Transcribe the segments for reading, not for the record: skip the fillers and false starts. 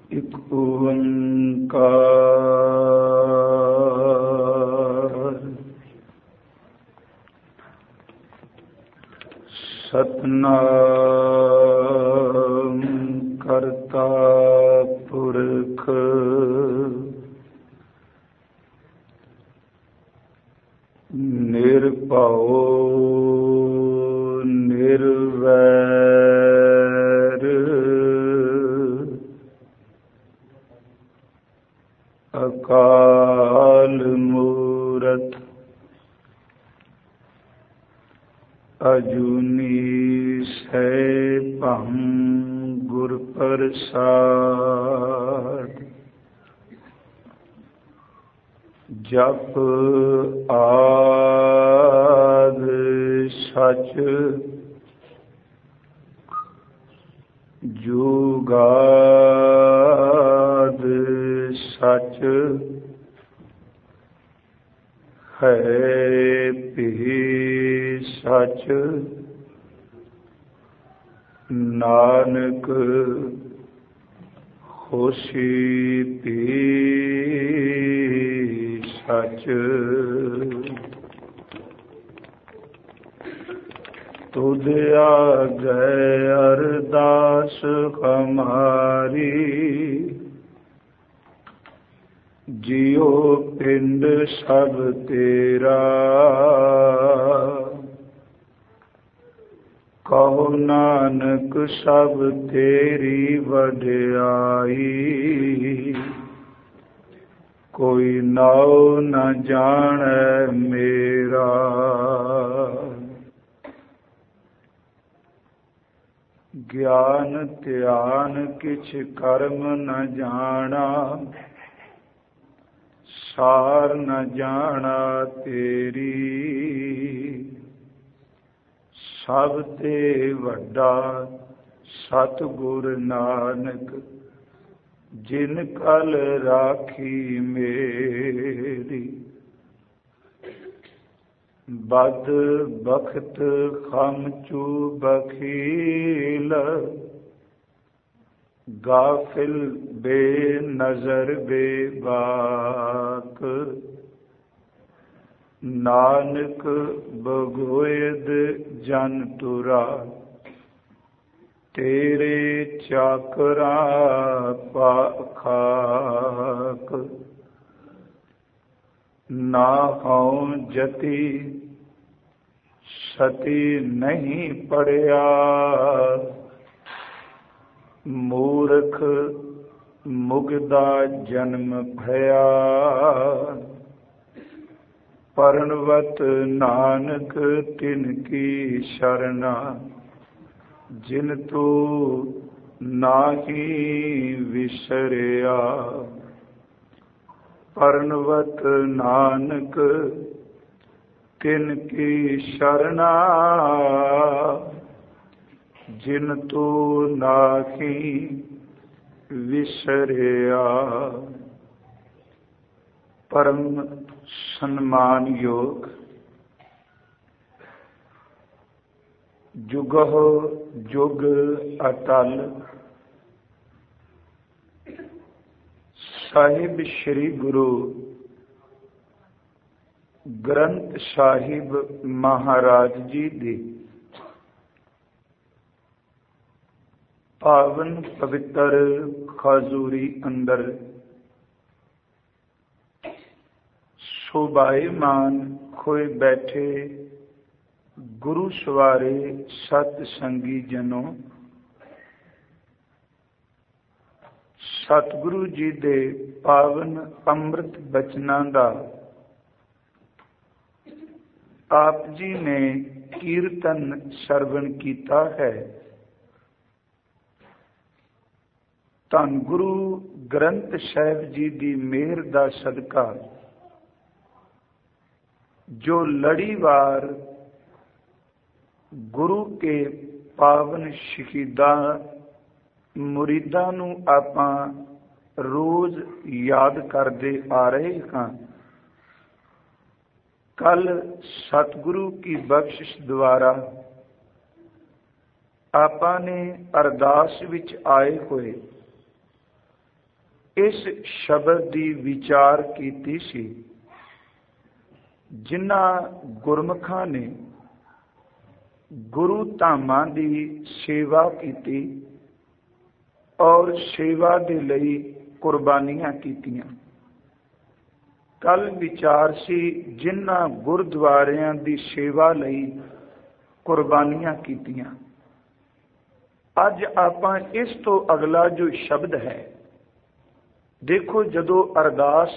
ਇਕ ਓੰਕਾਰ ਸਤਿਨਾਮ ਕਰਤਾ ਪੁਰਖ ਨਿਰਭਉ ਨਿਰਵੈਰ ਅਕਾਲ ਮੂਰਤ ਅਜੂਨੀ ਸੈਭੰ ਗੁਰ ਪ੍ਰਸਾਦਿ ਜਪ ਆਦਿ ਸਚ ਜੁਗਾਦਿ ਸਚ ਹੈ ਭੀ ਸਚ ਨਾਨਕ ਹੋਸੀ ਭੀ ਸਚ। ਤੁਧ ਆਗੈ ਅਰਦਾਸ ਹਮਾਰੀ ਜਿਉ ਪਿੰਡ ਸਭ ਤੇਰਾ ਕਹੋ ਨਾਨਕ ਸਭ ਤੇਰੀ ਵਡਿਆਈ ਕੋਈ ਨਾਉ ਨ ਜਾਣੈ ਮੇਰਾ। ਗਿਆਨ ਧਿਆਨ ਕਿਛ ਕਰਮ ਨ ਜਾਣਾ ਸਾਰ ਨ ਜਾਣਾ ਤੇਰੀ ਸਭ ਤੇ ਵੱਡਾ ਸਤਿਗੁਰ ਨਾਨਕ ਜਿਨ ਕਲ ਰਾਖੀ ਮੇਰੀ। ਬਦ ਬਖਤ ਖਮ ਚੂ ਬਖੀਲ ਗਾਫਿਲ ਬੇਨਜ਼ਰ ਬੇਬਾਕ ਨਾਨਕ ਬਗੋਇਦ ਜਨ ਤੁਰਾ ਤੇਰੇ ਚਾਕਰਾਂ ਪਾਖਾਕ ਨਾ ਹਉ ਜਤੀ ਸਤੀ ਨਹੀਂ ਪੜਿਆ ਮੂਰਖ ਮੁਗਦਾ ਜਨਮ ਭਇਆ ਪਰਣਵਤ ਨਾਨਕ ਤਿਨ ਕੀ ਸ਼ਰਨਾ ਜਿਨ ਤੂੰ ਨਾਹੀ ਵਿਸਰਿਆ। ਪਰਣਵਤ ਨਾਨਕ ਤਿਨ ਕੀ ਸ਼ਰਨਾ ਜਿਨ ਤੂੰ ਨਾਹੀ ਵਿਸਰਿਆ। ਪਰਮ ਸਨਮਾਨਯੋਗ ਜੁਗਹੁ ਜੁਗ ਅਟਲ ਸਾਹਿਬ ਸ੍ਰੀ ਗੁਰੂ ਗ੍ਰੰਥ ਸਾਹਿਬ ਮਹਾਰਾਜ ਜੀ ਦੀ ਪਾਵਨ ਪਵਿੱਤਰ ਖਜੂਰੀ ਅੰਦਰ ਸ਼ੋਭਾਇਮਾਨ ਹੋਏ ਬੈਠੇ ਗੁਰੂ ਸਵਾਰੇ ਸਤ ਸੰਗੀ ਜਨੋ, ਸਤਿਗੁਰੂ ਜੀ ਦੇ ਪਾਵਨ ਅੰਮ੍ਰਿਤ ਬਚਨਾਂ ਦਾ ਆਪ ਜੀ ਨੇ ਕੀਰਤਨ ਸਰਵਣ ਕੀਤਾ ਹੈ। ਧੰਨ ਗੁਰੂ ਗ੍ਰੰਥ ਸਾਹਿਬ ਜੀ ਦੀ ਮਿਹਰ ਦਾ ਸਦਕਾ ਜੋ ਲੜੀਵਾਰ ਗੁਰੂ ਕੇ ਪਾਵਨ ਸ਼ਹੀਦਾਂ ਮੁਰੀਦਾਂ ਨੂੰ ਆਪਾਂ ਰੋਜ਼ ਯਾਦ ਕਰਦੇ ਆ ਰਹੇ ਹਾਂ। ਕੱਲ ਸਤਿਗੁਰੂ ਕੀ ਬਖਸ਼ਿਸ਼ ਦੁਆਰਾ ਆਪਾਂ ਨੇ ਅਰਦਾਸ ਵਿੱਚ ਆਏ ਹੋਏ इस शब्द की विचार की सी जिन्हां गुरमुखां ने गुरु धामां की सेवा की और सेवा दे लई कुर्बानियां कीतियां। कल विचार सी जिन्हां गुरुद्वारियां की सेवा लई कुर्बानियां कीतियां। अज आपां इस तो अगला जो शब्द है, देखो जदों अरदास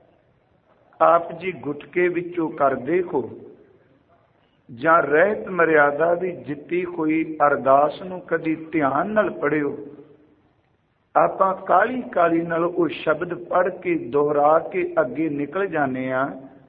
आप जी गुटके विचों करदे हो जां रहत मर्यादा दी जित्ती कोई अरदास नूं कदी ध्यान नाल पढ़िओ, आपां काली काली नाल वो शब्द पढ़ के दोहरा के अगे निकल जाने आ,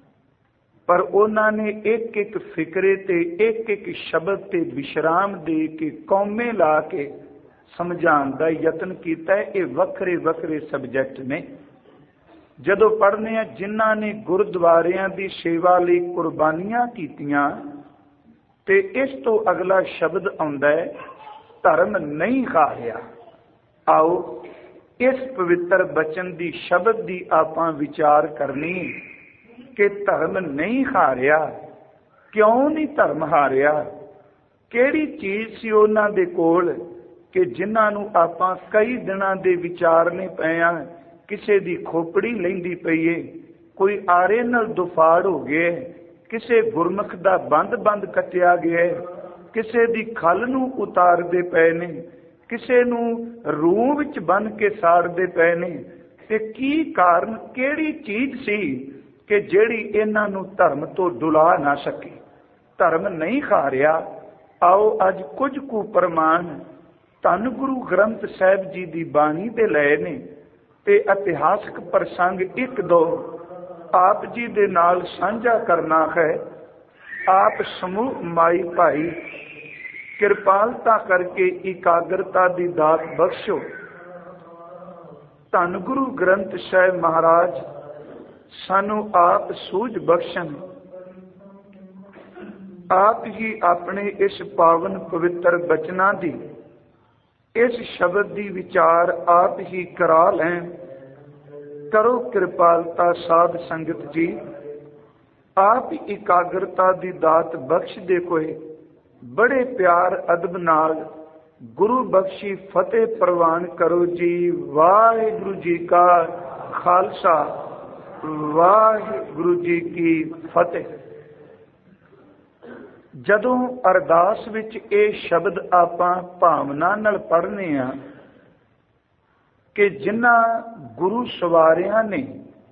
पर उन्होंने एक एक फिक्रे ते एक एक शब्द ते विश्राम दे के कौमे ला के समझाने का यत्न किया है। ये वखरे वखरे सबजैक्ट ने। जदों पढ़ने आ जिन्हां ने गुरुद्वारियां की सेवा लई कुर्बानियां कीतियां, ते इस तो अगला शब्द आउंदा है धर्म नहीं हारिया। आओ इस पवित्र बचन की शब्द की आपां विचार करनी कि धर्म नहीं हारिया। क्यों नहीं धर्म हारिया? किहड़ी चीज सी उन्हां दे कोल कि जिन्हां नूं आपां कई दिनां दे विचारने पए आ। किसे दी खोपड़ी लैंदी पई है, कोई आरे नाल दुफाड़ हो गया, किसे गुरमुख दा बंद बंद कटिया गया, किसे दी खल नूं उतारदे पए ने, किसे नूं रूह विच बन के साड़दे पए ने। ते की कारण, किहड़ी चीज सी कि जिहड़ी इन्हां नूं धर्म तो डुला ना सकी? धर्म नहीं हारिया। आओ अज कुछ कु प्रमाण धन गुरु ग्रंथ साहिब जी की बाणी दे लए ने ते इतिहासक प्रसंग एक दो आप जी दे नाल साझा करना है। आप समूह माई भाई कृपालता करके एकाग्रता की दात बख्शो। धन गुरु ग्रंथ साहिब महाराज सानू आप सूझ बख्शन। आप ही अपने इस पावन पवित्र बचना दी, इस शब्द की विचार आप ही करा लें। करो कृपालता साध संगत जी। आप एकाग्रता की दात बख्श दे कोई बड़े प्यार अदब नाल गुरु बख्शी फतेह प्रवान करो जी। वाहिगुरु जी का खालसा, वाहिगुरु जी की फतेह। जदों अरदास विच ये शब्द आपां भावना नाल पढ़ने आ कि जिन्हां गुरु सवारियां ने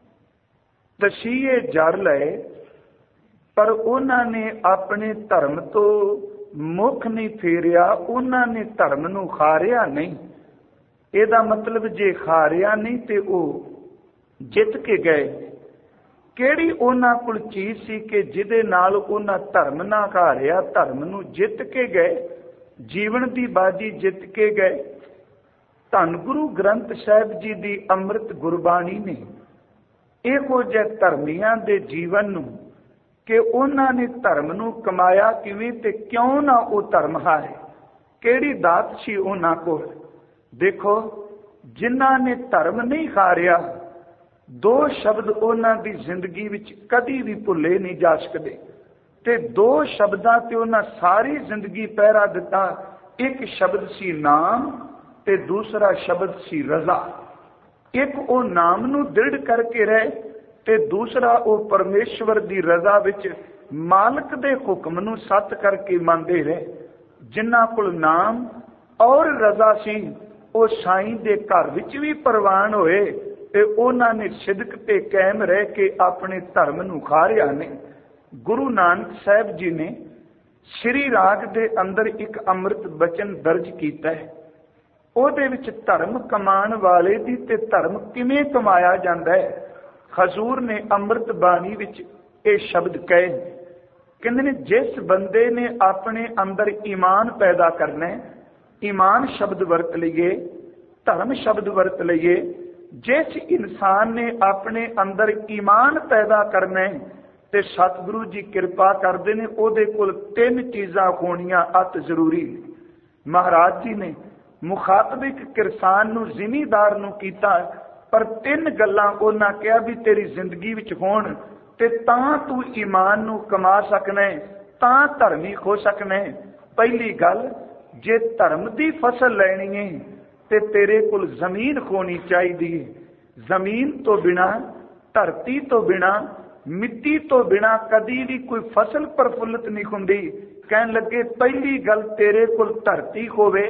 तसीहे जर लए, पर उन्होंने अपने धर्म तो मुख नहीं फेरिया, उन्होंने धर्म नूं हारिया नहीं। इहदा मतलब जे हारिया नहीं तो वो जित के गए। किहड़ी उन्हां कोल चीज सी कि जिहदे नाल उन्हां धर्म ना हारिया, धर्म नूं जित के गए, जीवन की बाजी जित के गए? धन गुरु ग्रंथ साहिब जी की अमृत गुरबाणी ने इहो जिहे धर्मियां दे जीवन नूं कि उन्होंने धर्म नूं कमाया किवें ते क्यों ना वो धर्म हारे? किहड़ी दात सी उन्हां कोल? देखो, जिन्हां ने धर्म नहीं हारिया, दो शब्द उन्हां दी जिंदगी विच कदी भी भुले नहीं जा सकते। ते दो शब्दां ते उन्हां सारी जिंदगी पहरा दिता। एक शब्द सी नाम ते दूसरा शब्द सी रजा। एक वो नाम नूं दृढ़ करके रहे ते दूसरा वो परमेश्वर दी रजा विच मालक दे हुक्म नूं सत करके मनदे रहे। जिन्हां कोल नाम और रजा सी, वो साईं दे घर विच भी प्रवान होए ते उन्हां ने सिदक ते कायम रह के अपने धर्म नूं हारिया नहीं। गुरु नानक साहिब जी ने श्री राग दे अंदर एक अमृत बचन दर्ज किया है। ਉਹਦੇ ਵਿੱਚ ਧਰਮ ਕਮਾਉਣ ਵਾਲੇ ਦੀ ਤੇ ਧਰਮ ਕਿਵੇਂ ਕਮਾਇਆ ਜਾਂਦਾ ਹੈ। ਹਜ਼ੂਰ ਨੇ ਅੰਮ੍ਰਿਤ ਬਾਣੀ ਵਿੱਚ ਇਹ ਸ਼ਬਦ ਕਹੇ, ਕਹਿੰਦੇ ਨੇ ਜਿਸ ਬੰਦੇ ਨੇ ਆਪਣੇ ਅੰਦਰ ਈਮਾਨ ਪੈਦਾ ਕਰਨਾ ਹੈ, ਈਮਾਨ ਸ਼ਬਦ ਵਰਤ ਲਈਏ, ਧਰਮ ਸ਼ਬਦ ਵਰਤ ਲਈਏ, ਜਿਸ ਇਨਸਾਨ ਨੇ ਆਪਣੇ ਅੰਦਰ ਈਮਾਨ ਪੈਦਾ ਕਰਨਾ ਹੈ ਤੇ ਸਤਿਗੁਰੂ ਜੀ ਕਿਰਪਾ ਕਰਦੇ ਨੇ, ਉਹਦੇ ਕੋਲ ਤਿੰਨ ਚੀਜ਼ਾਂ ਹੋਣੀਆਂ ਅਤ ਜ਼ਰੂਰੀ। ਮਹਾਰਾਜ ਜੀ ਨੇ मुखातब एक किसान नूं जिमीदार नूं कीता पर 3 गल्लां उन्हां कहा भी तेरी जिंदगी विच होण ते तां तू ईमान नूं कमा सकना है, तां धर्मी हो सकना है। पहली गल, जे धर्म की फसल लैनी है ते तेरे कोल जमीन होनी चाहिए। जमीन तो बिना, धरती तो बिना, मिट्टी तो बिना कदी भी कोई फसल प्रफुल्लित नहीं होंदी। कहन लगे पहली गल तेरे कोल धरती होवे,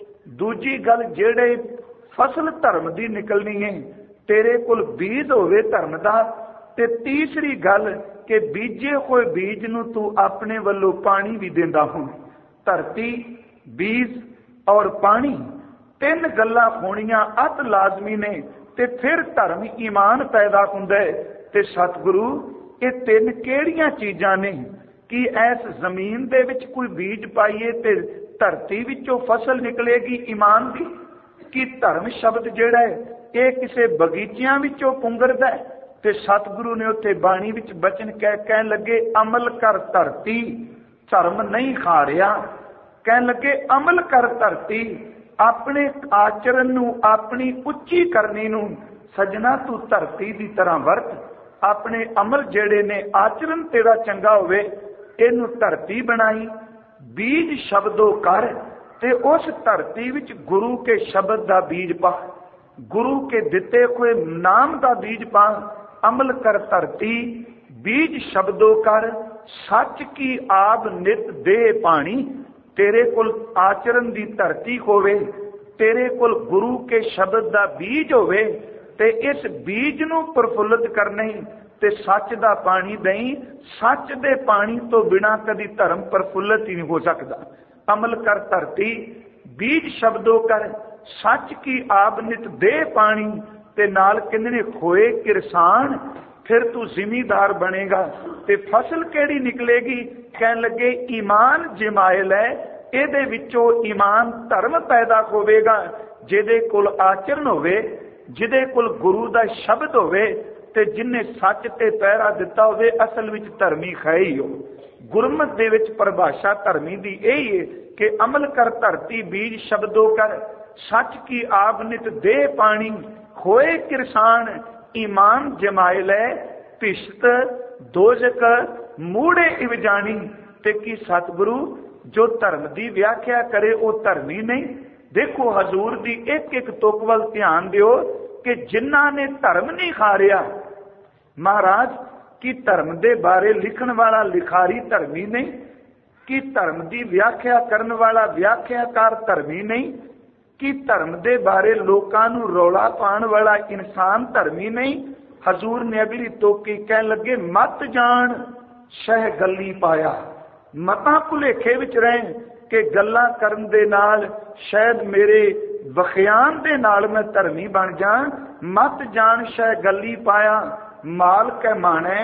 दूजी गल जेड़े फसल धर्म की निकलनी है तेरे कोल बीज होवे धर्म दा, ते तीसरी गल कि बीजे हुए बीज नूं तू अपने वल्लों पानी भी देंदा हो। धरती, बीज और पानी 3 गल्लां होणियां अत लाजमी ने, ते फिर धर्म ईमान पैदा हुंदा है। ते सतगुरु ये 3 किहड़ियां चीजां ने कि इस जमीन दे विच कोई बीज पाइए ते धरती विचों फसल निकलेगी ईमान की, कि धर्म शब्द जिहड़ा है ये किसी बगीचियां विचों पुंगरदा है। ते सतगुरु ने उत्थे बाणी विच बचन कहन लगे अमल कर धरती धर्म नहीं खा रहा। कहन लगे अमल कर धरती, अपने आचरण नूं अपनी उच्ची करनी नूं सजना तू धरती की तरह वरत। अपने अमल जेड़े ने आचरण तेरा चंगा होवे, इनू धरती बनाई। बीज शब्दों कर ते उस धरती विच गुरु के शब्द का बीज पा, गुरु के दिते हुए नाम का बीज पा। अमल कर धरती, बीज शब्दों कर, सच की आब नित दे पानी। तेरे कुल आचरण की धरती होवे, तेरे कुल गुरु के शब्द का बीज होवे, ते इस बीज नूं प्रफुल्लित करने ते सच दा पानी दई। सच दे पानी तो बिना कदी धर्म प्रफुल्लित ही नहीं हो सकता। अमल कर धरती, बीज शब्दों कर, सच की आब नित दे पानी, ते नाल किन्ने होए किरसान। फिर तू जिमीदार बनेगा ते फसल केड़ी निकलेगी। कहन लगे ईमान जमायल है, इहदे विचों ईमान धर्म पैदा होवेगा। जिहदे कोल आचरण होवे, जिहदे कोल गुरु दा शब्द होवे, ते जिन्ने सच ते पहरा दिता होवे, असल विच धर्मी है ही हो। गुरमत दे विच परिभाषा धर्मी दी यही है कि अमल कर धरती, बीज शब्दों कर, सच की आब नित दे पानी, होए किरसान। ईमान जमायल है, पिश्त दोजक मूड़े इवजानी। ते की सतगुरु जो धर्म की व्याख्या करे वो धर्मी नहीं। देखो हजूर दी एक एक तुक वल ध्यान दियो कि जिन्हां ने धर्म नहीं खारिया, महाराज की धर्म दे बारे लिखण वाला लिखारी धर्मी नहीं, कि धर्म की व्याख्या करन वाला व्याख्याकार धर्मी नहीं, कि धर्म दे बारे लोकां नूं रौला पाण वाला इंसान धर्मी नहीं। हजूर ने अगली तोकी कहन लगे मत जान शह गल्ली पाया। मतां भुलेखे विच रहें कि गल्लां करन दे नाल शायद मेरे वखियान दे नाल मैं धर्मी बन जा। मत जान शह गल्ली पाया, माल कै माने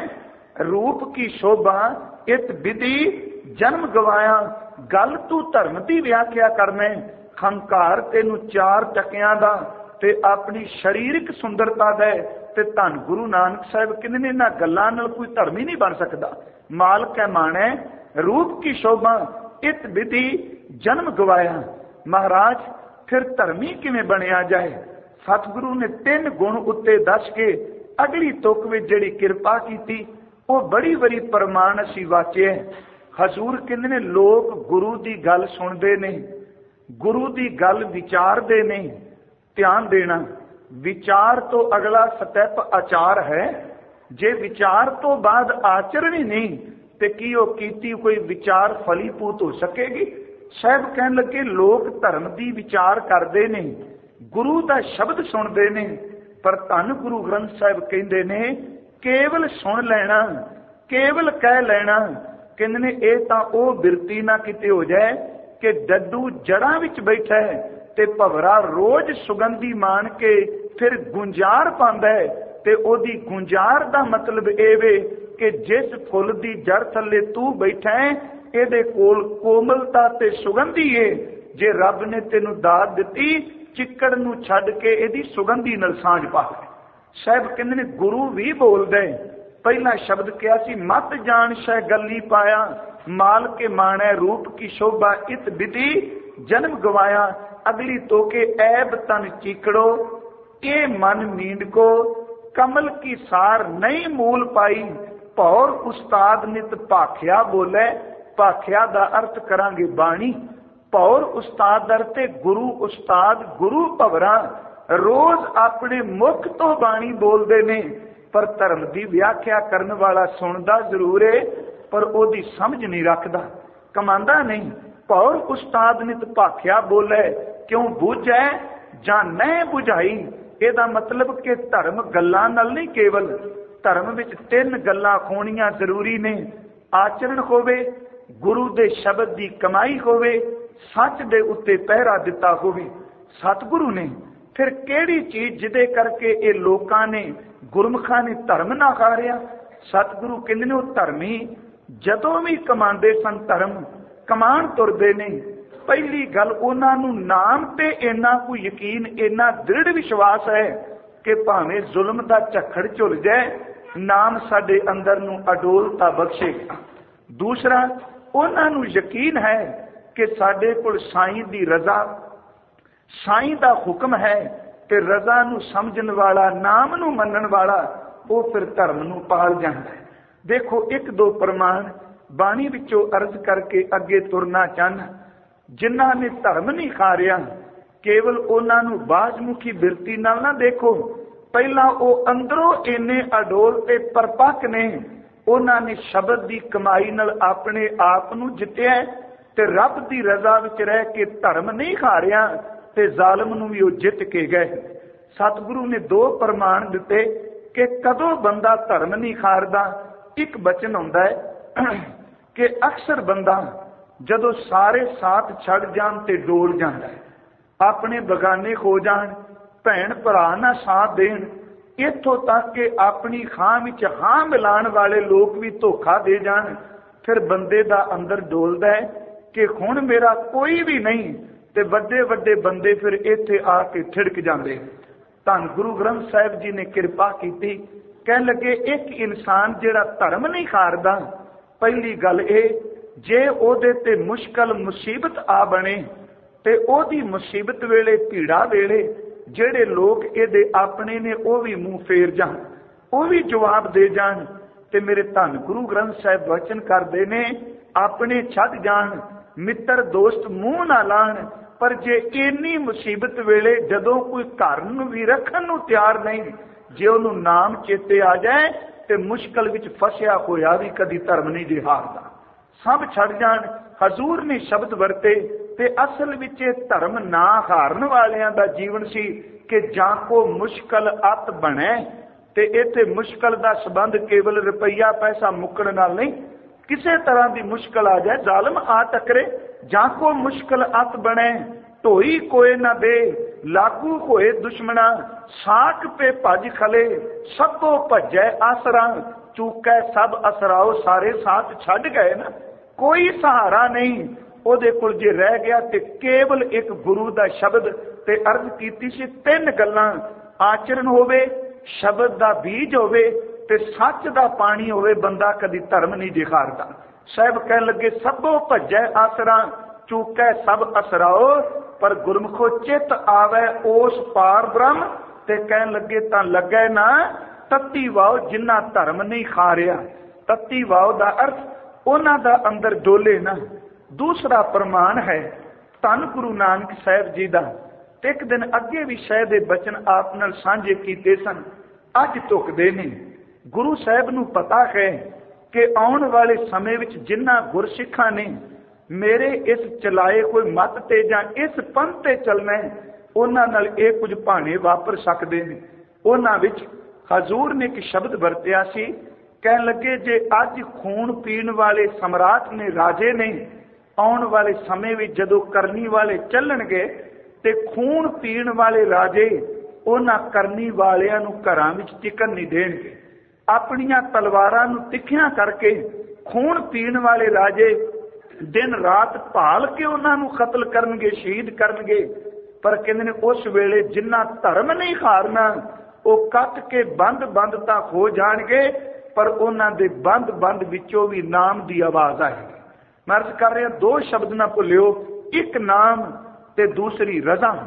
रूप की शोभा, इत विधि जन्म गवाया। गल तू धर्म की व्याख्या करने, हंकार तेनू 4 टकियां दा ते अपनी शरीरक सुंदरता दे, ते धन गुरु नानक साहब कहंदे ने इन्हां गल्लां नाल कोई धर्मी नहीं बन सकता। माल कै माने रूप की शोभा, इत विधि जन्म गवाया। महाराज फिर धर्मी किवें बनिया जाए? सतगुरु ने 3 गुण उत्ते दस के अगली तुक विच जिहड़ी किरपा कीती वो बड़ी बड़ी प्रमाण असीं वाचे है। हजूर कहंदे ने लोग गुरु की गल सुनते ने, गुरु की गल विचारते नहीं। ध्यान देना, विचार तो अगला स्टेप आचार है। जे विचार तो बाद आचरण ही नहीं तो की वो कीती कोई विचार फलीभूत हो सकेगी? साहब कहन लगे लोग धर्म की विचार करते ने, गुरु का शब्द सुनते ने, पर धन गुरु ग्रंथ साहब कहते ने केवल सुन लेना, केवल कह लेना। कहते ने ये तां ओ बिरती ना किते हो जाए कि डड्डू जड़ां विच बैठा है ते भवरा रोज सुगंधी मान के फिर गुंजार पांदा है, ते ओदी गुंजार दा मतलब ये वे कि जिस फुल दी जड़ थल्ले तू बैठा है इहदे कोल कोमलता ते सुगंधी है। जे रब ने तेनू दात दिती चिक्कड़ नू छड्ड के इहदी सुगंधी नाल सांझ पा ले। साहब कहंदे ने गुरु भी बोलदे, पहला शब्द कहा सी मत जान शह गली पाया, माल के माने रूप की शोभा, इत विधि जन्म गवाया। अगली तो के ऐब तन चीकड़ो, ये मन मींड को कमल की सार नहीं मूल पाई, भौर उस्ताद नित भाख्या बोले। भाख्या दा अर्थ करांगे बाणी। भौर उस्ताद अर्थे गुरु उस्ताद गुरु भवरा रोज अपने मुख तो बाणी बोलते ने, पर धर्म की व्याख्या करने वाला सुनता जरूर है पर ओदी समझ नहीं रखता, कमांदा नहीं। भौर उस्ताद नित भाख्या बोले, क्यों बूझै जां नहीं बुझाई। ਇਹਦਾ मतलब कि धर्म गल्लां नाल नहीं, केवल धर्म विच 3 गल्लां होणियां जरूरी ने। आचरण होवे, गुरु दे शब्द की कमाई होवे, सच दे उत्ते पहरा दिता होवे। सतगुरु ने फिर केड़ी चीज जिदे करके ये लोकां ने गुरमुखां ने धर्म ना खारिया। सतगुरु कहंदे ने वो धर्मी जदों भी कमांदे सन धर्म कमान तुरदे ने, पहली गल उन्हां नूं नाम ते इन्ना कोई यकीन, इन्ना दृढ़ विश्वास है कि भावें जुल्म दा झक्खड़ झुल जाए, नाम साडे अंदर नूं अडोलता बख्शेगा। दूसरा, उन्हां नूं यकीन है कि साडे कोल साईं दी रजा, साईं दा हुक्म है कि रजा नूं समझण वाला, नाम नूं मनण वाला वो फिर धर्म नूं पाल जांदा है। देखो, 1-2 प्रमाण बाणी विचों अर्ज करके अगे तुरना चाहना। जिन्हां ने धर्म नहीं खारिया, केवल उन्हां नूं बाजमुखी बिरती नाल ना देखो, पहला वो अंदरों इन्ने अडोल ते परपक्क ने, उन्हां ने शब्द की कमाई नाल अपने आप नूं जित्तिया ते रब की रजा विच रह के धर्म नहीं खारिया ते जालम नूं भी वो जित के गए। सतगुरु ने 2 प्रमाण दिते कि कदों बंदा धर्म नहीं खारदा। एक बचन आउंदा है कि अक्सर बंदा जदों सारे साथ छड़ जान ते डोल जांदा है, अपने बगाने हो जान, भैन भरा ना साथ देण, इत्थों तक कि अपनी खां विच हां मिलाण वाले लोग भी धोखा दे जान, फिर बंदे दा अंदर डोलदा है कि हुण मेरा कोई भी नहीं, ते वड्डे वड्डे बंदे फिर इत्थे आके थिड़क जांदे। धन गुरु ग्रंथ साहिब जी ने किरपा कीती, कहण लगे एक इंसान जिहड़ा धर्म नहीं खारदा, पहली गल ये, जे ओदे ते मुश्किल मुसीबत आ बने ते ओदी मुसीबत वेले भीड़ा वेले जेड़े लोग इहदे अपने ने वो भी मुंह फेर जान, वो भी जवाब दे जान, ते मेरे धन गुरु ग्रंथ साहिब वचन करदे ने अपने छड्ड जान, मित्र दोस्त मुंह ना लाण, पर जे इन्नी मुसीबत वेले जदों कोई घर नूं भी रखण नूं तैयार नहीं, जे उहनूं नाम चेते आ जाए ते मुश्किल विच फसिया होया भी कदी धर्म नहीं जे हारदा। सब छड़ जान। हजूर ने शब्द वरते ते असल विच धर्म ना हारन वालियां दा जीवन सी कि जां को मुश्किल अत बने, ते इत्थे मुश्किल दा संबंध केवल रुपया पैसा मुक्कण नाल नहीं, किसी तरह की मुश्किल आ जाए, जालम आ टकरे, जां को मुश्किल अत बने, ढोई कोई ना दे, लागू होए दुश्मना, साक पे भज खले, सबो भजै आसरा, चूकै सब असराओ, सारे साथ छड़ गए ना, कोई सहारा नहीं ओदे कोल जे रह गया ते केवल एक गुरु दा शब्द। ते अर्ज कीती सी 3 गल्लां, आचरण होवे, शब्द दा बीज होवे ते सच दा पानी होवे, बंदा कदी धर्म नहीं दिखारदा। साहब कह लगे सबो भजै आसरा, चूकै सब असराओ, पर गुरमुखो चित आवे ओस पार ब्रह्म, ते कह लगे तां लगे ना तत्ती वाओ जिन्ना धर्म नहीं खारिया। तत्ती वाओ दा अर्थ उन्हां दा अंदर डोले ना। दूसरा प्रमाण है धन गुरु नानक साहिब जी दा। एक दिन अगे भी शायद दे बचन आप नाल सांझे कीते सन, अज टुकदे ने। गुरु साहिब नूं पता है कि आउण वाले समय विच जिन्ना गुरसिखां ने मेरे इस चलाए कोई मत ते जां इस पंथ ते चलना है, उन्हां नाल इह कुछ भाणे वापर सकदे ने। उन्हां विच हजूर ने एक शब्द वरतिया सी, कहण लगे जे अज खून पीण वाले सम्राट ने, राजे ने, आउण वाले समय विच जदों करनी वाले चलणगे ते खून पीण वाले राजे उन्हां करनी वालियां नूं घरां विच टिकण नहीं देणगे। अपणियां तलवारां नूं तिखियां करके खून पीण वाले राजे दिन रात भाल के उन्हां नूं कतल करनगे, शहीद करनगे। पर कहंदे ने उस वेले जिन्ना धर्म नहीं हारना वो कट के बंद बंद तां हो जाणगे, पर उन्हां दे बंद बंद विचों भी नाम दी आवाज़ आएगी। मैं अर्ज कर रहा 2 शब्द ना भुलियो, एक नाम ते दूसरी रजा।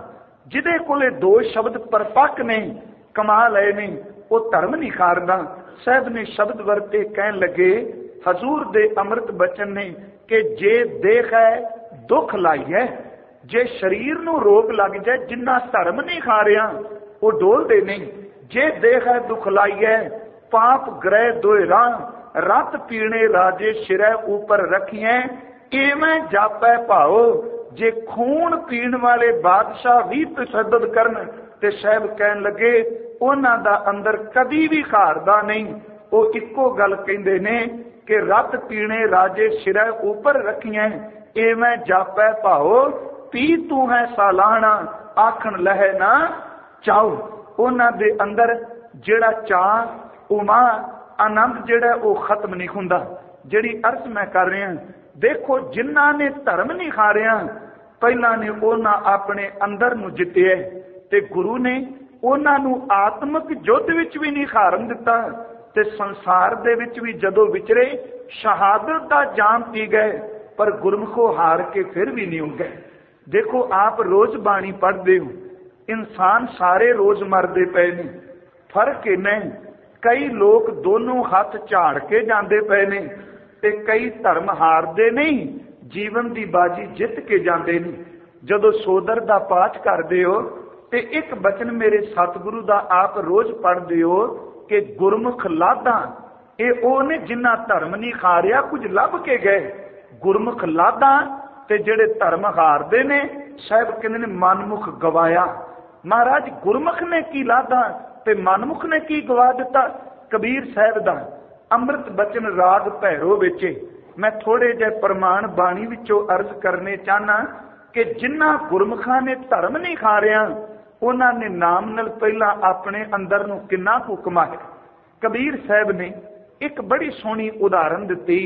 ਜਿਹਦੇ ਕੋਲੇ ਦੋ ਸ਼ਬਦ ਪਰਪੱਕ ਨੇ, ਕਮਾ ਲਏ ਨੇ, ਉਹ ਧਰਮ ਨਹੀਂ ਖਾਰਦਾ। ਸਾਹਿਬ ਨੇ ਸ਼ਬਦ ਵਰਤੇ, ਕਹਿਣ ਲੱਗੇ ਹਜ਼ੂਰ ਦੇ ਅੰਮ੍ਰਿਤ ਬਚਨ ਨੇ ਕਿ ਜੇ ਦੇਖ ਹੈ ਦੁੱਖ ਲਾਈਐ, ਜੇ ਸਰੀਰ ਨੂੰ ਰੋਗ ਲੱਗ ਜਾਏ, ਜਿੰਨਾ ਧਰਮ ਨਹੀਂ ਖਾ ਰਿਹਾ ਉਹ ਡੋਲਦੇ ਨਹੀਂ। ਜੇ ਦੇਖ ਹੈ ਦੁੱਖ ਲਾਈਐ, ਪਾਪ ਗ੍ਰਹਿ ਦੋਇ ਰਾਹ, ਰਤ ਪੀਣੇ ਰਾਜੇ ਸਿਰੈ ਉਪਰ ਰੱਖੀਐ, ਇਵੇਂ ਜਾਪੈ ਭਾਓ। ਜੇ ਖੂਨ ਪੀਣ ਵਾਲੇ ਬਾਦਸ਼ਾਹ ਵੀ ਤਸ਼ੱਦਦ ਕਰਨ ਤੇ ਸਾਹਿਬ ਕਹਿਣ ਲੱਗੇ ਉਹਨਾਂ ਦਾ ਅੰਦਰ ਕਦੀ ਵੀ ਖਾਰਦਾ ਨਹੀਂ। ਉਹ ਇੱਕੋ ਗੱਲ ਕਹਿੰਦੇ ਨੇ ਕਿ ਰਤ ਪੀਣੇ ਰਾਜੇ ਸਿਰੈ ਉਪਰ ਰੱਖੀਐ, ਇਵੇਂ ਜਾਪੈ ਭਾਓ। ਪੀ ਤੂੰ ਹੈ ਸਾਲਾਹਣਾ, ਆਖਣ ਲਹਿ ਨਾ ਚਾਓ। ਉਹਨਾਂ ਦੇ ਅੰਦਰ ਜਿਹੜਾ ਚਾਹ, ਉਮਾ, ਆਨੰਦ ਜਿਹੜਾ ਉਹ ਖਤਮ ਨਹੀਂ ਹੁੰਦਾ। ਜਿਹੜੀ ਅਰਜ਼ ਮੈਂ ਕਰ ਰਿਹਾ, ਦੇਖੋ ਜਿਨ੍ਹਾਂ ਨੇ ਧਰਮ ਨਹੀਂ ਖਾਰਿਆ, ਪਹਿਲਾਂ ਨੇ ਉਹਨਾਂ ਆਪਣੇ ਅੰਦਰ ਨੂੰ ਜਿੱਤਿਆ ਤੇ ਗੁਰੂ ਨੇ ਉਹਨਾਂ ਨੂੰ ਆਤਮਿਕ ਯੁੱਧ ਵਿੱਚ ਵੀ ਨਹੀਂ ਹਾਰਨ ਦਿੱਤਾ ਤੇ ਸੰਸਾਰ ਦੇ ਵਿੱਚ ਵੀ ਜਦੋਂ ਵਿਚਰੇ ਸ਼ਹਾਦਤ ਦਾ ਜਾਮ ਪੀ ਗਏ, ਪਰ ਗੁਰਮੁਖੋਂ ਹਾਰ ਕੇ ਫਿਰ ਵੀ ਨਹੀਂ ਹੋ ਗਏ। ਦੇਖੋ ਆਪ ਰੋਜ਼ ਬਾਣੀ ਪੜ੍ਹਦੇ ਹੋ, ਇਨਸਾਨ ਸਾਰੇ ਰੋਜ਼ ਮਰਦੇ ਪਏ ਨੇ, ਫਰਕ ਇੰਨਾ ਕਈ ਲੋਕ ਦੋਨੋਂ ਹੱਥ ਝਾੜ ਕੇ ਜਾਂਦੇ ਪਏ ਨੇ ਤੇ ਕਈ ਧਰਮ ਹਾਰਦੇ ਨਹੀਂ, ਜੀਵਨ ਦੀ ਬਾਜੀ ਜਿੱਤ ਕੇ ਜਾਂਦੇ ਨੇ। ਜਦੋਂ ਸੋਦਰ ਦਾ ਪਾਠ ਕਰਦੇ ਹੋ ਤੇ ਇੱਕ ਬਚਨ ਮੇਰੇ ਸਤਿਗੁਰੂ ਦਾ ਆਪ ਰੋਜ਼ ਪੜ੍ਹਦੇ ਹੋ ਕਿ ਗੁਰਮੁਖ ਲਾਧਾਂ, ਇਹ ਉਹ ਨੇ ਜਿਨ੍ਹਾਂ ਧਰਮ ਨਹੀਂ ਖਾਰਿਆ, ਕੁਝ ਲੱਭ ਕੇ ਗਏ। ਗੁਰਮੁਖ ਲਾਧਾਂ ਤੇ ਜਿਹੜੇ ਧਰਮ ਹਾਰਦੇ ਨੇ, ਸਾਹਿਬ ਕਹਿੰਦੇ ਨੇ ਮਨਮੁਖ ਗਵਾਇਆ। ਮਹਾਰਾਜ ਗੁਰਮੁਖ ਨੇ ਕੀ ਲਾਧਾਂ ਤੇ ਮਨਮੁਖ ਨੇ ਕੀ ਗਵਾ ਦਿੱਤਾ? ਕਬੀਰ ਸਾਹਿਬ ਦਾ ਅੰਮ੍ਰਿਤ ਬਚਨ ਰਾਗ ਭੈਰੋ ਵਿੱਚ ਮੈਂ ਥੋੜੇ ਜਿਹੇ ਪ੍ਰਮਾਣ ਬਾਣੀ ਵਿੱਚੋਂ ਅਰਜ਼ ਕਰਨੇ ਚਾਹਨਾ ਕਿ ਜਿਨ੍ਹਾਂ ਗੁਰਮੁਖਾਂ ਨੇ ਧਰਮ ਨਹੀਂ ਖਾਰਿਆ, ਉਹਨਾਂ ਨੇ ਨਾਮ ਨਾਲ ਪਹਿਲਾਂ ਆਪਣੇ ਅੰਦਰ ਨੂੰ ਕਿੰਨਾ ਕੁ ਕਮਾਇਆ। ਕਬੀਰ ਸਾਹਿਬ ਨੇ ਇੱਕ ਬੜੀ ਸੋਹਣੀ ਉਦਾਹਰਨ ਦਿੱਤੀ,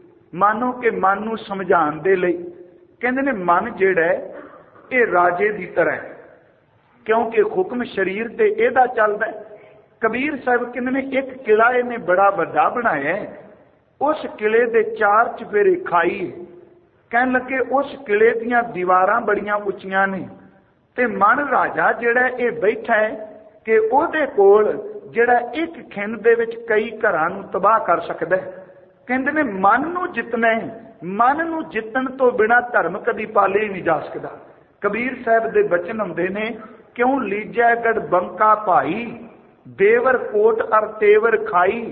ਮਾਨੋ ਕਿ ਮਨ ਨੂੰ ਸਮਝਾਉਣ ਦੇ ਲਈ। ਕਹਿੰਦੇ ਨੇ ਮਨ ਜਿਹੜਾ ਇਹ ਰਾਜੇ ਦੀ ਤਰ੍ਹਾਂ ਹੈ, ਕਿਉਂਕਿ ਹੁਕਮ ਸਰੀਰ ਤੇ ਇਹਦਾ ਚੱਲਦਾ। ਕਬੀਰ ਸਾਹਿਬ ਕਹਿੰਦੇ ਨੇ ਇੱਕ ਕਿਲਾ ਇਹਨੇ ਬੜਾ ਵੱਡਾ ਬਣਾਇਆ, ਉਸ ਕਿਲੇ ਦੇ 4 ਚੁਫੇਰੇ ਖਾਈ। ਕਹਿਣ ਲੱਗੇ ਉਸ ਕਿਲੇ ਦੀਆਂ ਦੀਵਾਰਾਂ ਬੜੀਆਂ ਉੱਚੀਆਂ ਨੇ ਤੇ ਮਨ ਰਾਜਾ ਜਿਹੜਾ ਇਹ ਬੈਠਾ ਹੈ ਕਿ ਉਹਦੇ ਕੋਲ ਜਿਹੜਾ ਇੱਕ ਖਿੰਡ ਦੇ ਵਿੱਚ ਕਈ ਘਰਾਂ ਨੂੰ ਤਬਾਹ ਕਰ ਸਕਦਾ। ਕਹਿੰਦੇ ਨੇ ਮਨ ਨੂੰ ਜਿੱਤਣਾ, ਮਨ ਨੂੰ ਜਿੱਤਣ ਤੋਂ ਬਿਨਾਂ ਧਰਮ ਕਦੀ ਪਾਲੇ ਹੀ ਨਹੀਂ ਜਾ ਸਕਦਾ। ਕਬੀਰ ਸਾਹਿਬ ਦੇ ਬਚਨ ਹੁੰਦੇ ਨੇ, ਕਿਉਂ ਲੀਜੈ ਗੜ ਬੰਕਾ ਭਾਈ, ਦੇਵਰ ਕੋਟ ਅਰ ਤੇਵਰ ਖਾਈ,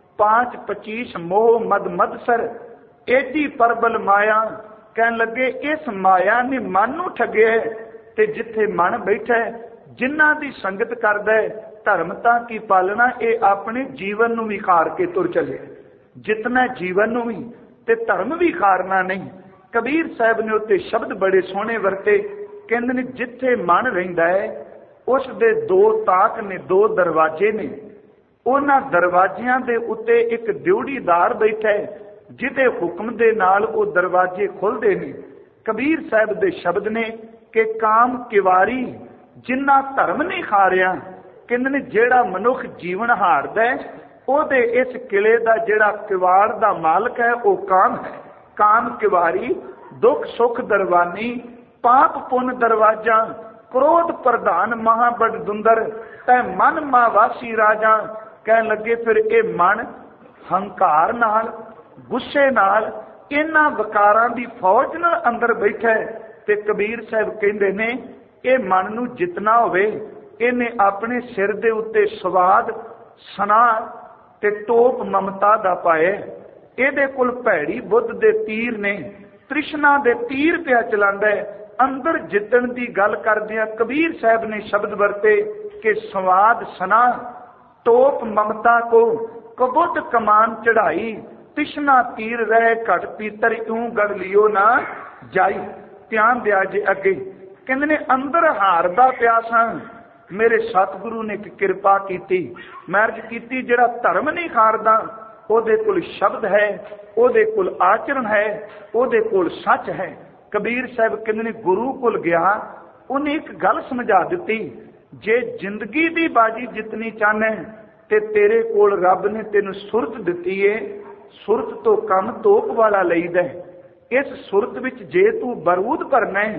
5 25 ਮੋਹ ਮਦ ਮਦਸਰ, ਏਡੀ ਪਰਬਲ ਮਾਇਆ। ਕਹਿਣ ਲੱਗੇ ਇਸ ਮਾਇਆ ਨੇ ਮਨ ਨੂੰ ਠੱਗਿਆ ਤੇ ਜਿੱਥੇ ਮਨ ਬੈਠਾ ਜਿਨ੍ਹਾਂ ਦੀ ਸੰਗਤ ਕਰਦਾ ਧਰਮ ਤਾਂ ਕੀ ਪਾਲਣਾ, ਇਹ ਆਪਣੇ ਜੀਵਨ ਨੂੰ ਵੀ ਖਾਰ ਕੇ ਤੁਰ ਚਲੇ। ਜਿਤਨਾ ਜੀਵਨ ਨੂੰ ਵੀ ਤੇ ਧਰਮ ਵੀ ਖਾਰਨਾ ਨਹੀਂ। ਕਬੀਰ ਸਾਹਿਬ ਨੇ ਉੱਤੇ ਸ਼ਬਦ ਬੜੇ ਸੋਹਣੇ ਵਰਤੇ। ਕਹਿੰਦੇ ਨੇ ਜਿੱਥੇ ਮਨ ਰਹਿੰਦਾ ਹੈ ਉਸ ਦੇ 2 ਤਾਕ ਨੇ, 2 ਦਰਵਾਜ਼ੇ ਨੇ। ਉਹਨਾਂ ਦਰਵਾਜ਼ਿਆਂ ਦੇ ਉੱਤੇ ਇੱਕ ਡਿਊੜੀਦਾਰ ਬੈਠਾ ਹੈ ਜਿਹਦੇ ਹੁਕਮ ਦੇ ਨਾਲ ਉਹ ਦਰਵਾਜ਼ੇ ਖੁੱਲਦੇ ਨੇ। ਕਬੀਰ ਸਾਹਿਬ ਦੇ ਸ਼ਬਦ ਨੇ ਕਿ ਕਾਮ ਕਿਵਾਰੀ, ਜਿੰਨਾ ਧਰਮ ਨਹੀਂ ਖਾਰਿਆ। ਕਹਿੰਦੇ ਨੇ ਜਿਹੜਾ ਮਨੁੱਖ ਜੀਵਨ ਹਾਰਦਾ ਉਹਦੇ ਇਸ ਕਿਲੇ ਦਾ ਜਿਹੜਾ ਕਿਵਾੜ ਦਾ ਮਾਲਕ ਹੈ ਉਹ ਕਾਮ ਹੈ। ਕਾਮ ਕਿਵਾਰੀ, ਦੁੱਖ ਸੁੱਖ ਦਰਵਾਨੀ, ਪਾਪ ਪੁੰਨ ਦਰਵਾਜ਼ਾ, ਕ੍ਰੋਧ ਪ੍ਰਧਾਨ ਮਹਾਬੜ ਦੁੰਦਰ, ਤੈ ਮਨ ਮਾਵਾਸੀ ਰਾਜਾ। ਕਹਿਣ ਲੱਗੇ ਫਿਰ ਇਹ ਮਨ ਹੰਕਾਰ ਨਾਲ, ਗੁੱਸੇ ਨਾਲ, ਇਹਨਾਂ ਵਿਕਾਰਾਂ ਦੀ ਫੌਜ ਨਾਲ ਅੰਦਰ ਬੈਠਾ ਤੇ ਕਬੀਰ ਸਾਹਿਬ ਕਹਿੰਦੇ ਨੇ ਇਹ ਮਨ ਨੂੰ ਜਿੱਤਣਾ ਹੋਵੇ, ਇਹਨੇ ਆਪਣੇ ਸਿਰ ਦੇ ਉੱਤੇ ਸਵਾਦ, ਸਨਾ ਤੇ ਟੋਪ ਮਮਤਾ ਦਾ ਪਾਏ। ਇਹਦੇ ਕੋਲ ਭੈੜੀ ਬੁੱਧ ਦੇ ਤੀਰ ਨੇ, ਤ੍ਰਿਸ਼ਨਾ ਦੇ ਤੀਰ ਪਿਆ ਚਲਾਉਂਦਾ। ਅੰਦਰ ਜਿੱਤਣ ਦੀ ਗੱਲ ਕਰਦਿਆਂ ਕਬੀਰ ਸਾਹਿਬ ਨੇ ਸ਼ਬਦ ਵਰਤੇ ਕਿ ਸਵਾਦ ਸਨਾ ਟੋਪ ਮਮਤਾ ਕੋ, ਕਬੁੱਧ ਕਮਾਨ ਚੜਾਈ, ਤ੍ਰਿਸ਼ਨਾ ਤੀਰ ਰਹਿ ਘਟ ਪੀਤਰ, ਇਉਂ ਗੜ ਲਿਓ ਨਾ ਜਾਈ। ਧਿਆਨ ਦਿਆ ਜੇ ਅੱਗੇ। ਕਹਿੰਦੇ ਨੇ ਅੰਦਰ ਹਾਰਦਾ ਪਿਆ ਸਾਂ, ਮੇਰੇ ਸਤਿਗੁਰੂ ਨੇ ਇੱਕ ਕਿਰਪਾ ਕੀਤੀ, ਮਰਜ਼ ਕੀਤੀ। ਜਿਹੜਾ ਧਰਮ ਨਹੀਂ ਹਾਰਦਾ ਉਹਦੇ ਕੋਲ ਸ਼ਬਦ ਹੈ, ਉਹਦੇ ਕੋਲ ਆਚਰਣ ਹੈ, ਉਹਦੇ ਕੋਲ ਸੱਚ ਹੈ। ਕਬੀਰ ਸਾਹਿਬ ਕਹਿੰਦੇ ਨੇ ਗੁਰੂ ਕੋਲ ਗਿਆ, ਉਹਨੇ ਇੱਕ ਗੱਲ ਸਮਝਾ ਦਿੱਤੀ, ਜੇ ਜ਼ਿੰਦਗੀ ਦੀ ਬਾਜੀ ਜਿੱਤਣੀ ਚਾਹਨਾ ਤੇ ਤੇਰੇ ਕੋਲ ਰੱਬ ਨੇ ਤੈਨੂੰ ਸੁਰਤ ਦਿੱਤੀ ਏ। ਸੁਰਤ ਤੋਂ ਕੰਮ ਤੋਪ ਵਾਲਾ ਲਈਦਾ। ਇਸ ਸੁਰਤ ਵਿੱਚ ਜੇ ਤੂੰ ਬਰੂਦ ਭਰਨਾ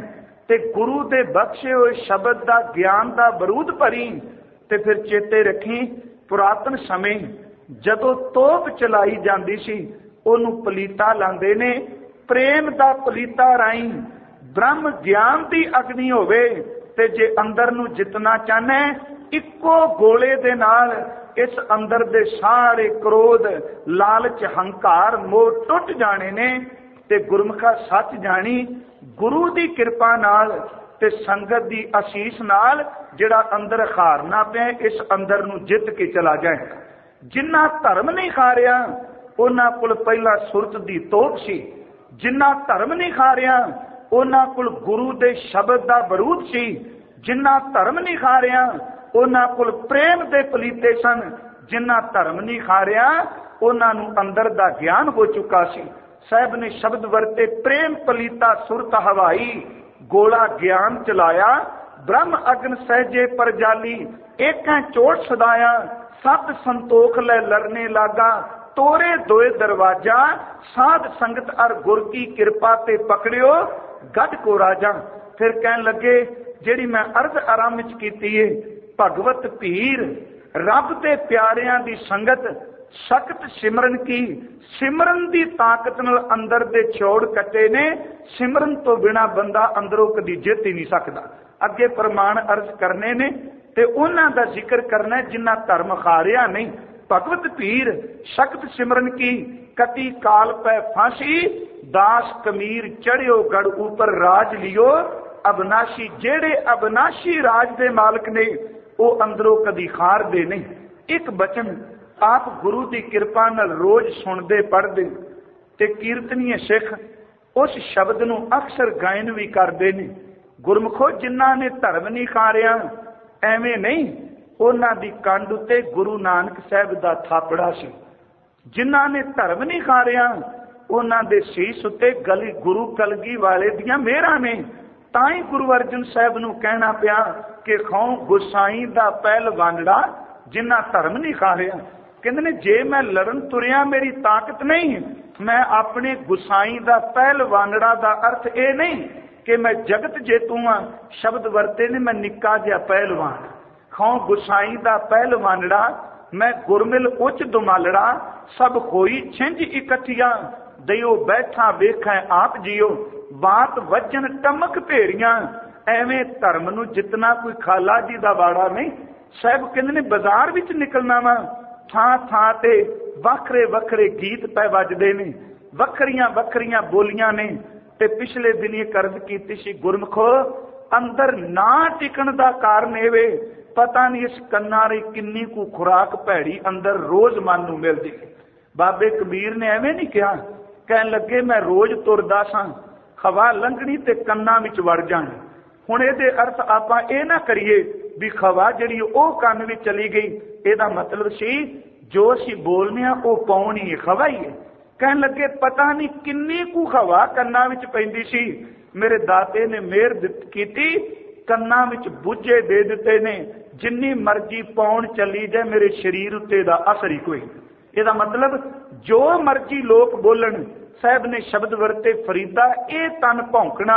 ਤੇ ਗੁਰੂ ਦੇ ਬਖਸ਼ੇ ਹੋਏ ਸ਼ਬਦ ਦਾ ਗਿਆਨ ਦਾ ਬਰੂਦ ਭਰੀ। ਤੇ ਫਿਰ ਚੇਤੇ ਰੱਖੀ, ਪੁਰਾਤਨ ਸਮੇਂ ਜਦੋਂ ਤੋਪ ਚਲਾਈ ਜਾਂਦੀ ਸੀ ਉਹਨੂੰ ਪਲੀਤਾ ਲਾਉਂਦੇ ਨੇ। ਪ੍ਰੇਮ ਦਾ ਪਲੀਤਾ ਰਾਈ ਬ੍ਰਹਮ ਗਿਆਨ ਦੀ ਅਗਨੀ ਹੋਵੇ ਤੇ ਜੇ ਅੰਦਰ ਨੂੰ ਜਿੱਤਣਾ ਚਾਹਨਾ, ਇੱਕੋ ਗੋਲੇ ਦੇ ਨਾਲ ਇਸ ਅੰਦਰ ਦੇ ਸਾਰੇ ਕ੍ਰੋਧ, ਲਾਲਚ, ਹੰਕਾਰ, ਮੋਹ ਟੁੱਟ ਜਾਣੇ ਨੇ। ਤੇ ਗੁਰਮੁਖਾ ਸੱਚ ਜਾਣੀ, ਗੁਰੂ ਦੀ ਕਿਰਪਾ ਨਾਲ ਤੇ ਸੰਗਤ ਦੀ ਅਸੀਸ ਨਾਲ ਜਿਹੜਾ ਅੰਦਰ ਖਾਰਨਾ ਪਿਆ, ਇਸ ਅੰਦਰ ਨੂੰ ਜਿੱਤ ਕੇ ਚਲਾ ਜਾਏ। ਜਿੰਨਾ ਧਰਮ ਨਹੀਂ ਖਾਰਿਆ ਉਹਨਾਂ ਕੋਲ ਪਹਿਲਾਂ ਸੁਰਤ ਦੀ ਤੋਪ ਸੀ। ਜਿੰਨਾ ਧਰਮ ਨਹੀਂ ਖਾਰਿਆ ਉਹਨਾਂ ਕੋਲ ਗੁਰੂ ਦੇ ਸ਼ਬਦ ਦਾ ਬਰੂਦ ਸੀ। ਜਿੰਨਾ ਧਰਮ ਨਹੀਂ ਖਾਰਿਆ ਉਹਨਾਂ ਕੋਲ ਪ੍ਰੇਮ ਦੇ ਪਲੀਤੇ ਸਨ। ਜਿੰਨਾ ਧਰਮ ਨਹੀਂ ਖਾਰਿਆ ਉਹਨਾਂ ਨੂੰ ਅੰਦਰ ਦਾ ਗਿਆਨ ਹੋ ਚੁੱਕਾ ਸੀ। ਸਾਹਿਬ ਨੇ ਸ਼ਬਦ ਵਰਤੇ, ਪ੍ਰੇਮ ਪਲੀਤਾ ਸੁਰਤ ਹਵਾਈ, ਗੋਲਾ ਗਿਆਨ ਚਲਾਇਆ, ਬ੍ਰਹਮ ਅਗਨ ਸਹਿਜੇ ਪਰਜਾਲੀ, ਏਕਾਂ ਚੋਟ ਸਦਾਇਆ, ਸਤ ਸੰਤੋਖ ਲੈ ਲਰਨੇ ਲਾਗਾ, ਤੋਰੇ ਦੋਏ ਦਰਵਾਜਾ, ਸਾਧ ਸੰਗਤ ਅਰ ਗੁਰ ਕੀ ਕਿਰਪਾ ਤੇ ਪਕੜਿਓ ਗੱਡ ਕੋ ਰਾਜਾ। ਫਿਰ ਕਹਿਣ ਲੱਗੇ, ਜਿਹੜੀ ਮੈਂ ਅਰਧ ਆਰਾਮ ਵਿੱਚ ਕੀਤੀ ਏ, ਭਗਵਤ ਭੀਰ, ਰੱਬ ਦੇ ਪਿਆਰਿਆਂ ਦੀ ਸੰਗਤ, ਸਖਤ ਸਿਮਰਨ ਕੀ, ਸਿਮਰਨ ਦੀ ਤਾਕਤ ਨਾਲ ਅੰਦਰ ਦੇ ਛੋੜ ਕੱਟੇ ਨੇ। ਸਿਮਰਨ ਤੋਂ ਬਿਨਾ ਬੰਦਾ ਅੰਦਰੋਂ ਕਦੀ ਜਿੱਤ ਹੀ ਨਹੀਂ ਸਕਦਾ। ਅੱਗੇ ਪ੍ਰਮਾਣ ਅਰਜ਼ ਕਰਨੇ ਨੇ ਤੇ ਉਹਨਾਂ ਦਾ ਜ਼ਿਕਰ ਕਰਨਾ ਜਿਨ੍ਹਾਂ ਧਰਮ ਖਾਰਿਆ ਨਹੀਂ। ਭਗਵਤ ਭੀਰ ਸਖਤ ਸਿਮਰਨ ਕੀ, ਕਤੀ ਕਾਲ ਪੈ ਫਾਂਸੀ, ਦਾਸ ਕਮੀਰ ਚੜਿਓ ਗੜ ਉੱਪਰ ਰਾਜ ਲਿਓ ਅਬਨਾਸ਼ੀ। ਜਿਹੜੇ ਅਬਨਾਸ਼ੀ ਰਾਜ ਦੇ ਮਾਲਕ ਨੇ ਉਹ ਅੰਦਰੋਂ ਕਦੀ ਖਾਰਦੇ ਨਹੀਂ। ਇੱਕ ਬਚਨ ਆਪ ਗੁਰੂ ਦੀ ਕਿਰਪਾ ਨਾਲ ਰੋਜ਼ ਸੁਣਦੇ ਪੜ੍ਹਦੇ ਤੇ ਕੀਰਤਨੀਏ ਸਿੱਖ ਉਸ ਸ਼ਬਦ ਨੂੰ ਅਕਸਰ ਗਾਇਨ ਵੀ ਕਰਦੇ ਨੇ। ਗੁਰਮੁਖੋ, ਜਿਨ੍ਹਾਂ ਨੇ ਧਰਮ ਨਹੀਂ ਖਾਰਿਆ ਐਵੇਂ ਨਹੀਂ, ਉਹਨਾਂ ਦੀ ਕੰਡ ਉੱਤੇ ਗੁਰੂ ਨਾਨਕ ਸਾਹਿਬ ਦਾ ਥਾਪੜਾ ਸੀ। ਜਿਨ੍ਹਾਂ ਨੇ ਧਰਮ ਨਹੀਂ ਖਾਰਿਆ ਉਹਨਾਂ ਦੇ ਸੀਸ ਉੱਤੇ ਗੁਰੂ ਕਲਗੀ ਵਾਲੇ ਦੀਆਂ ਮਿਹਰਾਂ ਨੇ। ਤਾਂ ਹੀ ਗੁਰੂ ਅਰਜਨ ਸਾਹਿਬ ਨੂੰ ਕਹਿਣਾ ਪਿਆ ਕਿ ਖਾਉ ਗੁਸਾਈ ਦਾ ਪਹਿਲਵਾਨੜਾ ਜਿਨ੍ਹਾਂ ਧਰਮ ਨਹੀਂ ਖਾਰਿਆ। ਕਹਿੰਦੇ ਨੇ, ਜੇ ਮੈਂ ਲੜਨ ਤੁਰਿਆ ਮੇਰੀ ਤਾਕਤ ਨਹੀਂ, ਮੈਂ ਆਪਣੇ ਗੁਸਾਈ ਦਾ ਪਹਿਲਵਾਨੜਾ ਦਾ ਅਰਥ ਇਹ ਨਹੀਂ ਕਿ ਮੈਂ ਜਗਤ ਜੇਤੂ ਹਾਂ। ਸ਼ਬਦ ਵਰਤੇ ਨੇ, ਮੈਂ ਨਿੱਕਾ ਜਿਹਾ ਪਹਿਲਵਾਨ। ਖਾਉ ਗੁਸਾਈ ਦਾ ਪਹਿਲਵਾਨੜਾ, ਮੈਂ ਗੁਰਮਿਲ ਉੱਚ ਦੁਮਾਲੜਾ, ਸਭ ਹੋਈ ਛਿੰਝ ਇਕੱਠੀਆਂ, ਦਿਓ ਬੈਠਾ ਵੇਖੈ ਆਪ ਜੀਓ, ਬਾਤ ਵਜਨ ਟਮਕ ਭੇਰੀਆਂ। ਐਵੇਂ ਧਰਮ ਨੂੰ ਜਿੱਤਣਾ ਕੋਈ ਖਾਲਾ ਜੀ ਦਾ ਵਾੜਾ ਨਹੀਂ। ਸਾਹਿਬ ਕਹਿੰਦੇ ਨੇ, ਬਾਜ਼ਾਰ ਵਿੱਚ ਨਿਕਲਣਾ ਵਾ, ਥਾਂ ਥਾਂ ਤੇ ਵੱਖਰੇ ਵੱਖਰੇ ਗੀਤ ਪੈ ਵੱਜਦੇ ਨੇ, ਵੱਖਰੀਆਂ ਵੱਖਰੀਆਂ ਬੋਲੀਆਂ ਨੇ। ਤੇ ਪਿਛਲੇ ਦਿਨ ਇਹ ਕਰਜ਼ ਕੀਤੀ ਸੀ, ਗੁਰਮੁਖੋ, ਅੰਦਰ ਨਾ ਟਿਕਣ ਦਾ ਕਾਰਨ ਇਹ ਵੇ, ਪਤਾ ਨਹੀਂ ਇਸ ਕੰਨਾਂ ਦੀ ਕਿੰਨੀ ਕੁ ਖੁਰਾਕ ਭੈੜੀ ਅੰਦਰ ਰੋਜ਼ ਮਨ ਨੂੰ ਮਿਲਦੀ। ਬਾਬੇ ਕਬੀਰ ਨੇ ਐਵੇਂ ਨਹੀਂ ਕਿਹਾ, ਕਹਿਣ ਲੱਗੇ ਮੈਂ ਰੋਜ਼ ਤੁਰਦਾ ਸਾਂ, ਹਵਾ ਲੰਘਣੀ ਤੇ ਕੰਨਾਂ ਵਿੱਚ ਵੜ ਜਾਣੀ। ਹੁਣ ਇਹਦੇ ਅਰਥ ਆਪਾਂ ਇਹ ਨਾ ਕਰੀਏ ਵੀ ਹਵਾ ਜਿਹੜੀ ਉਹ ਕੰਨ ਵਿੱਚ ਚਲੀ ਗਈ। ਇਹਦਾ ਮਤਲਬ ਸੀ ਜੋ ਅਸੀਂ ਬੋਲਨੇ ਆ ਉਹ ਪਾਉਣੀ ਹੈ, ਹਵਾ ਹੀ ਹੈ। ਕਹਿਣ ਲੱਗੇ ਪਤਾ ਨਹੀਂ ਕਿੰਨੀ ਕੁ ਹਵਾ ਕੰਨਾਂ ਵਿੱਚ ਪੈਂਦੀ ਸੀ। ਮੇਰੇ ਦਾਤੇ ਨੇ ਮਿਹਰ ਕੀਤੀ, ਕੰਨਾਂ ਵਿੱਚ ਬੁੱਝੇ ਦੇ ਦਿੱਤੇ ਨੇ। ਜਿੰਨੀ ਮਰਜ਼ੀ ਪਾਉਣ ਚੱਲੀ ਜਾਏ ਮੇਰੇ ਸਰੀਰ ਉੱਤੇ ਦਾ ਅਸਰ ਹੀ ਕੋਈ। ਇਹਦਾ ਮਤਲਬ ਜੋ ਮਰਜ਼ੀ ਲੋਕ ਬੋਲਣ। ਸਾਹਿਬ ਨੇ ਸ਼ਬਦ ਵਰਤੇ, ਫਰੀਦਾ ਇਹ ਤਨ ਭੌਂਕਣਾ,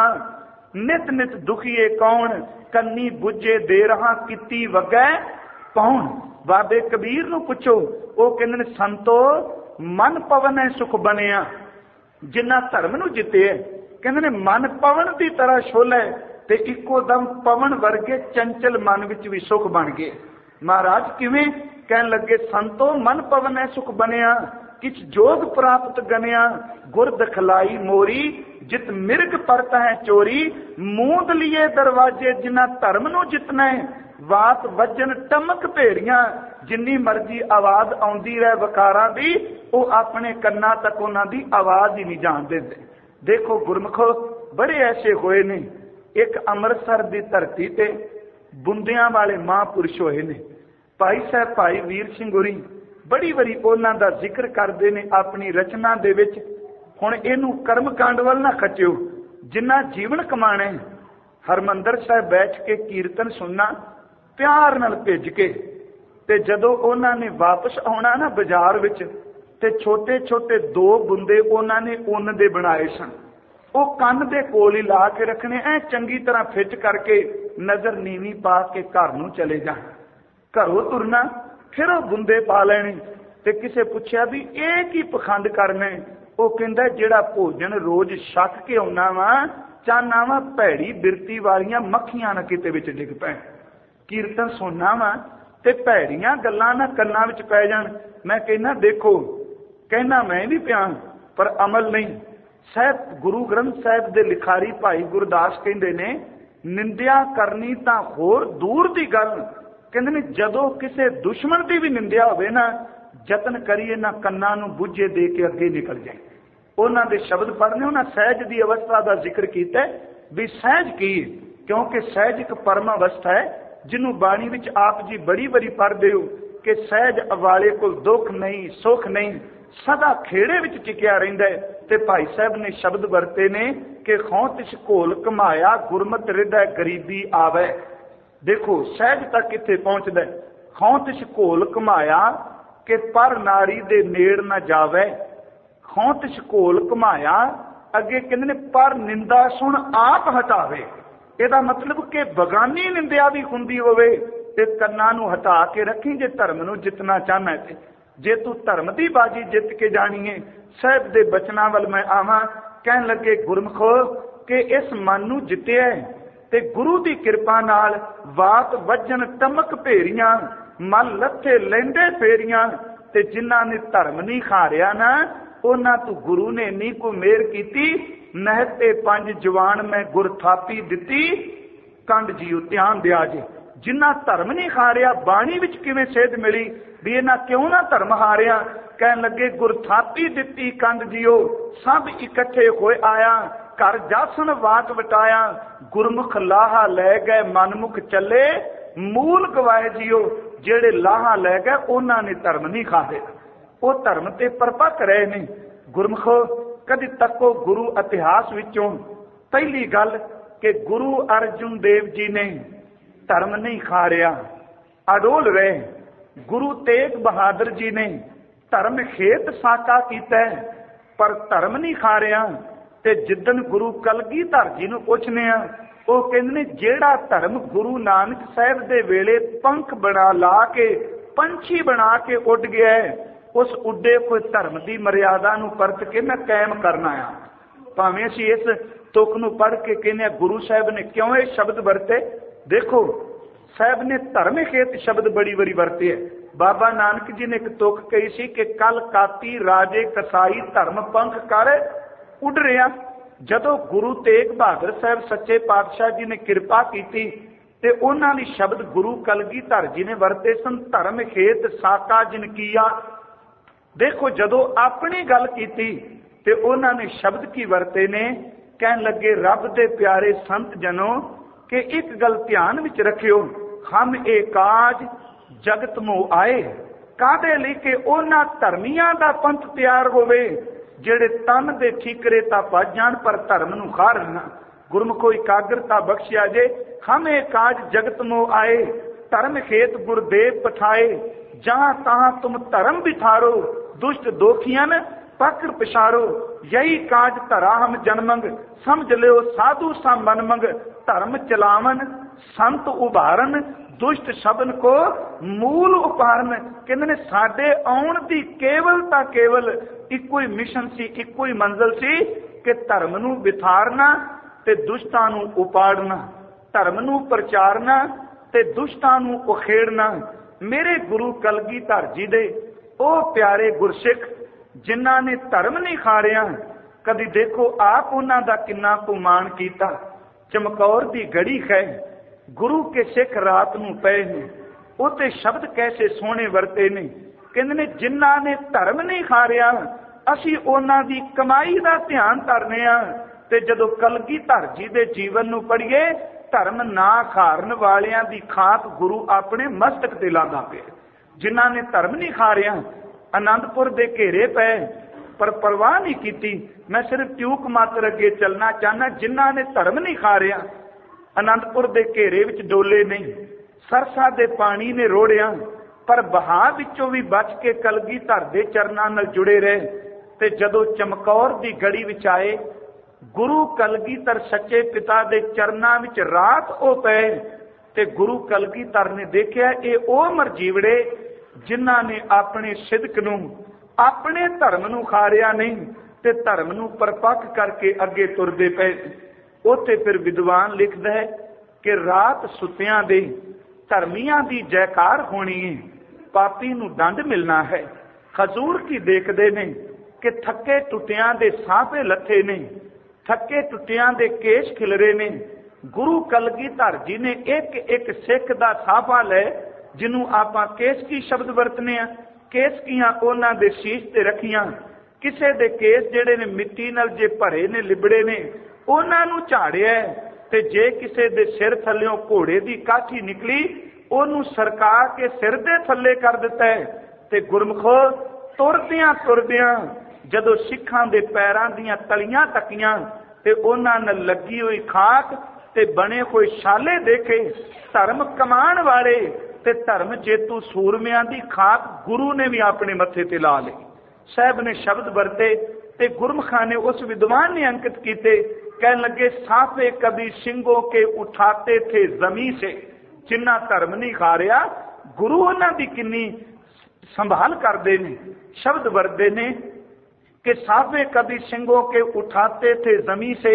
ਨਿਤ ਨਿਤ ਦੁਖੀਏ ਕੌਣ, ਕੰਨੀ ਬੁੱਝੇ ਦੇ ਰਹਾ ਕੀਤੀ ਵਗੈ ਪਾਉਣ। ਬਾਬੇ ਕਬੀਰ ਨੂੰ ਪੁੱਛੋ, ਉਹ ਕਹਿੰਦੇ ਨੇ, ਸੰਤੋ ਮਨ ਪਵਨ ਹੈ ਸੁਖ ਬਣਿਆ। ਜਿੰਨਾ ਧਰਮ ਨੂੰ ਜਿੱਤੇ, ਕਹਿੰਦੇ ਨੇ ਮਨ ਪਵਨ ਦੀ ਤਰ੍ਹਾਂ ਛੋਲੇ ਤੇ ਇੱਕੋ ਦਮ ਪਵਨ ਵਰਗੇ ਚੰਚਲ ਮਨ ਵਿੱਚ ਵੀ ਸੁਖ ਬਣ ਗਏ। ਮਹਾਰਾਜ ਕਿਵੇਂ? ਕਹਿਣ ਲੱਗੇ, ਸੰਤੋ ਮਨ ਪਵਨ ਹੈ ਸੁਖ ਬਣਿਆ, ਕਿਛ ਜੋਗ ਪ੍ਰਾਪਤ ਗਨਿਆ, ਗੁਰ ਦਖਲਾਈ ਮੋਰੀ, ਜਿਤ ਮਿਰਗ ਪਰਤ ਹੈ ਚੋਰੀ, ਮੂੰਦ ਲਿਏ ਦਰਵਾਜੇ। ਜਿਨ੍ਹਾਂ ਧਰਮ ਨੂੰ ਜਿੱਤਣਾ ਹੈ, ਵਾਤ ਵਜਨ ਟਮਕ ਭੇੜੀਆਂ। ਜਿੰਨੀ ਮਰਜ਼ੀ ਆਵਾਜ਼ ਆਉਂਦੀ ਰਹੇ ਵਕਾਰਾਂ ਦੀ, ਉਹ ਆਪਣੇ ਕੰਨਾਂ ਤੱਕ ਉਹਨਾਂ ਦੀ ਆਵਾਜ਼ ਹੀ ਨਹੀਂ ਜਾਣ ਦਿੰਦੇ। ਦੇਖੋ ਗੁਰਮੁਖੋ, ਬੜੇ ਐਸੇ ਹੋਏ ਨੇ। ਇੱਕ ਅੰਮ੍ਰਿਤਸਰ ਦੀ ਧਰਤੀ ਤੇ ਬੁੰਦਿਆਂ ਵਾਲੇ ਮਹਾਂਪੁਰਸ਼ ਹੋਏ ਨੇ। ਭਾਈ ਸਾਹਿਬ ਭਾਈ ਵੀਰ ਸਿੰਘ ਹੋਰੀ ਬੜੀ ਵਾਰੀ ਉਹਨਾਂ ਦਾ ਜ਼ਿਕਰ ਕਰਦੇ ਨੇ ਆਪਣੀ ਰਚਨਾ ਦੇ ਵਿੱਚ। ਹੁਣ ਇਹਨੂੰ ਕਰਮ ਕਾਂਡ ਵੱਲ ਨਾ ਖੱਚਿਓ, ਜਿੰਨਾ ਜੀਵਨ ਕਮਾਣਾ, ਹਰਮੰਦਰ ਸਾਹਿਬ ਬੈਠ ਕੇ ਕੀਰਤਨ ਸੁਣਨਾ ਪਿਆਰ ਨਾਲ ਭਿੱਜ ਕੇ। ਤੇ ਜਦੋਂ ਉਹਨਾਂ ਨੇ ਵਾਪਸ ਆਉਣਾ ਨਾ ਬਾਜ਼ਾਰ ਵਿੱਚ, ਤੇ ਛੋਟੇ ਛੋਟੇ 2 ਬੁੰਦੇ ਉਹਨਾਂ ਨੇ ਉੱਨ ਦੇ ਬਣਾਏ ਸਨ। वो कंन दे कोल ही ला के रखने, ऐ चंगी तरह फिट करके नजर नीवी पा के घर नूं चले जा। घरों तुरना फिर वो बुंदे पा लेने। ते किसे पूछया भी ये की पखंड करना, वो कहंदा जिहड़ा भोजन रोज छक के आउणा वा, चाहना वा भैड़ी बिरती वालियां मक्खियां ना किते विच डिग पैण। कीर्तन सुनना वा ते भैड़ियां गल्लां ना कन्नां विच पै जाण। मैं कहना देखो, कहना मैं भी पिया पर अमल नहीं। साहब गुरु ग्रंथ साहिब दे लिखारी भाई गुरदास कहंदे ने, निंदिया करनी तां होर दूर दी गल, कहंदे ने जदों किसे दुश्मन दी भी निंदिया होवे ना, जतन करिए ना कन्नां नूं बुझे दे के अगे निकल जाए। उन्हां दे शब्द पढ़ने, उन्हां सहज दी अवस्था दा जिक्र कीता भी सहज की, क्योंकि सहज एक परम अवस्था है जिन्हों बाणी विच आप जी बड़ी बड़ी पढ़दे हो कि सहज अवाले कोल दुख नहीं सुख नहीं, सदा खेड़े विच टिकिया रहिंदा है। ते भाई साहब ने शब्द वरते ने कि खौं तिस घोल घमाया गुरमत रिदा गरीबी आवे। देखो सहज तक किथे पहुंचदा है, खौं तिस घोल घमाया कि पर नारी दे नेड़ ना जावे। खौं तिस घोल घमाया, अगे कहंदे ने पर निंदा सुन आप हटावे। ਇਹਦਾ मतलब कि बगानी निंदिया भी हुंदी होवे ते कन्नां नूं हटा के रखी जे धर्म नूं जितना चाहना है। जे तू धर्म की बाजी जित के जानी है, साहब दे बचनां वल मैं आवां। कहन लगे गुरमुखो कि इस मन नूं जित्तिया ते गुरु की कृपा नाल वात वजन टमक भेरियां, मन लथे लैंदे फेरियां, ते जिन्हां ने धर्म नहीं खारिया ना, उन्हां तू गुरु ने नहीं कोई मेहर कीती। नहते पंज जवान मैं गुर थापी दिती, कंड जीओ ध्यान दिया जे। जिन्ना धर्म नहीं हारिया, बाणी विच किवें सेध मिली भी इन्हां क्यों ना धर्म हारिया। कहन लगे गुर थापी दिती कंड जीओ, सब इकट्ठे होए आया, घर जासन वाट वटाया। गुरमुख लाहा लै गए मनमुख चले, मूल गवाए जीओ। जेड़े लाहा लै गए उन्हां ने धर्म नहीं खाए, वो धर्म ते परपक रहे ने। गुरमुखो कदी तको गुरु इतिहास विचों पहली गल कि गुरु अर्जुन देव जी ने धर्म नहीं खारिया, अडोल रहे। गुरु तेग बहादुर जी ने धर्म खेत साका कीता पर धर्म नहीं खारिया। ते जिदन गुरु कलगीधर जी नूं पुछने आ, वो कहंदे ने जेड़ा धर्म गुरु नानक साहिब दे वेले पंख बना ला के पंछी बना के उड़ गया है, उस उड्डे कोई धर्म की मर्यादा नूं परत के मैं कायम करना आ। भावें असीं इस तुक नूं पढ़ के कहने गुरु साहब ने क्यों ये शब्द वरते। देखो साहब ने धर्म खेत शब्द बड़ी बड़ी वरते है। बाबा नानक जी ने एक तुक कही सी कि कल काती राजे कसाई धर्म पंख कर उड़ रहा। जदों गुरु तेग बहादुर साहब सच्चे पातशाह जी ने कृपा की ते उन्हां दी शब्द गुरु कलगीधर जी ने वरते सन, धर्म खेत साका जिन किया। देखो जदों अपनी गल की ते उन्होंने शब्द की वरते ने, कहन लगे रब दे प्यारे संत जनों कि एक गल ध्यान विच रखियो, हम ए काज जगत मोह आए कादे लई कि उन्हां धर्मियां दा पंथ तैयार होवे जेड़े तन दे ठीकरे तां भज जाण पर धर्म नूं खारन। गुरमुखो एकाग्रता बख्शिया जे। हम ए काज जगत मोह आए, धर्म खेत गुरदेव पठाए, जहां तहां तुम धर्म बिठारो, दुष्ट दोखियन पकड़ पिछारो। यही काज धरा हम जनमंग, समझ लियो साधु सा मनमंग। धर्म चलावन संत उभारन, दुष्ट शबन को मूल उपारन। कहंदे ने साडे आउण दी केवल तां केवल इक्को ही मिशन सी, इक्को ही मंजिल सी कि धर्म नूं विथारना ते दुष्टां नूं उपाड़ना, धर्म नूं प्रचारना ते दुष्टां नूं उखेड़ना। मेरे गुरु कलगीधर जी दे ओ प्यारे गुरसिख जिन्हां ने धर्म नहीं खारिया, कदी देखो आप उन्हां दा किन्ना कुमान कीता। चमकौर दी गड़ी है, गुरु के सिख रात नूं पए ने, उते शब्द कैसे सोहणे वरते ने। कहंदे ने जिन्हां ने धर्म नहीं खारिया, असीं उन्हां दी कमाई दा ध्यान धरने आ। ते जदों कलगीधर जी दे जीवन नूं पढ़ीए, धर्म ना खारन वालियां दी खाप गुरु अपने मस्तक ते लांदा पिया। जिन्हां ने धर्म नहीं खारिया आनंदपुर दे घेरे पे पर परवाह नहीं की। मैं सिर्फ ट्यूक मात्र अगे चलना चाहना। जिन्हां ने धर्म नहीं खारिया आनंदपुर दे घेरे विच डोले नहीं, सरसा दे पानी ने रोड़िया पर बहा विचों भी बच के कलगीधर दे चरनां नाल जुड़े रहे। ते जदों चमकौर दी गड़ी विच आए, गुरु कलगीधर सच्चे पिता दे चरनां विच रात ओ पे ते गुरु कलगीधर ने देखिया ये ओ मरजीवड़े जिन्हां ने अपने सिदक नूं अपने धर्म नूं खारिया नहीं ते धर्म नूं परपक्क करके अगे तुरदे पे। उत्थे फिर विद्वान लिखदा है कि रात सुत्तियां दे धर्मियां दी जयकार होनी है, पापी नूं दंड मिलना है। हजूर की देखदे ने कि थके टुटियां दे साफे लथे ने, थके टुटियां दे केश खिलरे ने। गुरु कलगीधर जी ने एक एक सिख दा साफा ले, जिन्हों आपां केसकी शब्द वरतने आ, केसकियां उन्हां दे शीश ते रखियां। किसे दे केस जेड़े ने मिट्टी नाल जे भरे ने लिबड़े ने उन्हां नूं झाड़िया, ते जे किसे दे सिर थल्लियों घोड़े दी काठी निकली ओनू सरका के सिर दे थल्ले कर दिता है। ते गुरमुखो तुरदियां तुरदियां जदों सिखां दे पैरां दियां तलियां तकियां ते उन्हां नाल लगी हुई खाक ते बने हुए शाले देखे, धर्म कमान वाले ते धर्म जेतू सूरमियां दी खाक गुरु ने भी अपने मत्थे ते ला ली। साहब ने शब्द वरते ते गुरमुखां ने उस विद्वान ने अंकित कीते। कहने लगे साफे कभी सिंगों के उठाते थे जमी से, जिन्ना धर्म नहीं खारिया गुरु उन्हां दी किन्नी संभाल करदे ने। शब्द वरदे ने कि साफे कभी सिंगों के उठाते थे जमी से,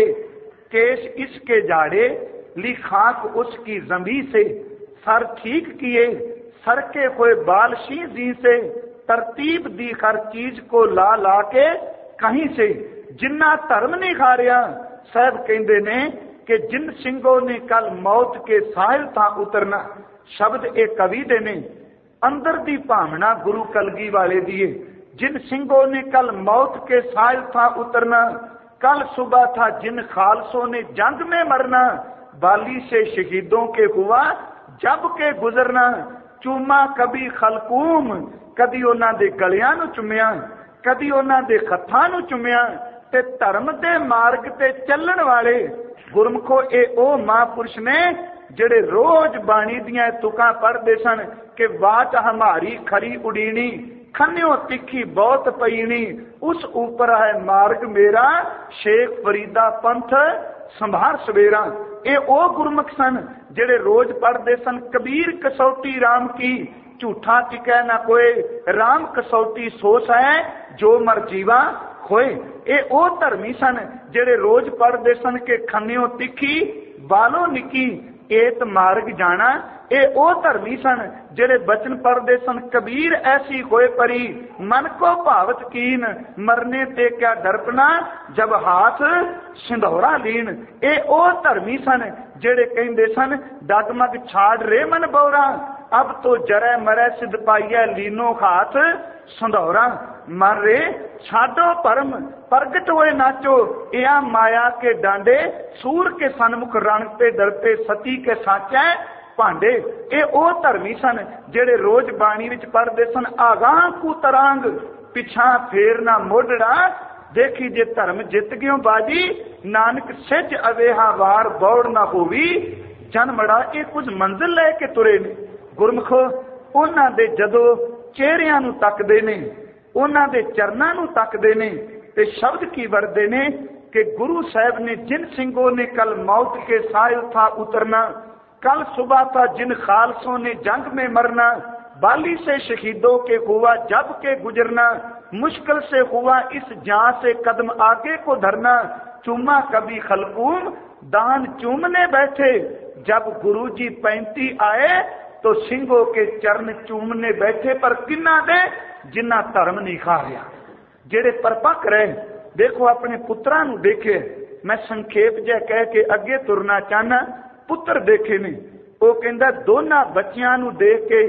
केश इसके झाड़े ली खाक उसकी जमी से, सर ठीक किए सरके हुए बाल शी दी से, तरतीब दी हर चीज को ला ला के कहीं से, जिन्ना धर्म नहीं खारिया। साहब कहते ने कि जिन सिंगों ने कल मौत के साहिल था उतरना, शब्द एक कवि दे ने, अंदर दी भावना गुरु कलगी वाले दिए। जिन सिंगों ने कल मौत के साहिल था उतरना, कल सुबह था जिन खालसों ने जंग में मरना, बाली से शहीदों के हुआ जब के गुजरना, चूमा कभी खलकूम कदी उन्हां दे गलियां नूं चुमिया, कदी उन्हां दे हत्थां नूं चुमिया, ते धर्म दे मार्ग ते चलण वाले गुरमुखो ए ओ महापुरुष ने जेड़े रोज बाणी दियां तुकां पढ़दे सन कि वाट हमारी खरी उड़ीनी, खन्यो तिखी बहुत पईनी, उस ऊपर है मार्ग मेरा, शेख फरीदा पंथ संभार सवेरा। ए ओ गुरमुख सन जेड़े रोज पढ़दे सन कबीर कसौटी राम की, झूठा टिकै ना कोई, राम कसौटी सोच है जो मर जीवा खोए। ए ओ धर्मी सन जेड़े रोज पढ़दे सन के खन्नियों तिखी बालों निकी, एत मार्ग जाना। ए ओ धर्मी सन जेड़े बचन पढ़दे सन कबीर ऐसी होए परी, मन को भावत कीन मरने ते क्या डरपना, जब हाथ सिंधौरा लीन। ए ओ धर्मी सन जेड़े कहंदे सन डगमग छाड़ रे मन बौरा, अब तो जरै मरै सिद्ध पाइया लीनो हाथ संधौरा। मर रे छाडो परम प्रगट हुए नाचो, या माया के डांडे सूर के सन्मुख रण पे डरते सती के साचा भांडे। ए ओ धर्मी सन जेड़े रोज बाणी विच पढ़दे सन आगां कू तरांग, पिछा फेर ना मोड़ड़ा, देखी जे धर्म जित गयो बाजी, नानक सिज अवेहा वार बौड़ ना होवी, जन्मड़ा। ये कुछ मंजिल लेके तुरे ने गुरमुखो। उन्हां दे जदों चेहरियां नूं तकदे ने, उन्हां दे चरनां नूं तकदे ने, ते शब्द की वरदे ने कि गुरु साहब ने जिन सिंगों ने कल मौत के साहिल था उतरना, कल सुबह था जिन खालसों ने जंग में मरना, बाली से शहीदों के हुआ जब के गुजरना, मुश्किल से हुआ इस जहां से कदम आगे को धरना, चूमा कभी खलकूम दान चूमने बैठे, जब गुरुजी 35 आए तो सिंगों के चरण चूमने बैठे। पर किन्ना दे जिन्ना धर्म नहीं खा रहा, जेड़े परपक्क रहे। देखो अपने पुत्रां नूं देखे, मैं संखेप जै कह के अगे तुरना चाहना। पुत्र देखे ने, वो कहंदा दोनों बच्चियां नूं देख के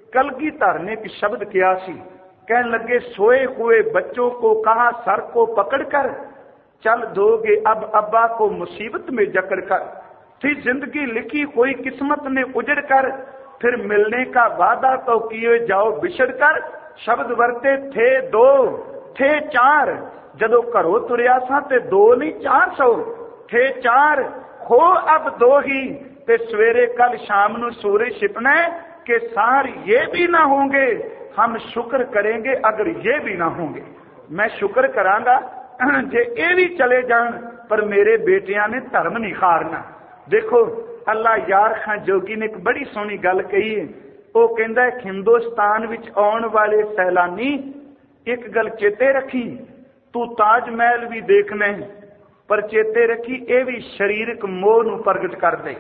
कलगीधर ने एक शब्द किया सी, कहने लगे सोए हुए बच्चों को कहा सर को पकड़ कर, चल दोगे अब अब्बा को मुसीबत में जकड़ कर, थी जिंदगी लिखी हुई किस्मत ने उजड़ कर, फिर मिलने का वादा तो किए जाओ बिछड़ कर। शब्द वरते थे 2 थे 4, जदों घरों तुरिया सा ते 2 नहीं 400 थे 4, हो अब 2 ही, ते सवेरे कल शाम नूं सूरज छिपना के सार ये भी ना होंगे, हम शुक्र करेंगे अगर ये भी ना होंगे। मैं शुक्र करांगा जे ये भी चले जान पर मेरे बेटियां ने धर्म नहीं खारना। देखो अल्लाह यार खान जोगी ने एक बड़ी सोहनी गल कही है। वो कहता है हिंदुस्तान विच आउण वाले सैलानी एक गल चेते रखी, तू ताज महल भी देखना है पर चेते रखी ये भी शरीरक मोह नूं प्रगट कर दे।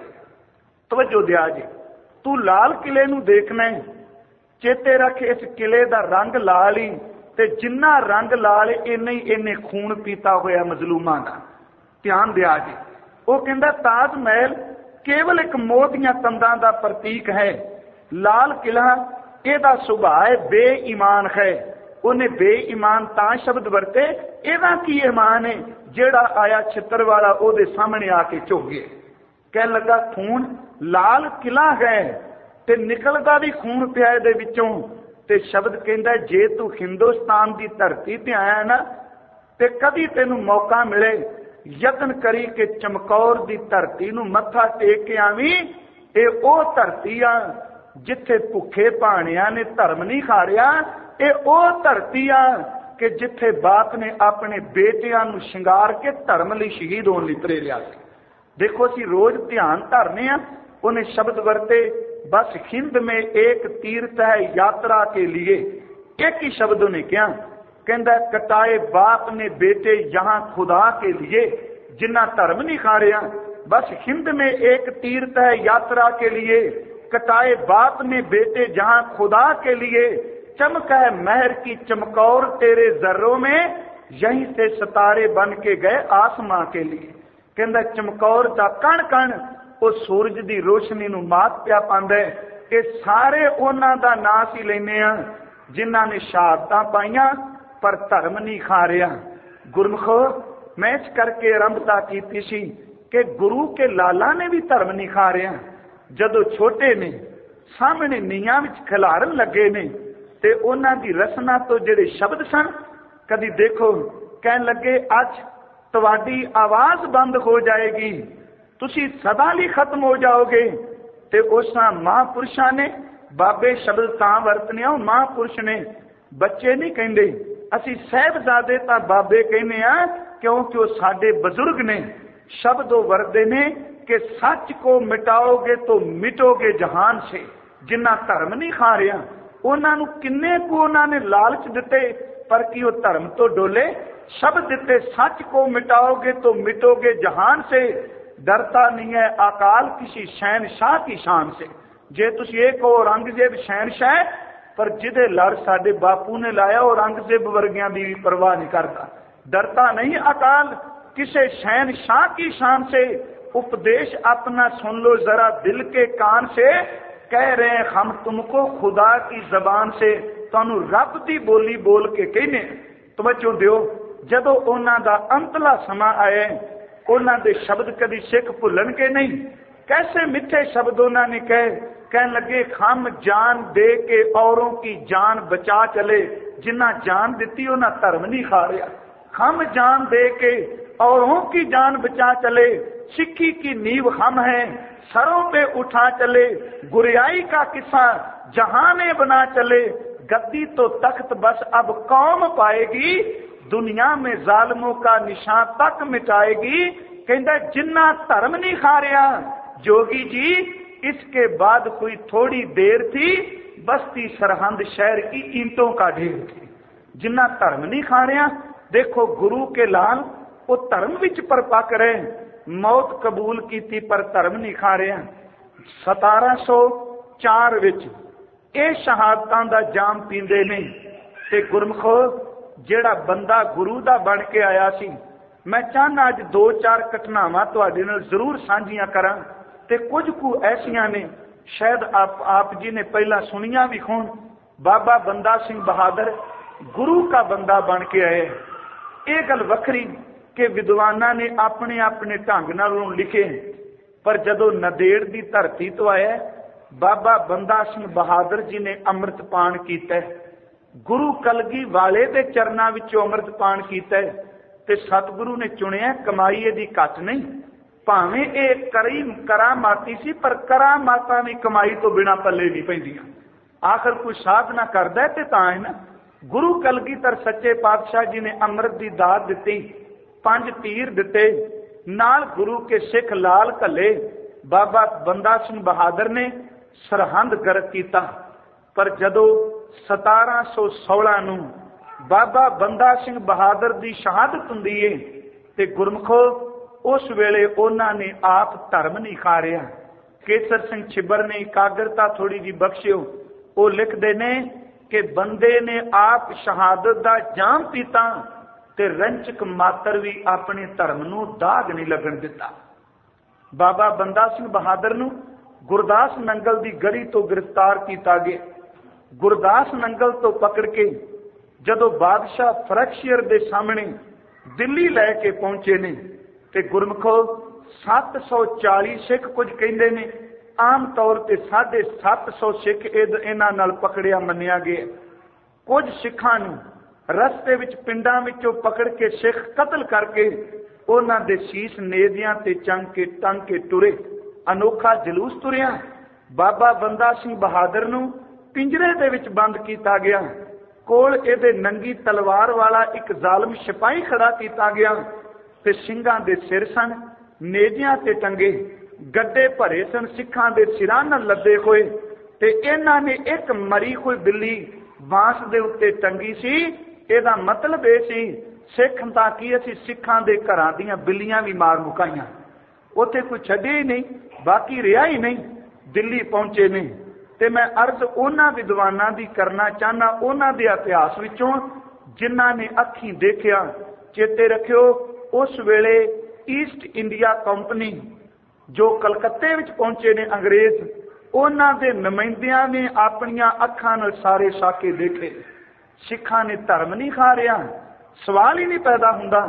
तवज्जो दिया जी, तू लाल किले नूं देखना है, चेते रख इस किले दा रंग लाल ही, ते जिन्ना रंग लाल इन्ना ही इन्ने खून पीता होया मजलूमां दा। ध्यान दिया जी, वो कहंदा ताज महल केवल एक मोह दीआं तंदां दा प्रतीक है, लाल किला एदा सुभाअ है बेईमान है। उन्हें बेईमान तां शब्द वरते, एदा की ईमान है जेड़ा आया छित्र वाला ओदे सामने आके झुक गए। कह लगा खून लाल किला है ते निकलदा भी खून पिया दे विचों। ते शब्द कहंदा जे तू हिंदुस्तान की धरती ते आया ना ते कदी तेनू मौका मिले यतन करी के चमकौर की धरती नू मत्था टेक के आवी। ये ओ धरती आ जिथे भुखे भाणिया ने धर्म नहीं खारिया। ये ओ धरती आ कि जिथे बाप ने अपने बेटियां नू शिंगार के धर्म लई शहीद होने लई प्रेरिया। देखो असी रोज ध्यान धरने आ, उन्हें शब्द वरते बस हिंद में एक तीर्थ है यात्रा के लिए। एक ही शब्द उन्हें क्या कहता, कटाए बाप ने बेटे यहाँ खुदा के लिए, जिन्ना धर्म नहीं खा रहा। बस हिंद में एक तीर्थ है यात्रा के लिए, कटाए बाप ने बेटे जहाँ खुदा के लिए। चमक है महर की चमकौर तेरे जर्रों में, यहीं से सितारे बन के गए आसमां के लिए। कहता चमकौर का कण कण वो सूरज की रोशनी नू मात पिया पांदा है। ये सारे उन्हां दा नास ही लेने आ जिन्हां ने शहादतां पाईयां पर धर्म नहीं खा रहा। गुरमुखो मैं इस करके आरंभता की सी कि गुरु के लाला ने भी धर्म नहीं खा रहा। जदों छोटे ने सामने नीयां विच खिलारन लगे ने ते उन्हां दी रसना तो जिहड़े शब्द सन, कदी देखो कहन लगे अज तुहाडी आवाज बंद हो जाएगी, तुसी सदा ਲਈ खत्म हो जाओगे। ते उस महापुरुषां ने बाबे शब्द तां वरतने आ, महापुरुष ने बच्चे नहीं कहंदे। असी साहिबजादे तां बाबे कहने आ क्योंकि वो साडे बजुर्ग ने। शब्द वो वरते ने कि सच को मिटाओगे तो मिटोगे जहान से। जिन्ना धर्म नहीं खा रहा उन्होंने किन्ने को उन्होंने लालच दिते पर कि वो धर्म तो डोले। शब्द दिते सच को मिटाओगे तो मिटोगे जहान से, डरता नहीं है अकाल किसी शहनशाह की शान से। जे तुसी ये कहो औरंगजेब शहनशाह, पर जिदे लड़ साडे बापू ने लाया वो औरंगजेब वर्गियां की भी परवाह नहीं करता। डरता नहीं अकाल किसी शहनशाह की शान से, उपदेश अपना सुन लो जरा दिल के कान से। कह रहे हैं हम तुमको खुदा की जबान से, तुहानू रब की बोली बोल के कहने। तवज्जो दियो, जदों उन्हां दा अंतला समा आए उन्हां दे शब्द कदी सिख भुलन के नहीं। कैसे मिठे शब्द उन्होंने कहे, कहने लगे हम जान दे के औरों की जान बचा चले। जिन्ना जान दी उन्हें धर्म नहीं खा रहा। हम जान दे के औरों की जान बचा चले, सिक्खी की नींव हम हैं सरों पे उठा चले। गुरियाई का किस्सा जहां में बना चले, गद्दी तो तख्त बस अब कौम पाएगी, दुनिया में जालिमों का निशान तक मिटाएगी। कहता जिन्ना धर्म नहीं खा रहा जोगी जी, इसके बाद कोई थोड़ी देर थी बस्ती सरहंद शहर की ईंटों का ढेर थी। जिन्ना धर्म नहीं खा रहा, देखो गुरु के लाल वो धर्म विच परपक रहे, मौत कबूल की थी पर धर्म नहीं खा रहा। 1704 विच ये शहादतां दा जाम पींदे ने। ते गुरमुखो जेड़ा बंदा गुरु दा बन के आया सी, मैं चाहना अज 2-4 घटनावां तुहाडे नाल जरूर सांझियां करां। ते कुछ कु ऐसियां ने शायद आप जी ने पहला सुनिया भी होण। बाबा बंदा सिंह बहादुर गुरु का बंदा बन के आए। ये गल वखरी कि विद्वाना ने अपने अपने ढंग नाल लिखे, पर जदों नदेड़ की धरती तो आया बाबा बंदा सिंह बहादुर जी ने अमृतपान किया। गुरु कलगी वाले के चरणों विचों अमृतपान किया ते सतगुरु ने चुनिया कमाई यदी घट नहीं। भावें ये करामाती सी पर करामाता भी कमाई तो बिना पल्ले नहीं पैंदियां। आखिर कोई साधना करदा है तां है ना। गुरु कलगीधर सच्चे पातशाह जी ने अमृत की दात दी, 5 तीर दिते, नाल गुरु के सिख लाल घले बाबा बंदा सिंह बहादुर ने सरहंद गर्क किया। पर जदों 1716 नूं बाबा बंदा सिंह बहादुर की शहादत हुंदी है ते गुरमुखो उस वेले उन्होंने आप धर्म नहीं खारिया। केसर सिंह छिब्बर ने एकाग्रता थोड़ी जी बख्शियो, वो लिखते ने कि बंदे ने आप शहादत का जाम पीता ते रंचक मात्र भी अपने धर्म नूं दाग नहीं लगन दिता। बाबा बंदा सिंह बहादुर नूं गुरदास नंगल की गढ़ी तो गिरफ्तार किया गया। गुरदास नंगल तो पकड़ के जदों बादशाह फरखशीर के सामने दिल्ली लैके पहुंचे ने ते गुरमुखो 740 सिख कुछ कहते ने, आम तौर पर 750 सिख इन्हां नाल पकड़िया मन्निया गया। कुछ सिखां नूं रस्ते विच पिंडां विचों पकड़ के सिख कतल करके उन्हां दे शीश नेदियां ते टंग के टुरे। अनोखा जलूस तुरिया। बाबा बंदा सिंह बहादुर नूं पिंजरे दे विच बंद किया गया। कोल इहदे नंगी तलवार वाला एक जालम सिपाही खड़ा किया गया ते सिंघां दे सिर सन, नेजियां ते टंगे, गड्डे भरे सन सिखां दे सिरां नाल लदे होए ते इन्हां ने एक मरी हुई बिल्ली बांस दे उत्ते टंगी सी। इहदा मतलब यह सी सिख तां कि असीं सिखां दे घरां दीयां बिल्लियां भी मार मुकाईयां, उत्थे कोई छड्डिया ही नहीं, बाकी रिहा ही नहीं। दिल्ली पहुंचे ने ते मैं अर्ज उन्हां विद्वानां दी करना चाहना, उन्हां दे इतिहास विचों जिन्हां ने अखीं देखिया। चेते रखियो उस वेले ईस्ट इंडिया कंपनी जो कलकत्ते विच पहुंचे ने अंग्रेज, उन्हां दे नुमाइंदियां ने अपनियां अखां नाल सारे साके देखे। सिखां ने धर्म नहीं खा रिहा, सवाल ही नहीं पैदा हुंदा।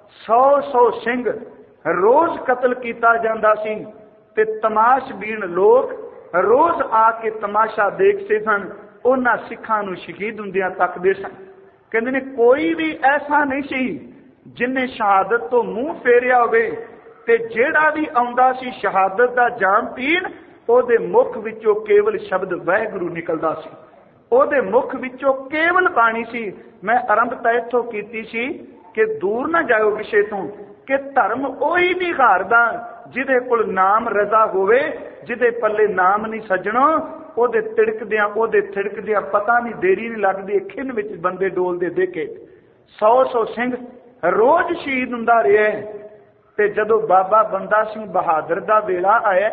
100 सिंह रोज कतल किया जाता सी ते तमाशबीन लोग रोज आके तमाशा देखते सन। उन्हां सिखां नूं शहीद हुंदियां तकदे सन। कहंदे ने कोई भी ऐसा नहीं सी जिन्हें शहादत तो मुंह फेरिया होवे ते जेड़ा भी आउंदा सी शहादत दा जाम पीण, ओदे मुख विचों केवल शब्द वाहिगुरू निकलदा सी। ओदे मुख विचों केवल बाणी सी। मैं आरंभता इत्थों कीती सी कि दूर ना जाओ विषय तो कि धर्म ओही नहीं हारदा जिहदे कोल नाम रजा होवे, जिहदे पल्ले नाम नहीं सजणो, ओदे तिड़कदियां पता नहीं देरी नहीं लगदी, खिन विच बंदे डोलदे देखे। 100 सिंह रोज शहीद हुंदा रहा। ते जदों बाबा बंदा सिंह बहादुर दा वेला आया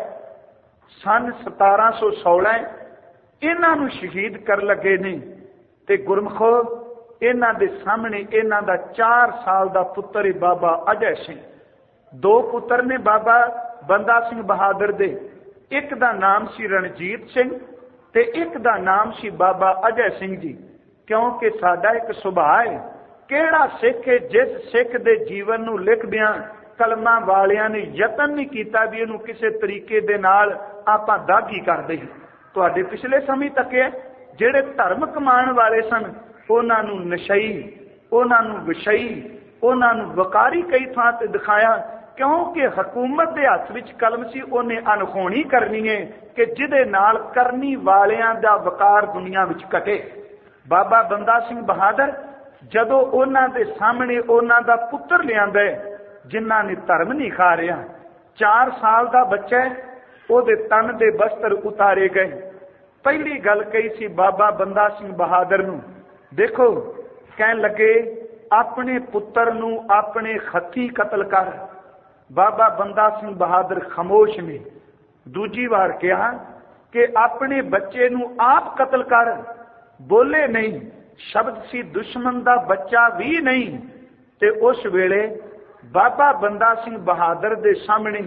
सन 1716 इन्हां नूं शहीद कर लगे ने ते गुरमुखो इन्हां दे सामने इन्हां दा 4 साल दा पुत्तर है बाबा अजय सिंह। 2 पुत्र ने बाबा बंदा सिंह बहादुर दे, एक दा नाम सी रणजीत सिंह ते एक दा नाम सी बाबा अजय सिंह जी। क्योंकि साडा एक सुभाव है, किहड़ा सिख है जिस सिख दे जीवन नूं लिखदियां कलमां वालियां ने यतन नहीं कीता भी इहनूं किसी तरीके दे नाल आपां दागी कर दईए। तुहाडे पिछले समय तक है जिहड़े धर्म कमाण वाले सन उन्हां नूं नशई, उन्हां नूं विषई, उन्हां नूं वकारी कई थां ते दिखाया। क्योंकि हुकूमत के हथ विच कलम सी, उन्हें अनहोनी करनी है कि जिहदे नाल करनी वालियां दा वकार दुनिया विच घटे। बाबा बंदा सिंह बहादुर जदों उन्हां दे सामने उन्हां दा पुत्र लिआंदा है जिन्हां ने धर्म नहीं खा रिहा, 4 साल दा बच्चा है, उहदे तन दे बस्तर उतारे गए। पहली गल कही सी बाबा बंदा सिंह बहादुर नूं, देखो कहन लगे अपने पुत्र नूं अपने हथी कतल कर। बाबा बंदा सिंह बहादुर खामोश ने। दूजी बार कहा कि अपने बच्चे नूं आप कतल कर, बोले नहीं। शब्द सी दुश्मन दा बच्चा भी नहीं। ते उस वेले बाबा बंदा सिंह बहादुर दे सामने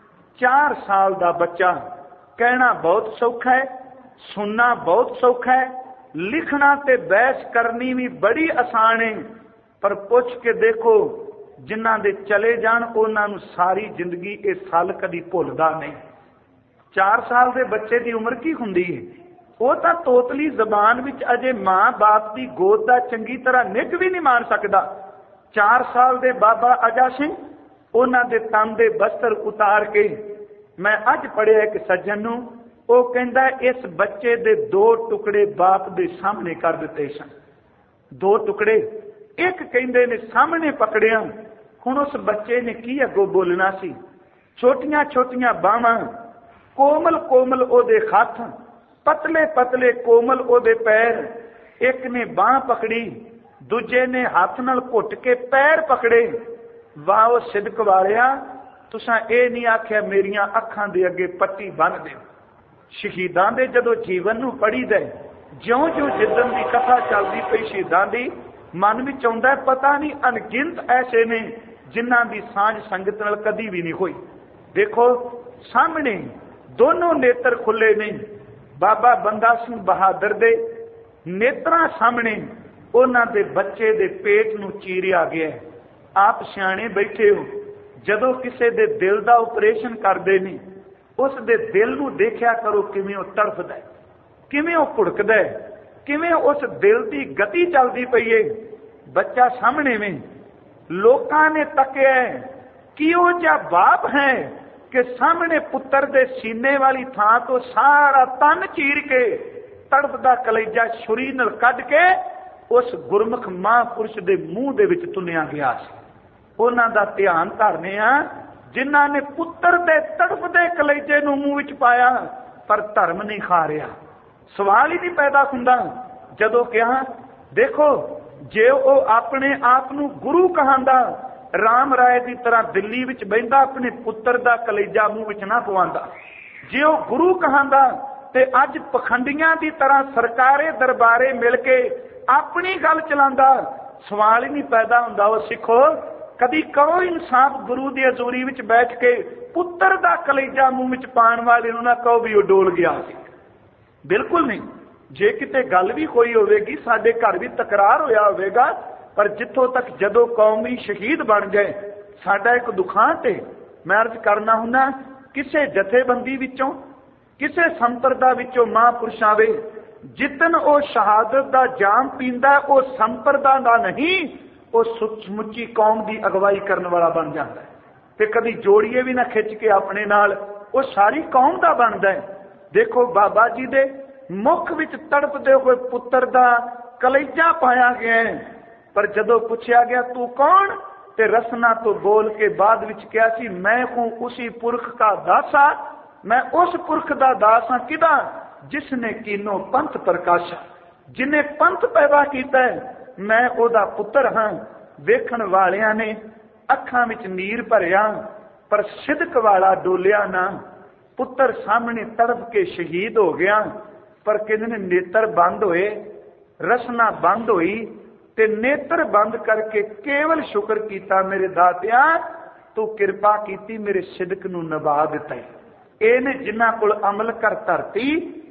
4 साल दा बच्चा, कहना बहुत सौखा है, सुनना बहुत सौखा है, लिखना ते बहस करनी भी बड़ी आसान है, पर पुछ के देखो जिन्हां दे चले जाण उन्हां नूं सारी जिंदगी इह साल कदी भुलदा नहीं। 4 साल दे बच्चे की उम्र की हुंदी है? वो तो तोतली जबान विच अजे मां बाप की गोद दा चंगी तरह निक भी नहीं मार सकदा। 4 साल दे बाबा अजा सिंह उन्हां दे तन दे बस्तर उतार के, मैं अज पढ़िया एक सज्जन नूं, वो कहंदा इस बच्चे दे 2 टुकड़े बाप दे सामने कर दिते सन। 2 टुकड़े, एक कहंदे ने सामने पकड़िया, हुण उस बच्चे ने की अगों बोलना सी। छोटियां छोटियां बाहां, कोमल कोमल ओदे हथ, पतले पतले कोमल ओदे पैर। एक ने बांह पकड़ी, दूजे ने हाथ नाल घुट के पैर पकड़े। वाह सिदक वालिया, तुसां ये नहीं आख्या मेरियां अखां दे अगे पट्टी बन दे। शहीदां दे जदों जीवन नूं पढ़ी दे, ज्यों ज्यों जिदन की कथा चलती पई शहीदां दी, मन विच आउंदा पता नहीं अनगिनत ऐसे ने जिन्हां दी सांझ संगत नाल कदी भी नहीं हुई। देखो सामने दोनों नेत्र खुले ने। बाबा बंदा सिंह बहादुर दे नेत्रां सामने उन्हां दे बच्चे दे पेट नूं चीरिया गया। आप सियाणे बैठे हो, जदों किसी दे दिल दा ऑपरेशन करदे ने, उस दे दिल नूं देखिया करो किवें ओह तड़फदा है, किवें ओह घुड़कदा है, किवें उस दिल दी गति चलदी पई है। बच्चा सामने में, लोकां ने तकिया कि ओह जिहा बाप है कि सामने पुत्र दे सीने वाली थां तो सारा तन चीर के तड़पदा कलेजा छुरी नाल कढ के उस गुरमुख महापुरुष दे मूंह दे विच तुनिया गया सी। उन्हां दा ध्यान धरने आ जिन्हां ने पुत्र दे तड़पदे कलेजे नूं मूंह विच पाया पर धर्म नहीं खा रहा। सवाल ही नहीं पैदा हुंदा। जदों कहा देखो जे वह अपने आप नूं गुरु कहांदा, राम राय की तरह दिल्ली विच बहिंदा अपने पुत्र दा कलेजा मूंह विच ना पवांदा। जे वह गुरु कहांदा ते अज पखंडियां की तरह सरकारे दरबारे मिल के अपनी गल चलांदा। सवाल ही नहीं पैदा हुंदा। वो सिखो कदी कहो इंसाफ गुरु की हजूरी विच बैठ के पुत्र दा कलेजा मूंह विच पाण वाले नूं ना कहो भी वो डोल गया सी। बिल्कुल नहीं। जे किते गल भी कोई होवेगी, साडे घर भी तकरार होया होवेगा, पर जिथों तक जदों कौमी शहीद बन गए साडा एक दुखांत है। मैं अर्ज करना हुंदा किसे जथेबंदी विचों, किसे संप्रदा विचों महापुरुष आवे, जितन वो शहादत दा जाम पींदा वो संप्रदा दा नहीं, वो समुची कौम की अगवाई करने वाला बन जाता है। ते कदी जोड़िए भी ना खिंच के अपने नाल, वो सारी कौम का बनता है। देखो बाबा जी दे मुख विच तड़पदे हुए पुत्र दा कलेजा पाया गया है, पर जदों पूछा गया तू कौन, ते रसना तो बोल के बाद विच कहा सी मैं हूं उसी पुरख का दासा। मैं उस पुरख दा दास हां किदा जिसने कीनो पंथ प्रकाशा, जिन्हें पंथ पैदा किया है, मैं ओदा पुत्र हां। वेखण वालियां ने अखां विच नीर भरिया पर सिदक वाला डोलिया ना। पुत्र सामने तड़प के शहीद हो गया, पर किन्ने नेत्र बंद होए, रसना बंद हुई, ते नेत्र बंद करके केवल शुक्र किया मेरे दातिया तू किरपा कीती मेरे सिदक नूं निभा दिता है। इहने जिन्हां कोल अमल कर धरती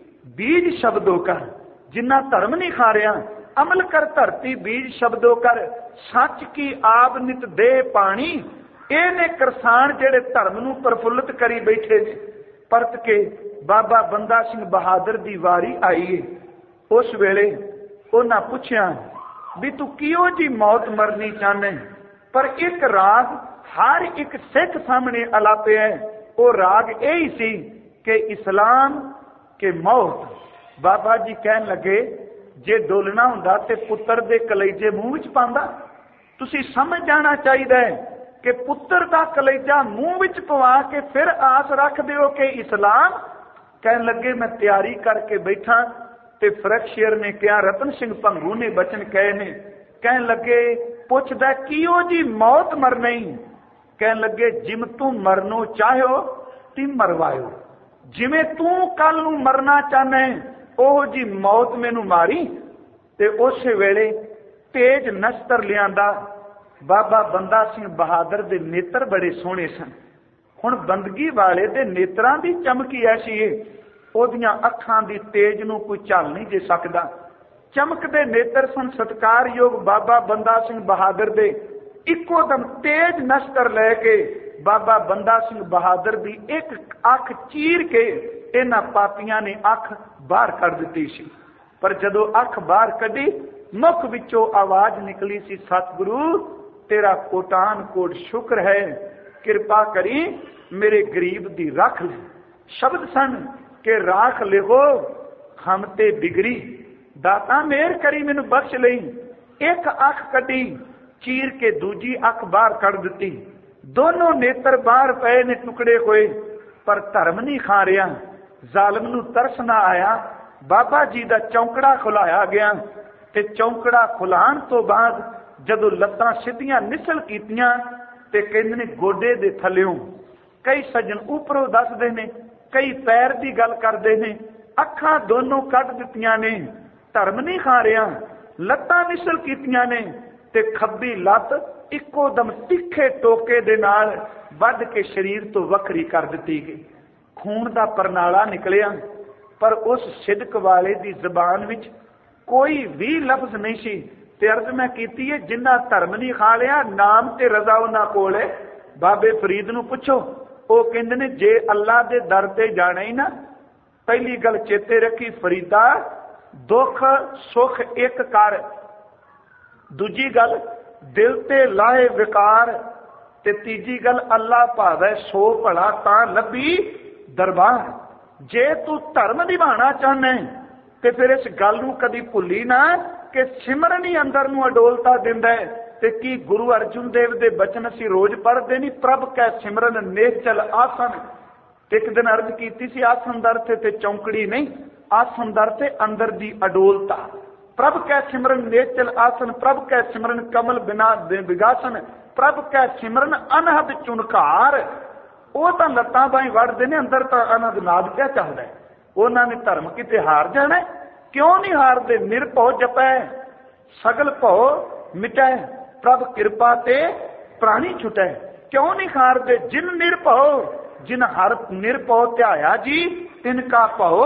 बीज शब्दों कर, जिन्ना धर्म नहीं खा रहा अमल कर धरती बीज शब्दों कर, सच की आब नित दे पानी। इहने करसान जेड़े धर्म नूं प्रफुल्लित करी बैठे ने। परत के बाबा बंदा सिंह बहादुर की वारी आई है। उस वेले उन्हां पुछया भी तू किहो जी मौत मरनी चाहने, पर एक राग हर एक सिख सामने अलापे है। वो राग यही सी कि इस्लाम के मौत। बाबा जी कहन लगे जे डोलना हुंदा ते पुत्र दे कलेजे मूंह विच पांदा। तुसी समझ जाना चाहिए कि पुत्र दा कलेजा मूंह विच पवा के फिर आस रख दिओ कि इस्लाम। कहन लगे मैं तैयारी करके बैठा, ते फरकशेर ने कहा, रतन सिंह भंगू ने बचन कहे ने। कहन लगे पुछदा कियो जी मौत मरनी। कहन लगे जिम तू मरनो चाहो ती मरवायो, जिमें तू कल नू मरना चाहना ओह जी मौत मैनू मारी। ते उस वेले तेज नस्तर लियांदा। बाबा बंदा सिंह बहादुर दे नेत्र बड़े सोहने सन। हुण बंदगी वाले दे नेत्रां दी चमकी ऐसी है, ओदियां अखां दी तेज नूं कोई झल नहीं जे सकदा। चमकदे नेत्र सन सत्कारयोग बाबा बंदा सिंह बहादुर दे। इको दम तेज नस्तर लैके बाबा बंदा सिंह बहादुर दी एक अख चीर के इन्हां पापियां ने अख बाहर कर दी सी। पर जदों अख बाहर कढ़ी मुख विचों आवाज निकली सी, सतगुरु तेरा कोटान कोट शुक्र है, कृपा करी मेरे गरीब दी रख ले। शब्द सन के राख लिखो हम ते बिगड़ी, दाता मेहर करी मैनू बख्श लई। एक अख कढ़ी चीर के दूजी अख बाहर कड़ दी। दोनों नेत्र बाहर पे ने टुकड़े होए, पर धर्म नहीं खा रहा। जालिम नूं तरस ना आया। बाबा जी का चौंकड़ा खुलाया गया ते चौंकड़ा खुलाण तो बाद जदों लत्तां सीधियां निसल कीतियां ते कहंदे ने गोडे दे थल्लियों। कई सज्जन उपरों दसदे ने, कई पैर की गल करते हैं। अखां दोनों कट दित्तियां ने, धर्म नहीं खा रहा। लत्तां निसल कीतियां ने ते खब्बी लत्त इक्को दम तिखे टोके दे नाल वध के शरीर तो वखरी कर दी गई। खून का परनाला निकलिया, पर उस सिदक वाले की जबान विच कोई भी लफ्ज नहीं सी। ते अर्ज मैं कीती है, जिन्ना धर्म नहीं खा लिया नाम ते रजा उन्हां कोल है। बाबे फरीद नूं पुछो, वो कहंदे ने जे अल्लाह दे दर ते जाना ही ना, पहली गल चेते रखी फरीदा, दुख सुख एक कर। दूजी गल दिल ते लाए विकार, ते तीजी गल अल्लाह भावे सो भला तां लभी दरबार। जे तू धर्म निभाना चाहना ते फिर इस गल नूं कदी भुली ना कि सिमरन ही अंदर नूं अडोलता दिंदा है। ते की गुरु अर्जुन देव दे बचन असीं रोज पढ़दे नहीं, प्रभ कै सिमरन नेचल आसन। एक दिन अर्ज कीती सी, आसन दर ते चौंकड़ी नहीं, आसन दर ते अंदर दी अडोलता। प्रभ कै सिमरन नेचल आसन, प्रभ कै सिमरन कमल बिना विगासन, प्रभ कै सिमरन अनहद चुनकार। वो तो लत्तां बाहीं वढ़दे ने, अंदर तो अनहद नाद क्या चलदा है। उन्होंने धर्म किते हार जाना है? क्यों नहीं हारदे? निरभौ जपै सगल भौ मिटै, प्रभ कृपा ते प्राणी छुटै। क्यों नहीं हारदे? जिन निरभौ, जिन हर निरभौ ध्याया जी, तिनका भौ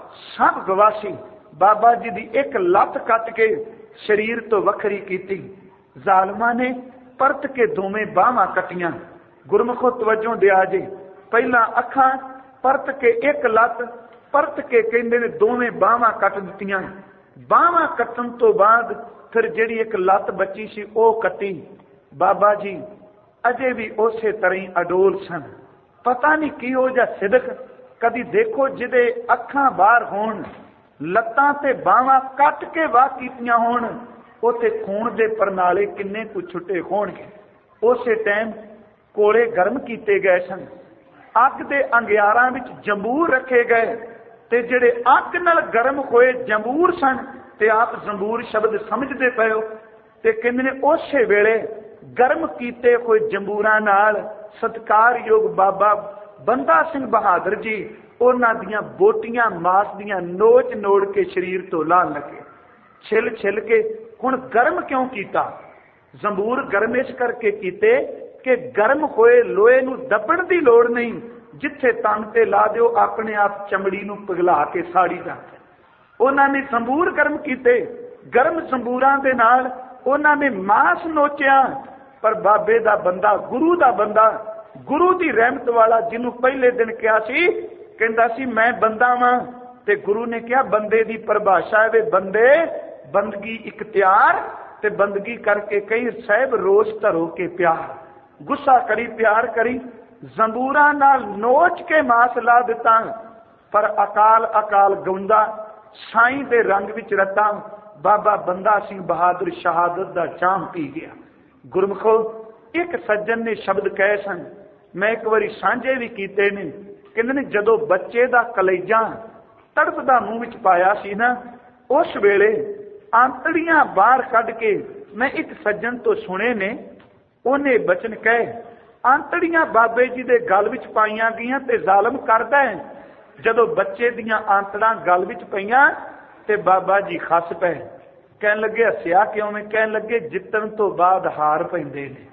सब गवासी। बाबा जी की एक लत कट के शरीर तो वखरी कीती। जालमा ने परत के दोवें बाहां कटियां। गुरमुखो तवज्जो दिया जी, पहला अखां परत के एक लत, परत के कहंदे ने दोवें बाहां कट दित्तियां। बाहां कट्टण तो बाद फिर जिहड़ी एक लत बची सी वो कट्टी। बाबा जी अजे भी उसे तरह ही अडोल सन। पता नहीं की हो जा सिदक। कदी देखो जिदे अखां बाहर होण, लत्तां ते बाहां कट के वाह कीतियां होण, उथे खून दे परनाले किन्ने कुछ छुटे होणगे। उसे टाइम कोले गर्म कीते गए सन, अग दे अंगियारां विच जंबूर रखे गए, ते जिहड़े अग नाल गर्म होए जंबूर सन, ते आप जंबूर शब्द समझदे पए हो, ते कहंदे ने उसे वेले गर्म कीते होए जंबूरां नाल सत्कारयोग बाबा बंदा सिंह बहादुर जी उन्हां दियां बोटियां मास दियां नोच नोड़ के शरीर तो लान लगे। छिल छिल के हुण गर्म क्यों कीता? जंबूर गर्म इस करके कीते कि गर्म होए लोहे नूं दबण दी लोड़ नहीं, जिथे तन ते ला दिओ अपने आप चमड़ी नूं पिघला के साड़ी जांदे। उन्हां ने जंबूर गर्म कीते, गर्म जंबूरां दे नाल उन्हां ने मांस नोचिया। पर बाबे दा बंदा, गुरु दा बंदा, गुरु दी रहमत वाला, जिन्हों पहले दिन कहा सी, कहंदा सी मैं बंदा वां, ते गुरु ने कहा बंदे दी परिभाषा है वे बंदे, बंदगी इख्तियार, ते बंदगी करके कई साहिब रोज धरो के प्यार। गुस्सा करी प्यार करी, जंबूरां नाल नोच के मांस ला दिता। पर अकाल अकाल गौंदा साईं दे रंग विच रता बाबा बंदा सिंह बहादुर शहादत दा चाम पी गया। गुरमुखो एक सज्जन ने शब्द कहे सन, मैं एक बारी सांझे भी कीते ने, कहंदे ने जदों बच्चे दा कलेजा तड़पदा मूंह विच पाया सी ना, उस वेले आंतड़ियां बाहर कढ के मैं एक सज्जन तो सुने ने, उन्हें बचन कहे आंतड़ियां बाबे जी दे गल विच पाईयां गईयां ते जालम करदा है। जदों बच्चे दियां आंतड़ां गल विच पईयां ते बाबा जी खस पए। कहन लगे हसिया क्यों? में कहन लगे जितन तो बाद हार पैंदे ने।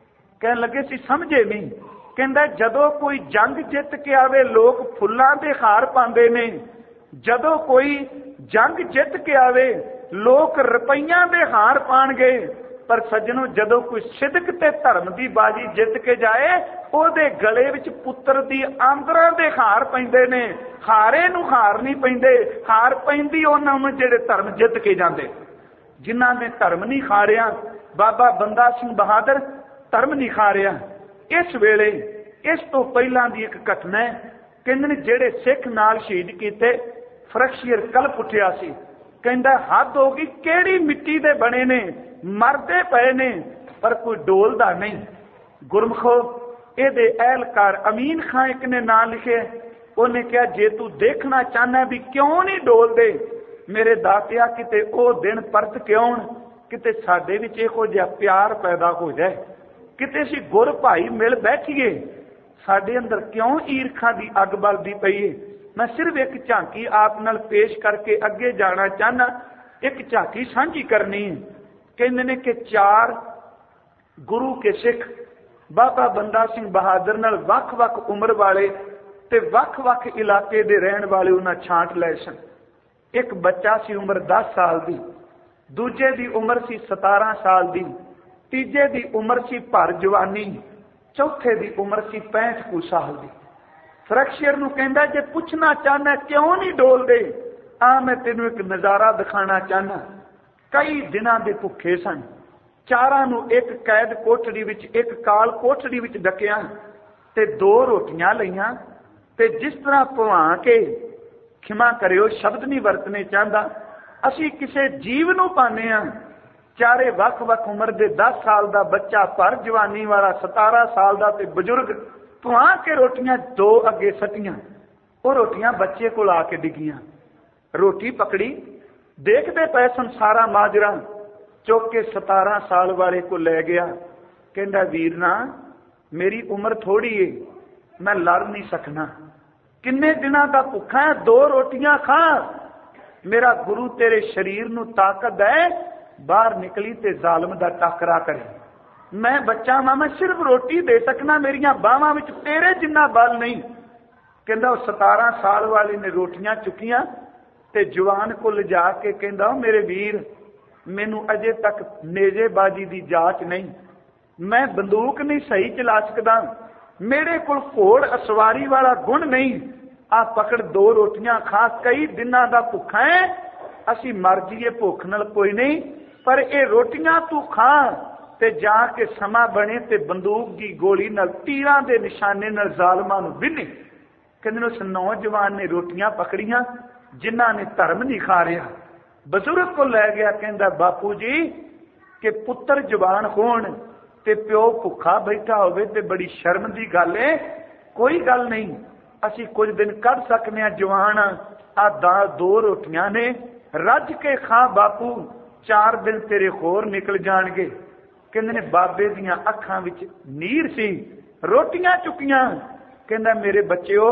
कहन लगे सी समझे नहीं। कहंदा जदों कोई जंग जित के आवे लोग फुल्लां दे हार पांदे ने, जदों कोई जंग जित के आवे लोग रुपईयां दे हार पाणगे। पर सज्जनों जदों कोई सिदक ते धर्म दी बाजी जित के जाए, ओदे गले विच पुत्र दी आंदरां दे हार पैंदे ने। हारे नूं हार नहीं पैंदे, हार पैंदी उन्हां नूं जिहड़े धर्म जित के जांदे। जिन्हां ने धर्म नहीं खारिया, बाबा बंदा सिंह बहादुर धर्म नहीं खारिया। इस वेले इस तो पहलां दी एक घटना है, कहंदे ने जिहड़े सिख नाल शहीद कीते, फरखशीर कल पुठिया सी। कहंदा हद हो गई, केड़ी मिट्टी दे बने ने, मरदे पए ने, पर कोई डोलदा नहीं। गुरमुखो ये एहलकार अमीन खां एक ने नाम लिखे, उन्हें कहा जे तू देखना चाहना भी क्यों नहीं डोलदे मेरे दातिया, किते ओ दिन परत के आउण, किते साडे विच इहो जिहा प्यार पैदा हो जाए, किते असीं गुर भाई मिल बैठीए, साडे अंदर क्यों ईरखा की अग बलदी पई है। मैं सिर्फ एक झांकी आप नाल पेश करके अगे जाना चाहना। एक झांकी साझी करनी है। कहते ने कि 4 गुरु के सिख बाबा बंदा सिंह बहादुर नाल वख-वख उम्र वाले ते वख-वख इलाके दे रहन वाले उन्हां छांट लए सन। एक बच्चा सी उम्र 10 साल दी, दूजे दी उम्र सी 17 साल दी, तीजे दी उम्र सी भर जवानी, चौथे दी उम्र सी 65 साल दी। फ्रैक्चर नूं कहंदा जे पुछना चाहना क्यों नहीं डोलदे, आ मैं तेनू एक नज़ारा दिखाना चाहना। कई दिनां दे भुखे सन, चारां नूं एक कैद कोठड़ी विच, एक काल कोठड़ी विच डकिया ते 2 रोटियां लईआं ते जिस तरह भवा के, खिमा करियो शब्द नहीं वरतने चाहता, असी किसी जीव नूं पाने आ। चारे वख-वख उम्र दे 10 साल का बच्चा, भर जवानी वाला 17 साल का ते बजुर्ग, भवा के रोटियां 2 अगे सटियां। वो रोटियां बच्चे को आके डिगियां, रोटी पकड़ी, देखते पे संसारा माजरा, चुक के 17 साल वाले को ले गया। कहंदा वीर ना मेरी उम्र थोड़ी है, मैं लड़ नहीं सकना, किन्ने दिनां दा भुखा है, 2 रोटियां खा, मेरा गुरु तेरे शरीर नूं ताकत है, बाहर निकली ते जालम दा टकरा करे। मैं बच्चा मां, मैं सिर्फ रोटी दे सकना, मेरिया बाहां विच तेरे जिन्ना बल नहीं। कहंदा 17 साल वाले ने रोटियां चुकियां ते जवान को लिजा के कहंदा मेरे वीर मैनू अजे तक नेजेबाजी की जांच नहीं, मैं बंदूक नहीं सही चला सकता, मेरे को घोड़ असवारी वाला गुण नहीं, आ पकड़ 2 रोटियां खा, कई दिनां दा भुखा है, असी मर जाइए भुख नाल कोई नहीं, पर ये रोटियां तू खा ते जाके समा बने ते बंदूक की गोली नाल तीरां दे निशाने नाल जालमां नूं विन्ने। कहंदे उस नौजवान ने रोटियां पकड़ियां जिन्हां ने धर्म नहीं खा रहा, बजुर्ग को लै गया, कहंदा बापू जी कि पुत्र जवान होण ते प्यो भुखा बैठा होवे ते बड़ी शर्म की गल है, कोई गल नहीं, असी कुछ दिन कढ़ सकने आ, जवान आ 2 रोटियां ने, रज के खा बापू, 4 दिन तेरे होर निकल जाणगे। कहंदे ने बाबे दियां अखां विच नीर सी, रोटियां चुकियां, कहंदा मेरे बच्चों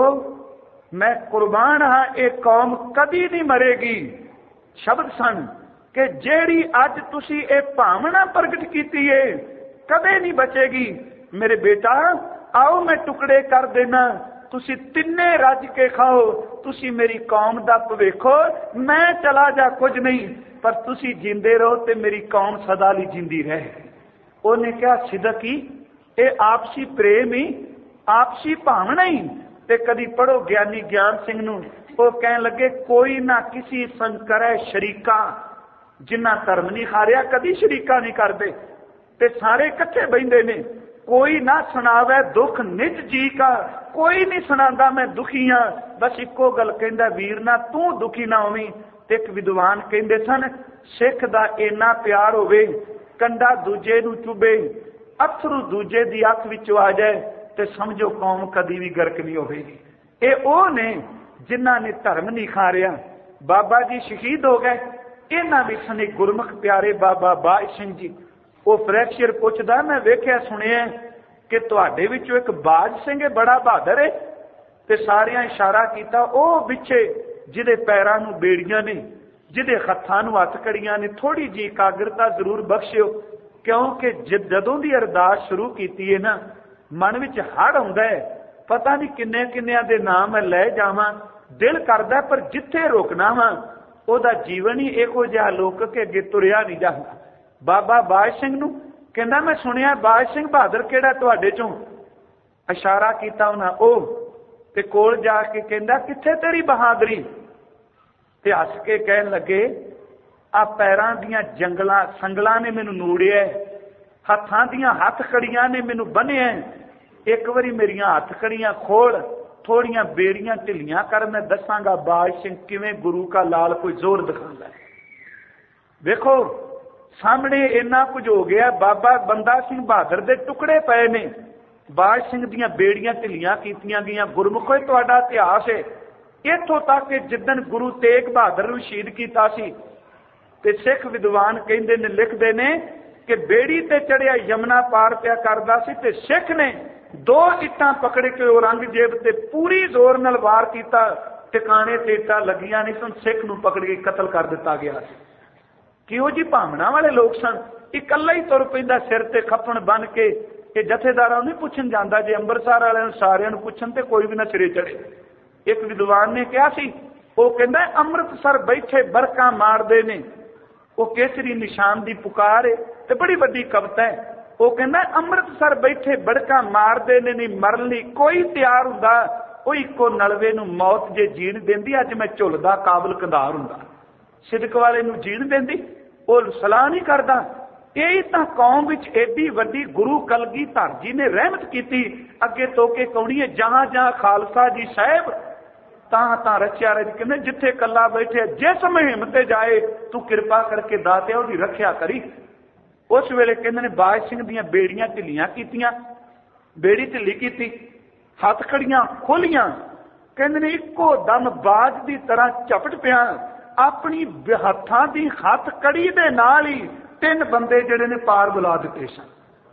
मैं कुर्बान हाँ, एक कौम कदी नहीं मरेगी। शब्द सन कि जेड़ी अज तुसी ए भावना प्रगट कीती है कदे नहीं बचेगी। मेरे बेटा आओ मैं टुकड़े कर देना, तुसी तिन्ने रज के खाओ, तुसी मेरी कौम दा भविखो, मैं चला जा कुछ नहीं, पर तुसी जिंदे रहो ते मेरी कौम सदा ली जिंदी रहे। उन्हें क्या सिदकी ये आपसी प्रेम ही, आपसी भावना ही। ते कदी पढ़ो ज्ञानी ज्ञान सिंह नूं, वो कहन लगे कोई ना किसी संग करे शरीका, जिन्ना धर्म नहीं हारिया कदी शरीका नहीं करते, ते सारे इकट्ठे बहिंदे ने, कोई ना सुनावे दुख निज जी का, कोई नहीं सुनांदा मैं दुखी हाँ, बस इको गल कहंदा वीर ना तू दुखी ना होवीं। ते एक विद्वान कहंदे सन सिख दा इन्ना प्यार होवे, कंडा दूजे नूं चुभे, अथरू दूजे दी अख विचों आ जाए ते समझो कौम कदी भी गर्क नहीं होवेगी। ये ओ ने जिन्हां ने धर्म नहीं खा रहा, बाबा जी शहीद हो गए, इन्हां विच सन गुरमुख प्यारे बाबा बाज सिंह जी। वो फ्रैक्चर पुछदा मैं वेख्या सुनिया कि तुहाडे विचों एक बाज सिंह बड़ा बहादुर है, ते सारियां इशारा किया ओ पिछे जिहदे पैरां नूं बेड़ियां ने, जिहदे हत्थां नूं हथकड़ियां ने, थोड़ी जी एकाग्रता जरूर बख्शियो, क्योंकि जदों दी अरदास शुरू कीती है ना मन विच हड़ आउंदा है, पता नहीं किन्ने किन्नियां दे नाम मैं लै जावां, दिल करदा पर जिथे रोकना वा ओदा जीवन ही इहो जिहा लोक के अगे तुरिया नहीं जांदा। बाबा बाज सिंह नूं कहंदा मैं सुनिया बाज सिंह बहादुर किहड़ा तुहाडे चों, इशारा कीता उन्हां ओ ते कोल जाके कहंदा किथे तेरी बहादुरी, ते हस के कहन लगे आ पैरां दियां जंगलां संगलां ने मैनूं नूड़िया, हत्थां दियां हथकड़ियां ने मैनूं बन्निया, एक बारी मेरियां हथकड़ियां खोल, थोड़ियां बेड़ियां ढिलियां कर, मैं दसांगा बाज सिंह किवें गुरु का लाल कोई जोर दिखांदा है। देखो सामने इन्ना कुछ हो गया। बाबा बंदा सिंह बहादुर के टुकड़े पे ने, बाज सिंह दियां बेड़ियां ढिलियां कीतियां गईयां। गुरमुखो तुहाडा इतिहास है इत्थों तक कि जिदन गुरु तेग बहादुर नूं शहीद कीता सी ते सिख विद्वान कहंदे ने, लिखदे ने कि बेड़ी ते चढ़िया यमुना पार पिया करदा सी ते सिख ने 2 इट्टां पकड़ के औरंगजेब ते पूरी जोर नाल वार कीता। टिकाणे ते इट्टां लगियां नहीं सन, सिख नूं पकड़ के कतल कर दिता गया। किहो जी भावना वाले लोग सन। इकल्ला ही तुर पैंदा सिर ते खप्पण बन के। ये जथेदारां नूं पुछण जांदा, जे अंबरसर वालिआं नूं सारिआं नूं पुछण ते कोई भी ना सिरे चढ़े। एक विद्वान ने कहा सी, वो कहंदा अमृतसर बैठे बरका मारदे ने, वो केसरी निशान दी पुकार है ते बड़ी वड्डी कविता है। वो कहंदा अमृतसर बैठे बड़का मारदे ने, नहीं मरन लई कोई तैयार हुंदा। वो इक्को नलवे नूं मौत जे जीण देंदी, अज मैं झुलदा काबल कंधार हुंदा। सिदक वाले नूं जीण देंदी, वो सलाह नहीं करदा। यही तो कौम विच एडी वड्डी गुरु कलगीधर जी ने रहमत की। अगे तो के कौड़ी है, जहां जहां खालसा जी साहब तां रचिया रच कहंदे, जिथे कला बैठे जिस मुहिम ते जाए तू कृपा करके दातिया उहदी रखिया करी। उस वेले कहंदे ने बाज सिंह दीयां बेड़ियां ढिलियां कीतियां, बेड़ी ढिली कीती, हथकड़ियां खोलियां। कहंदे ने इक्को दम बाज दी तरह झपट पिया। अपनी हत्थां दी हथकड़ी दे नाल ही 3 बंदे जिहड़े ने पार बुला दिते सन।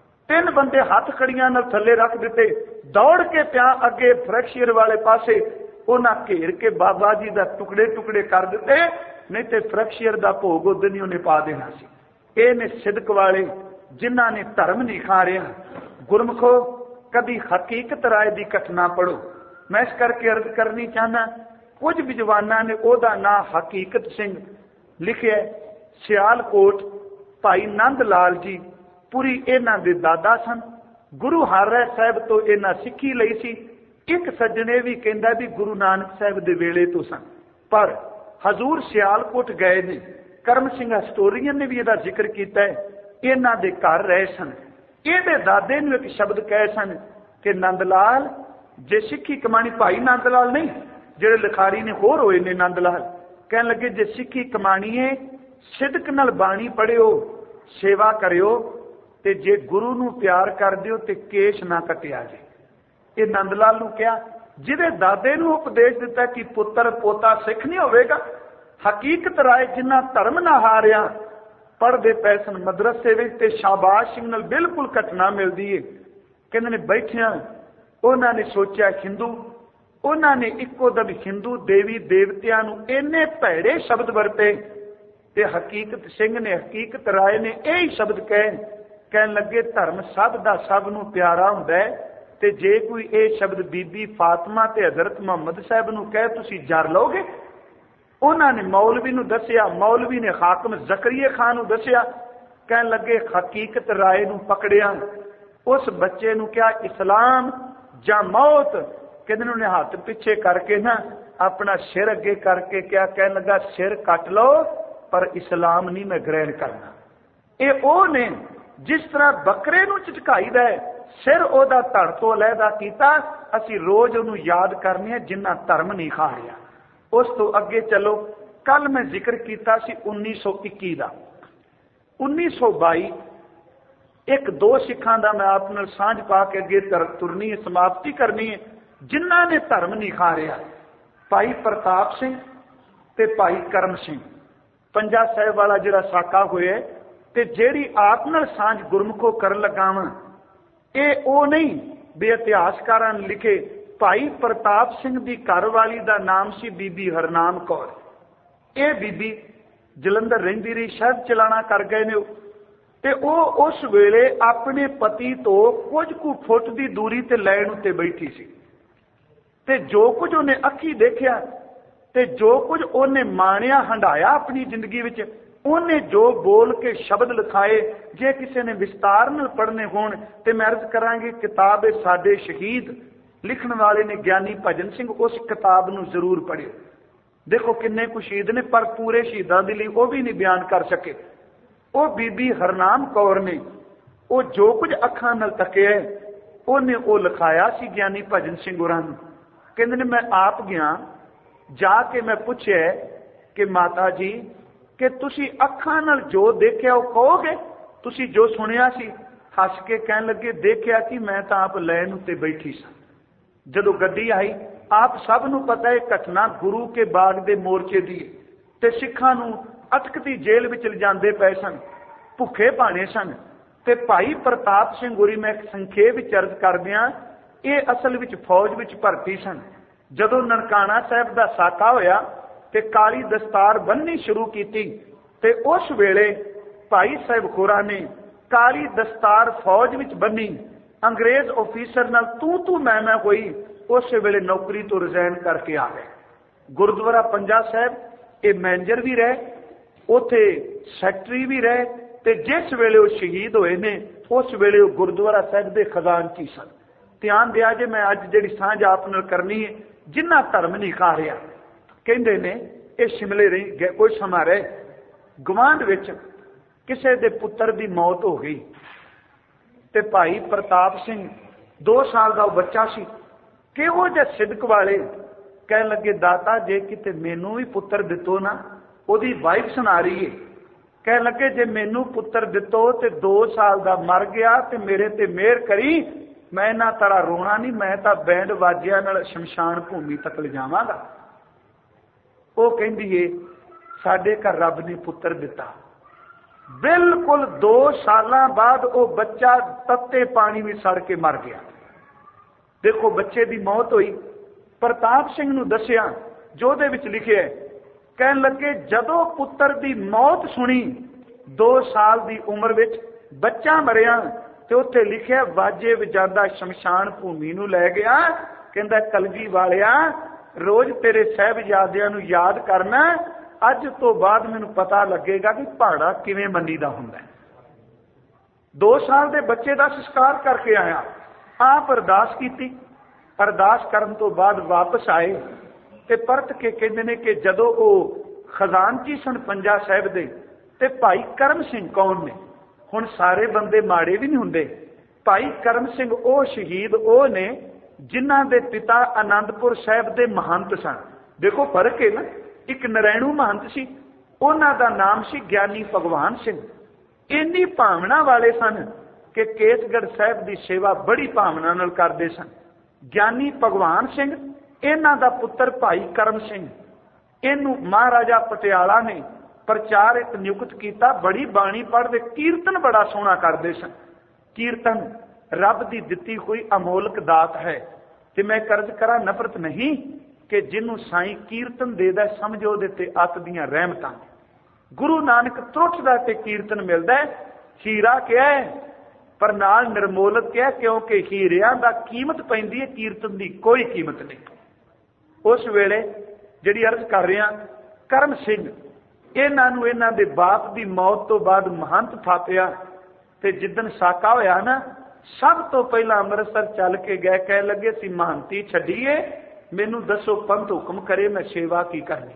3 बंदे हथकड़ियां नाल थल्ले रख दिते। दौड़ के पिया अगे फ्रैक्चर वाले पासे, उन्हां घेर के बाबा जी दा टुकड़े टुकड़े कर दिते, नहीं तो फ्रैक्चर दा भोग उदन ही उन्हें पा देना सी। ये ने सिदक वाले जिन्हां ने धर्म नहीं खारिया। गुरमुखो कभी हकीकत राय दी घटना पढ़ो। मैं इस करके अर्ज करनी चाहना, कुछ विद्वाना ने ओदा नाम हकीकत सिंह लिखिया। सियालकोट भाई नंद लाल जी पूरी इन्हां दे दादा सन। गुरु हरराय साहब तो इन्हां सिੱਖੀ ਲਈ सी। एक सज्जने भी कहंदा भी गुरु नानक साहब दे वेले तो सन, पर हजूर सियालकोट गए ने। करम सिंह हिस्टोरीयन ने भी इसका जिक्र किया है। इन्हां दे घर रहे सन। ਇਹਦੇ दादे ने एक शब्द कहे सन कि नंद लाल जे सिੱਖੀ कमानी, भाई नंद लाल नहीं ਜਿਹੜੇ लिखारी ने होर होए ने, नंद लाल कहन लगे जे सिੱਖੀ कमानी है सिदक नाल बाणी पढ़ियो, सेवा करियो, ते जे गुरु नूं प्यार कर दियो ते केश ना कटिया जे। ये नंद लाल नूं कहा, जिहदे दादे नूं उपदेश दिता कि पुत्र पोता सिख नहीं होवेगा। हकीकत राय जिन्ना धर्म ना हारिया पढ़ते पै सन मदरसे विच, ते शाबाश सिंह नाल बिल्कुल घटना मिलती है। कहंदे ने बैठिया उन्होंने सोचा हिंदू, उन्होंने इक्को दम हिंदू देवी देवतियां नूं इन्ने भैड़े शब्द वरते, ते हकीकत सिंह ने हकीकत राय ने यही शब्द कहे। कहन लगे धर्म सब दा सब नूं प्यारा हुंदा है, ते जे कोई ये शब्द बीबी फातिमा ते हजरत मुहम्मद साहब नूं कहे तुसीं जर लोगे। उन्होंने मौलवी नूं दसिया, मौलवी ने हाकम जकरिया खान नूं दसिया। कहन लगे हकीकत राय नूं पकड़िया, उस बच्चे नूं कहा इस्लाम जां मौत। कहंदे उन्हें हाथ पिछे करके ना अपना सिर अगे करके क्या कहन लगा, सिर कट लो पर इस्लाम नहीं मैं ग्रहण करना। ये ओ ने जिस तरह बकरे नूं झटकाईदा है, सिर ओदा धड़ तो लहदा कीता। असीं रोज उहनूं याद करने हैं जिन्ना धर्म नहीं खारिया। उस तो अगे चलो, कल मैं जिक्र किया 1921 का। 1922 एक 2 सिखां दा मैं आप नाल सांझ पा के अगे तुरनी है, समाप्ति करनी है। जिन्हां ने धर्म नहीं खारिया, भाई प्रताप सिंह ते भाई करम सिंह, पंजा साहिब वाला जिहड़ा साका होया, ते जेड़ी आप नाल सांझ गुरमुखो कर लगा वां, ये ओ नहीं भी इतिहासकारां ने लिखे। भाई प्रताप सिंह की घरवाली का नाम सी बीबी हरनाम कौर। ये बीबी जलंधर रहिंदी रही, शहर चलाना कर गए ने, ते ओ उस वेले अपने पति तो कुछ कु फुट की दूरी ते लैन उत्ते बैठी सी। ते जो कुछ उन्हें अखी देखिया ते जो कुछ उन्हें माणिया हंडाया अपनी जिंदगी विच, उन्हें जो बोल के शब्द लिखाए, जे किसी ने विस्तार नाल पढ़ने होण ते मैं अर्ज करांगी किताब है साडे शहीद, लिखण वाले ने ज्ञानी भजन सिंह, उस किताब नूं जरूर पढ़ियो। देखो किन्ने कुछ शहीद ने, पर पूरे शहीदां दे लई वो भी नहीं बयान कर सके। वो बीबी हरनाम कौर ने वो जो कुछ अखां नाल तकिया उन्हें वो लिखाया सी ज्ञानी भजन सिंह होरां नूं। कहंदे ने मैं आप गया, जाके मैं पूछे कि माता जी कि तुसी अखां नाल जो देखिया वो कहोगे, तुसी जो सुनिया सी? हस के कहन लगे, देखिया कि मैं तो आप लैन उत्ते बैठी सा। जदों गड्डी आई, आप सब नूं पता है घटना गुरु के बाग दे मोर्चे दी, ते सिखां नूं अटकती जेल विच लिजांदे पए सन, भुखे भाने सन। ते भाई प्रताप सिंह गुरी, मैं संखेप विच अर्ज करदियां, ये असल विच फौज विच भर्ती सन। जदों ननकाना साहब दा साका होया ते काली दस्तार बन्नी शुरू कीती, ते उस वेले भाई साहब खोरा ने काली दस्तार फौज विच बन्नी, अंग्रेज ऑफिसर नाल तू मैं होई, उस वेले नौकरी तो रिजाइन करके आ गए। गुरुद्वारा पंजा साहब ये मैनेजर भी रहे, उथे सैकटरी भी रहे, ते जिस वेले वो शहीद होए ने उस वेले वो गुरुद्वारा साहब के खजानची सन। ध्यान दिया जे, मैं अज जिहड़ी सांझ आप नाल करनी है, जिन्ना धर्म नहीं खा रहा, कहंदे ने ये शिमले रही गए, कोई समा रहे गवांढ विच किसे दे पुत्र की मौत हो गई, ते भाई प्रताप सिंह 2 साल का बच्चा सी, किहो जिहे सिदक वाले कह लगे, दाता जे किते मैनू भी पुत्र दितो ना, ओदी वाइफ सुना रही है, कह लगे जे मैनू पुत्र दितो ते 2 साल का मर गया ते मेरे ते मेहर करी, मैं ना तारा रोना नहीं, मैं तो बैंड वाजिया नाल शमशान भूमि तक ले जावांगा। वो कहंदी है साडे घर रब ने पुत्र दिता। बिल्कुल 2 साल बाद वो बच्चा तत्ते पानी में सड़ के मर गया। देखो बच्चे की मौत हुई, प्रताप सिंह नूं दसिया, जो दे विच लिखे कहन लगे, जदों पुत्र की मौत सुनी 2 साल की उम्र विच बच्चा मरिया, ते उत्थे लिखिया वाजे वजादा शमशान भूमि नूं लै गया। कहंदा कलगी वालिया, रोज तेरे साहिबजादियां नूं याद करना, अज तो बाद मैनूं पता लगेगा कि पहाड़ा किवें मन्नीदा हुंदा है। 2 साल के बच्चे का संस्कार करके आया, आप अरदास की, अरदास करन तो बाद वापस आए, ते परत के कहंदे ने कि जदों वो खजानची सन पंजा साहिब दे, ते भाई करम सिंह कौन ने, हुण सारे बंदे माड़े भी नहीं हुंदे, भाई करम सिंह वो शहीद वो ने जिन्हां दे पिता आनंदपुर साहिब दे महंत सन। देखो फर्क है ना, एक नरैणू महंत सी, उन्हां दा नाम सी ज्ञानी भगवान सिंह। इन्नी भावना वाले सन कि केसगढ़ साहिब की सेवा बड़ी भावना नाल करदे सन। ज्ञानी भगवान सिंह, इन्हां दा पुत्र भाई करम सिंह, इनू महाराजा पटियाला ने प्रचारित नियुक्त किया। बड़ी बाणी पढ़ते, कीर्तन बड़ा सोहना करते सन। कीर्तन रब की दिती हुई अमोलक दात है, ते मैं कर्ज करा नफरत नहीं कि जिन्हों साईं कीर्तन देदा समझो दे ते अत दियां रहमतां। गुरु नानक त्रुटदा ते कीर्तन मिलदा है। हीरा क्या है पर नाल निर्मोलक क्या, क्योंकि हीरियां दा कीमत पैंदी है, कीर्तन की कोई कीमत नहीं। उस वेले जिहड़ी अर्ज कर रहा करम सिंह, इन्हां दे बाप की मौत तो बाद महंत थापिया, ते जिदन साका होया ना, सब तो पहला अमृतसर चल के गए, कह लगे सी महंती छड्डीए, मैनू दसो पंथ हुक्म करे, मैं सेवा की करनी।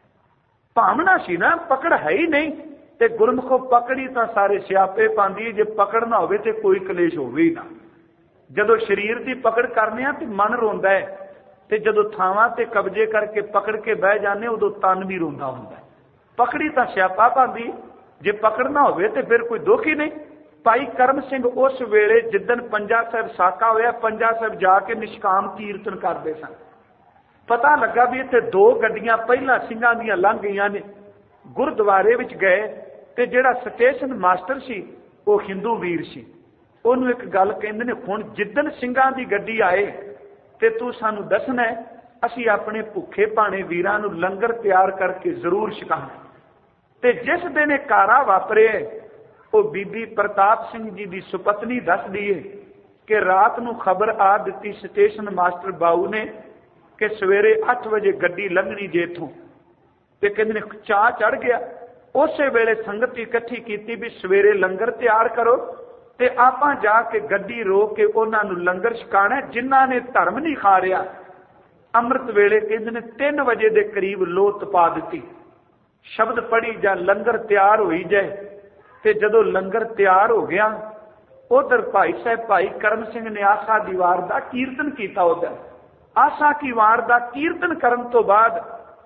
भावना सी ना, पकड़ है ही नहीं, ते गुरमुखो पकड़ी तो सारे सियापे पांदी, जे पकड़ ना होवे ते कोई कलेश होवे ही ना। जदों शरीर की पकड़ करने तो मन रोंदा है, ते जदों थावां ते कब्जे करके पकड़ के बह जाने उदों तन भी रोंदा हुंदा है। पकड़ी तो सियापा पांदी, जे पकड़ ना होवे ते फिर कोई दुख ही नहीं। भाई करम सिंह उस वेले जिदन पंजा साहिब साका होया, पंजा साहिब जाके निष्काम कीर्तन करते सन। पता लगा भी इत्थे 2 गड्डियां पहला सिंघां दियां लंघ गईयां ने। गुरुद्वारे विच गए ते जिहड़ा स्टेशन मास्टर सी वो हिंदू वीर सी। उहनूं एक गल कहंदे ने, हुण जिदन सिंघां दी गड्डी आए ते तू सानूं दसना है, असीं अपने भुखे भाणे वीरां नूं लंगर तैयार करके जरूर छकाना। ते जिस दिन ये कारा वापरे, वो बीबी प्रताप सिंह जी की सुपत्नी दसदी है कि रात नूं खबर आ दिती स्टेशन मास्टर बाऊ ने कि सवेरे 8 बजे गड्डी लंघनी जे इथों। ते कहंदे ने चाह चढ़ गया। उस वेले संगत इकट्ठी की भी सवेरे लंगर तैयार करो, ते आपां जाके गड्डी रोक के उन्हां नूं लंगर छकाना। जिन्हां ने धर्म नहीं खा रहा, अमृत वेले कहंदे ने 3 बजे के करीब लो तपा दी, शब्द पढ़ी जा, लंगर तैयार होई जाए। ते जदों लंगर तैयार हो गया, उधर भाई साहब भाई करम सिंह ने आशा दी वार दा कीर्तन किया। उधर आशा की वार दा कीर्तन करन तो बाद